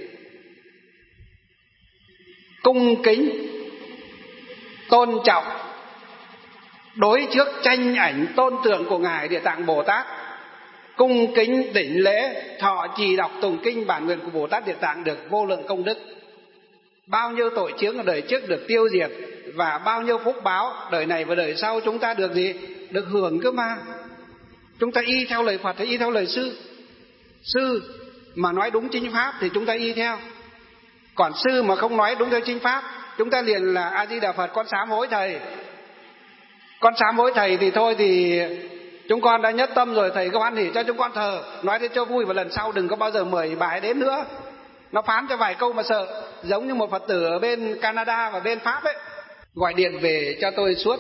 Cung kính, tôn trọng đối trước tranh ảnh tôn tượng của Ngài Địa Tạng Bồ Tát, cung kính đỉnh lễ, thọ trì đọc tụng kinh bản nguyện của Bồ Tát Địa Tạng được vô lượng công đức. Bao nhiêu tội chướng ở đời trước được tiêu diệt, và bao nhiêu phúc báo đời này và đời sau chúng ta được gì? Được hưởng cơ mà. Chúng ta y theo lời Phật hay y theo lời sư? Sư mà nói đúng chính pháp thì chúng ta y theo. Còn sư mà không nói đúng theo chính pháp, chúng ta liền là A Di Đà Phật, con sám hối thầy. Con sám hối thầy thì thôi thì chúng con đã nhất tâm rồi, thầy có hoan hỉ cho chúng con thờ. Nói thế cho vui, và lần sau đừng có bao giờ mời bà ấy đến nữa. Nó phán cho vài câu mà sợ. Giống như một Phật tử ở bên Canada và bên Pháp ấy, gọi điện về cho tôi suốt.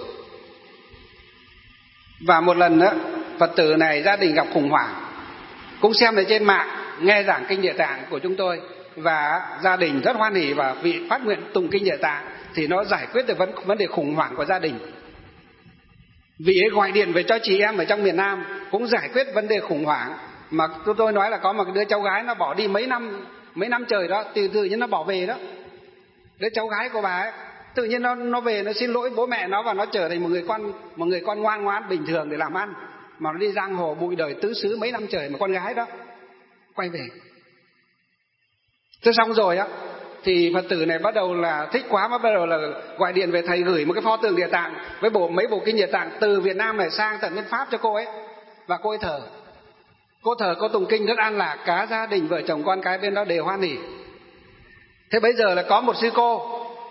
Và một lần đó, Phật tử này gia đình gặp khủng hoảng, cũng xem ở trên mạng, nghe giảng kinh Địa Tạng của chúng tôi, và gia đình rất hoan hỉ và vị phát nguyện tụng kinh Địa Tạng, thì nó giải quyết được vấn, vấn đề khủng hoảng của gia đình. Vị ấy gọi điện về cho chị em ở trong miền Nam cũng giải quyết vấn đề khủng hoảng. Mà tôi nói là có một đứa cháu gái nó bỏ đi mấy năm mấy năm trời đó, từ từ nhiên nó bỏ về đó. Đứa cháu gái của bà ấy tự nhiên nó nó về, nó xin lỗi bố mẹ nó, và nó trở thành một người con một người con ngoan ngoãn bình thường để làm ăn. Mà nó đi giang hồ bụi đời tứ xứ mấy năm trời, mà con gái đó quay về. Thế xong rồi á, thì Phật tử này bắt đầu là thích quá, bắt đầu là gọi điện về thầy gửi một cái pho tượng Địa Tạng với bộ mấy bộ kinh Địa Tạng từ Việt Nam này sang tận bên Pháp cho cô ấy. Và cô ấy thờ. Cô thờ, cô tụng kinh rất an lạc, cả gia đình vợ chồng con cái bên đó đều hoan hỉ. Thế bây giờ là có một sư cô,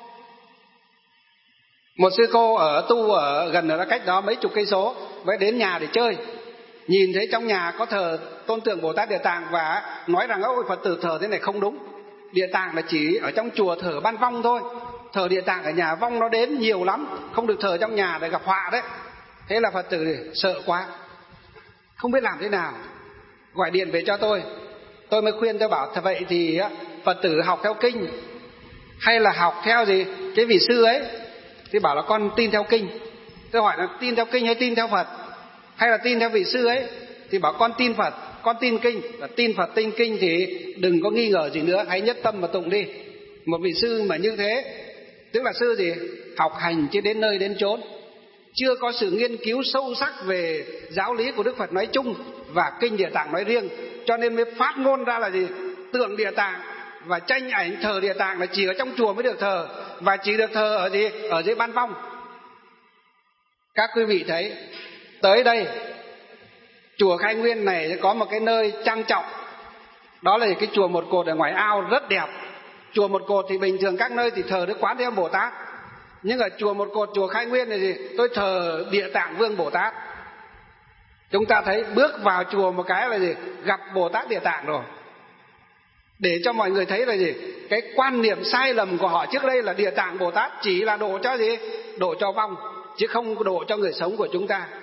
một sư cô ở tu ở gần ở cách đó mấy chục cây số, mới đến nhà để chơi. Nhìn thấy trong nhà có thờ tôn tượng Bồ Tát Địa Tạng và nói rằng ôi Phật tử thờ thế này không đúng. Địa Tạng là chỉ ở trong chùa thờ ban vong thôi, thờ Địa Tạng ở nhà vong nó đến nhiều lắm, không được thờ trong nhà để gặp họa đấy. Thế là Phật tử sợ quá, không biết làm thế nào, gọi điện về cho tôi. Tôi mới khuyên, tôi bảo vậy thì Phật tử học theo kinh hay là học theo gì cái vị sư ấy? Thì bảo là con tin theo kinh. Tôi hỏi là tin theo kinh hay tin theo Phật, hay là tin theo vị sư ấy? Thì bảo con tin Phật, con tin kinh. Và tin Phật tin kinh thì đừng có nghi ngờ gì nữa, hãy nhất tâm mà tụng đi. Một vị sư mà như thế, tức là sư gì? Học hành chứ đến nơi đến chốn, chưa có sự nghiên cứu sâu sắc về giáo lý của Đức Phật nói chung và kinh Địa Tạng nói riêng, cho nên mới phát ngôn ra là gì? Tượng Địa Tạng và tranh ảnh thờ Địa Tạng là chỉ ở trong chùa mới được thờ, và chỉ được thờ ở gì? Ở dưới ban vong. Các quý vị thấy, tới đây chùa Khai Nguyên này có một cái nơi trang trọng, đó là cái chùa Một Cột ở ngoài ao rất đẹp. Chùa Một Cột thì bình thường các nơi thì thờ Đức Quán Thế Âm Bồ Tát, nhưng ở chùa Một Cột, chùa Khai Nguyên này thì tôi thờ Địa Tạng Vương Bồ Tát. Chúng ta thấy bước vào chùa một cái là gì? Gặp Bồ Tát Địa Tạng rồi. Để cho mọi người thấy là gì? Cái quan niệm sai lầm của họ trước đây là Địa Tạng Bồ Tát chỉ là độ cho gì? Độ cho vong, chứ không độ cho người sống của chúng ta.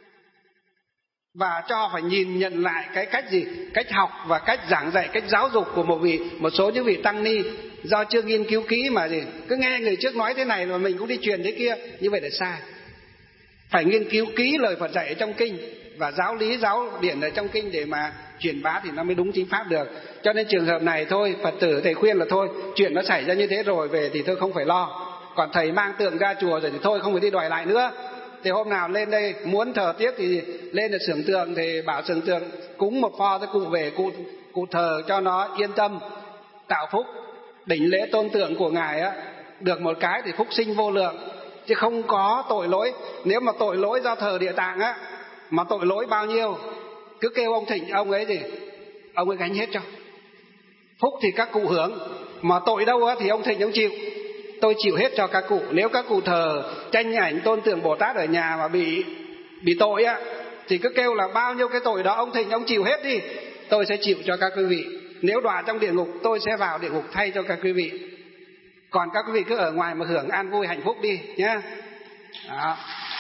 Và cho phải nhìn nhận lại cái cách gì? Cách học và cách giảng dạy, cách giáo dục của một vị, một số những vị tăng ni do chưa nghiên cứu kỹ mà gì? Cứ nghe người trước nói thế này rồi mình cũng đi truyền thế kia, như vậy là sai. Phải nghiên cứu kỹ lời Phật dạy ở trong kinh và giáo lý, giáo điển ở trong kinh để mà truyền bá thì nó mới đúng chính pháp được. Cho nên trường hợp này thôi, Phật tử thầy khuyên là thôi, chuyện nó xảy ra như thế rồi về thì thôi không phải lo. Còn thầy mang tượng ra chùa rồi thì thôi không phải đi đòi lại nữa. Thì hôm nào lên đây muốn thờ tiếp thì lên là xưởng tượng, thì bảo xưởng tượng cúng một pho cho cụ về, cụ, cụ thờ cho nó yên tâm, tạo phúc. Đỉnh lễ tôn tượng của Ngài á, được một cái thì phúc sinh vô lượng, chứ không có tội lỗi. Nếu mà tội lỗi do thờ Địa Tạng á, mà tội lỗi bao nhiêu, cứ kêu ông thỉnh, ông ấy gì, ông ấy gánh hết cho. Phúc thì các cụ hưởng, mà tội đâu á thì ông thỉnh ông chịu. Tôi chịu hết cho các cụ. Nếu các cụ thờ tranh ảnh tôn tượng Bồ Tát ở nhà mà bị bị tội á, thì cứ kêu là bao nhiêu cái tội đó ông thỉnh ông chịu hết đi, tôi sẽ chịu cho các quý vị. Nếu đọa trong địa ngục, tôi sẽ vào địa ngục thay cho các quý vị. Còn các quý vị cứ ở ngoài mà hưởng an vui hạnh phúc đi nhá. Đó.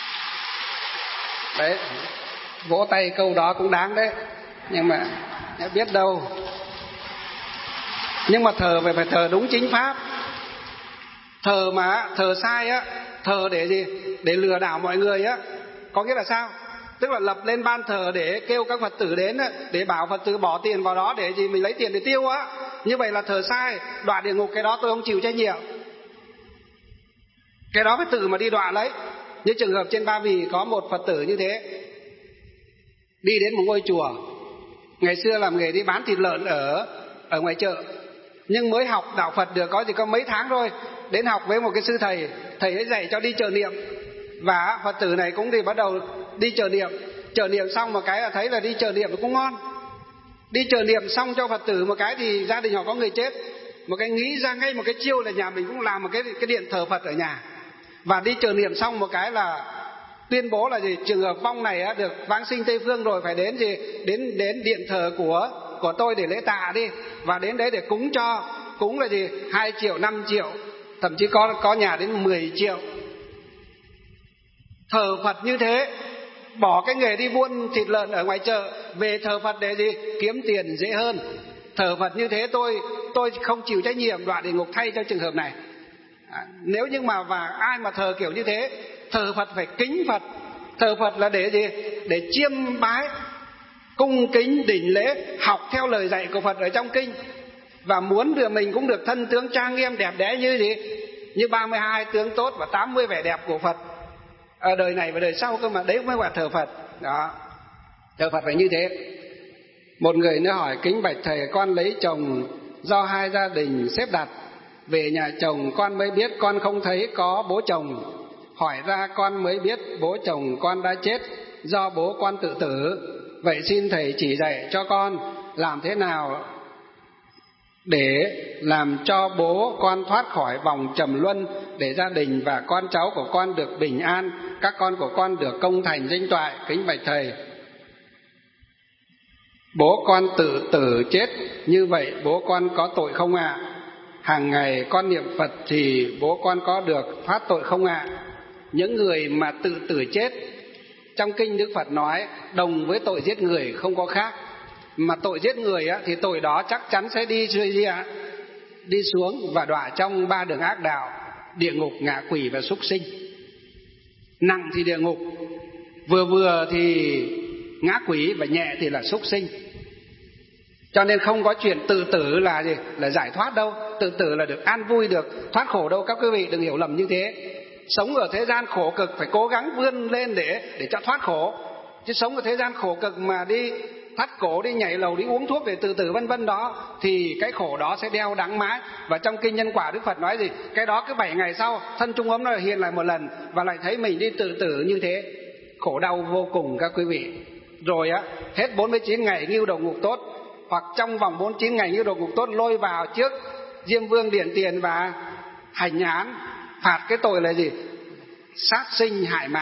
Đấy, vỗ tay câu đó cũng đáng đấy. Nhưng mà biết đâu. Nhưng mà thờ phải phải thờ đúng chính pháp. Thờ mà thờ sai á, thờ để gì? Để lừa đảo mọi người á. Có nghĩa là sao? Tức là lập lên ban thờ để kêu các Phật tử đến á, để bảo Phật tử bỏ tiền vào đó để gì mình lấy tiền để tiêu á. Như vậy là thờ sai, đọa địa ngục, cái đó tôi không chịu trách nhiệm. Cái đó phải tự mà đi đọa lấy. Như trường hợp trên Ba Vì có một Phật tử như thế, đi đến một ngôi chùa, ngày xưa làm nghề đi bán thịt lợn ở ở ngoài chợ, nhưng mới học đạo Phật được có gì có mấy tháng thôi, đến học với một cái sư thầy, thầy ấy dạy cho đi chợ niệm, và Phật tử này cũng thì bắt đầu đi chợ niệm. Chợ niệm xong một cái là thấy là đi chợ niệm cũng ngon, đi chợ niệm xong cho Phật tử một cái thì gia đình họ có người chết, một cái nghĩ ra ngay một cái chiêu là nhà mình cũng làm một cái cái điện thờ Phật ở nhà. Và đi chợ niệm xong một cái là tuyên bố là gì? Trường hợp vong này á, được vãng sinh Tây Phương rồi, phải đến gì? Đến đến điện thờ của của tôi để lễ tạ đi, và đến đấy để cúng cho. Cúng là gì? Hai triệu, năm triệu, thậm chí có có nhà đến mười triệu. Thờ Phật như thế, bỏ cái nghề đi buôn thịt lợn ở ngoài chợ, về thờ Phật để gì? Kiếm tiền dễ hơn. Thờ Phật như thế tôi tôi không chịu trách nhiệm đọa địa ngục thay cho trường hợp này. À, nếu như mà và ai mà thờ kiểu như thế, thờ Phật phải kính Phật. Thờ Phật là để gì? Để chiêm bái, cung kính đỉnh lễ, học theo lời dạy của Phật ở trong kinh, và muốn được mình cũng được thân tướng trang nghiêm đẹp đẽ như gì? Như ba mươi hai tướng tốt và tám mươi vẻ đẹp của Phật ở đời này và đời sau cơ mà. Đấy mới gọi thờ Phật. Đó, thờ Phật phải như thế. Một người nữa hỏi: kính bạch thầy, con lấy chồng do hai gia đình xếp đặt, về nhà chồng con mới biết con không thấy có bố chồng, hỏi ra con mới biết bố chồng con đã chết do bố con tự tử. Vậy xin thầy chỉ dạy cho con làm thế nào để làm cho bố con thoát khỏi vòng trầm luân, để gia đình và con cháu của con được bình an, các con của con được công thành danh toại. Kính bạch thầy, bố con tự tử chết như vậy bố con có tội không ạ? À? Hàng ngày con niệm Phật thì bố con có được thoát tội không ạ? À? Những người mà tự tử chết, trong kinh Đức Phật nói đồng với tội giết người không có khác. Mà tội giết người á, thì tội đó chắc chắn sẽ đi gì ạ? Đi xuống và đọa trong ba đường ác đạo: địa ngục, ngạ quỷ và súc sinh. Nặng thì địa ngục, vừa vừa thì ngã quỷ, và nhẹ thì là súc sinh. Cho nên không có chuyện tự tử là gì? Là giải thoát đâu. Tự tử là được an vui, được thoát khổ đâu. Các quý vị đừng hiểu lầm như thế. Sống ở thế gian khổ cực phải cố gắng vươn lên để để cho thoát khổ. Chứ sống ở thế gian khổ cực mà đi thắt cổ, đi nhảy lầu, đi uống thuốc để tự tử vân vân đó, thì cái khổ đó sẽ đeo đắng mãi. Và trong kinh Nhân Quả Đức Phật nói gì? Cái đó cứ bảy ngày sau thân trung ấm nó hiện lại một lần, và lại thấy mình đi tự tử như thế, khổ đau vô cùng các quý vị. Rồi á, hết bốn mươi chín ngày ngưu đầu ngục tốt, hoặc trong vòng bốn mươi chín ngày ngưu đầu ngục tốt lôi vào trước Diêm Vương Điển Tiền và hành án phạt cái tội là gì? Sát sinh hại mạng.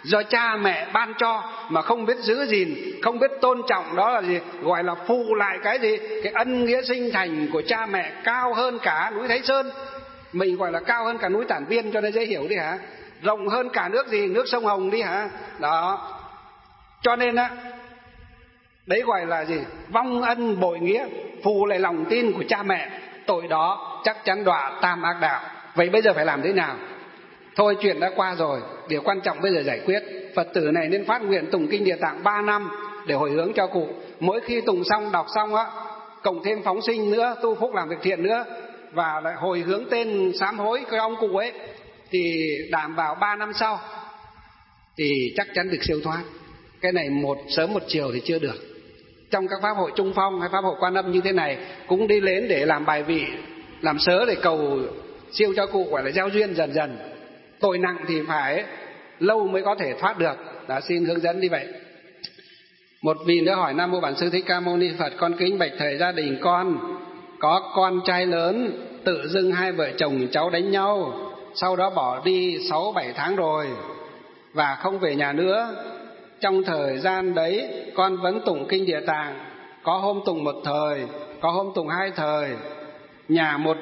do cha mẹ ban cho mà không biết giữ gìn, không biết tôn trọng, đó là gì? Gọi là phụ lại cái gì? Cái ân nghĩa sinh thành của cha mẹ cao hơn cả núi Thái Sơn. Mình gọi là cao hơn cả núi Tản Viên cho nó dễ hiểu đi hả? Rộng hơn cả nước gì? Nước sông Hồng đi hả? Đó. Cho nên á, đấy gọi là gì? Vong ân bội nghĩa, phù lại lòng tin của cha mẹ. Tội đó chắc chắn đọa tam ác đạo. Vậy bây giờ phải làm thế nào? Thôi chuyện đã qua rồi, điều quan trọng bây giờ giải quyết. Phật tử này nên phát nguyện tụng kinh Địa Tạng ba năm để hồi hướng cho cụ. Mỗi khi tụng xong, đọc xong á, cộng thêm phóng sinh nữa, tu phúc làm việc thiện nữa, và lại hồi hướng tên sám hối cái ông cụ ấy, thì đảm bảo ba năm sau thì chắc chắn được siêu thoát. Cái này một sớm một chiều thì chưa được. Trong các pháp hội Trung Phong hay pháp hội Quan Âm như thế này cũng đi đến để làm bài vị, làm sớ để cầu siêu cho cụ, gọi là gieo duyên dần dần. Tội nặng thì phải lâu mới có thể thoát được. Đã xin hướng dẫn như vậy. Một vị nữa hỏi: Nam Mô Bản Sư Thích Ca Mâu Ni Phật, con kính bạch thầy, gia đình con có con trai lớn, tự dưng hai vợ chồng cháu đánh nhau, sau đó bỏ đi sáu bảy tháng rồi và không về nhà nữa. Trong thời gian đấy con vẫn tụng kinh Địa Tạng, có hôm tụng một thời, có hôm tụng hai thời. Nhà một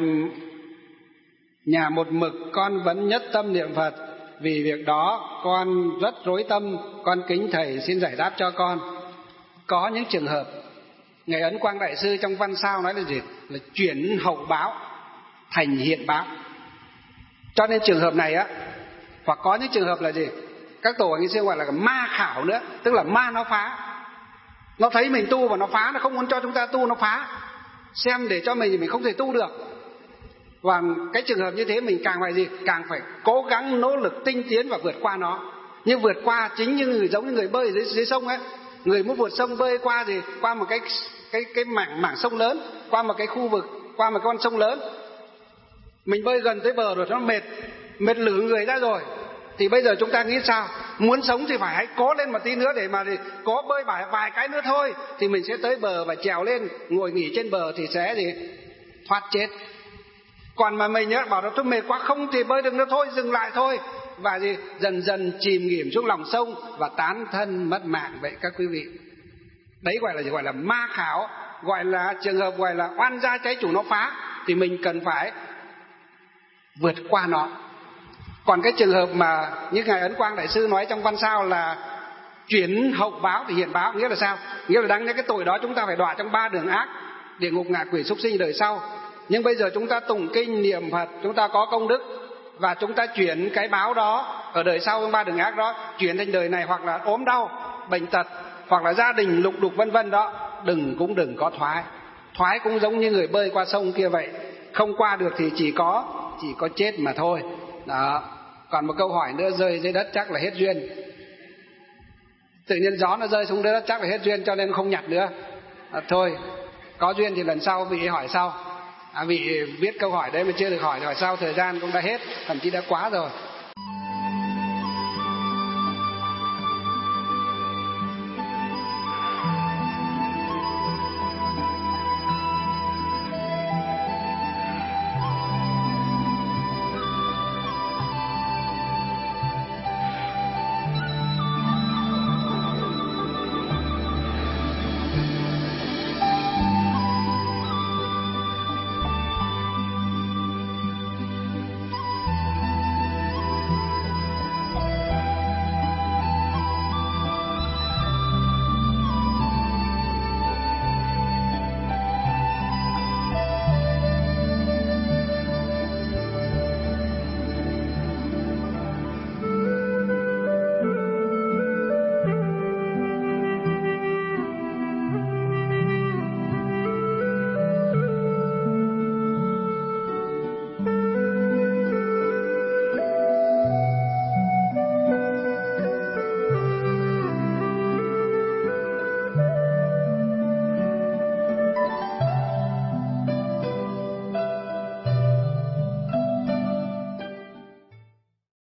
nhà một mực con vẫn nhất tâm niệm Phật. Vì việc đó con rất rối tâm, con kính thầy xin giải đáp cho con. Có những trường hợp Ngài Ấn Quang Đại Sư trong văn sao nói là gì? Là chuyển hậu báo thành hiện báo. Cho nên trường hợp này á, hoặc có những trường hợp là gì? Các tổ ngày xưa gọi là ma khảo nữa, tức là ma nó phá. Nó thấy mình tu và nó phá, nó không muốn cho chúng ta tu, nó phá. Xem để cho mình thì mình không thể tu được. Và cái trường hợp như thế mình càng phải gì? Càng phải cố gắng nỗ lực tinh tiến và vượt qua nó. Nhưng vượt qua chính như người, giống như người bơi dưới, dưới sông ấy. Người muốn vượt sông bơi qua gì? Qua một cái cái cái mảng mảng sông lớn, qua một cái khu vực, qua một con sông lớn. Mình bơi gần tới bờ rồi nó mệt, mệt lử người ra rồi. Thì bây giờ chúng ta nghĩ sao? Muốn sống thì phải hãy cố lên một tí nữa để mà cố bơi vài, vài cái nữa thôi, thì mình sẽ tới bờ và trèo lên, ngồi nghỉ trên bờ thì sẽ gì? Thoát chết. Còn mà mình nhớ bảo là tôi mệt quá, không thì bơi được nữa thôi, dừng lại thôi. Và gì? Dần dần chìm nghỉm xuống lòng sông và tán thân mất mạng. Vậy các quý vị, đấy gọi là gì? Gọi là ma khảo, gọi là trường hợp gọi là oan gia trái chủ nó phá, thì mình cần phải vượt qua nó. Còn cái trường hợp mà như Ngài Ấn Quang Đại Sư nói trong văn sao là chuyển hậu báo thì hiện báo, nghĩa là sao? Nghĩa là đáng nhẽ cái tội đó chúng ta phải đọa trong ba đường ác, địa ngục, ngạ quỷ, súc sinh đời sau. Nhưng bây giờ chúng ta tụng kinh niệm Phật, chúng ta có công đức, và chúng ta chuyển cái báo đó ở đời sau, trong ba đường ác đó, chuyển thành đời này, hoặc là ốm đau, bệnh tật, hoặc là gia đình lục đục vân vân đó, đừng cũng đừng có thoái. Thoái cũng giống như người bơi qua sông kia vậy, không qua được thì chỉ có chỉ có chết mà thôi. Đó. Còn một câu hỏi nữa, rơi dưới đất chắc là hết duyên. Tự nhiên gió nó rơi xuống đất chắc là hết duyên, cho nên không nhặt nữa. À, thôi, có duyên thì lần sau vị hỏi sau. À, vị viết câu hỏi đấy mà chưa được hỏi, hỏi sau, thời gian cũng đã hết, thậm chí đã quá rồi.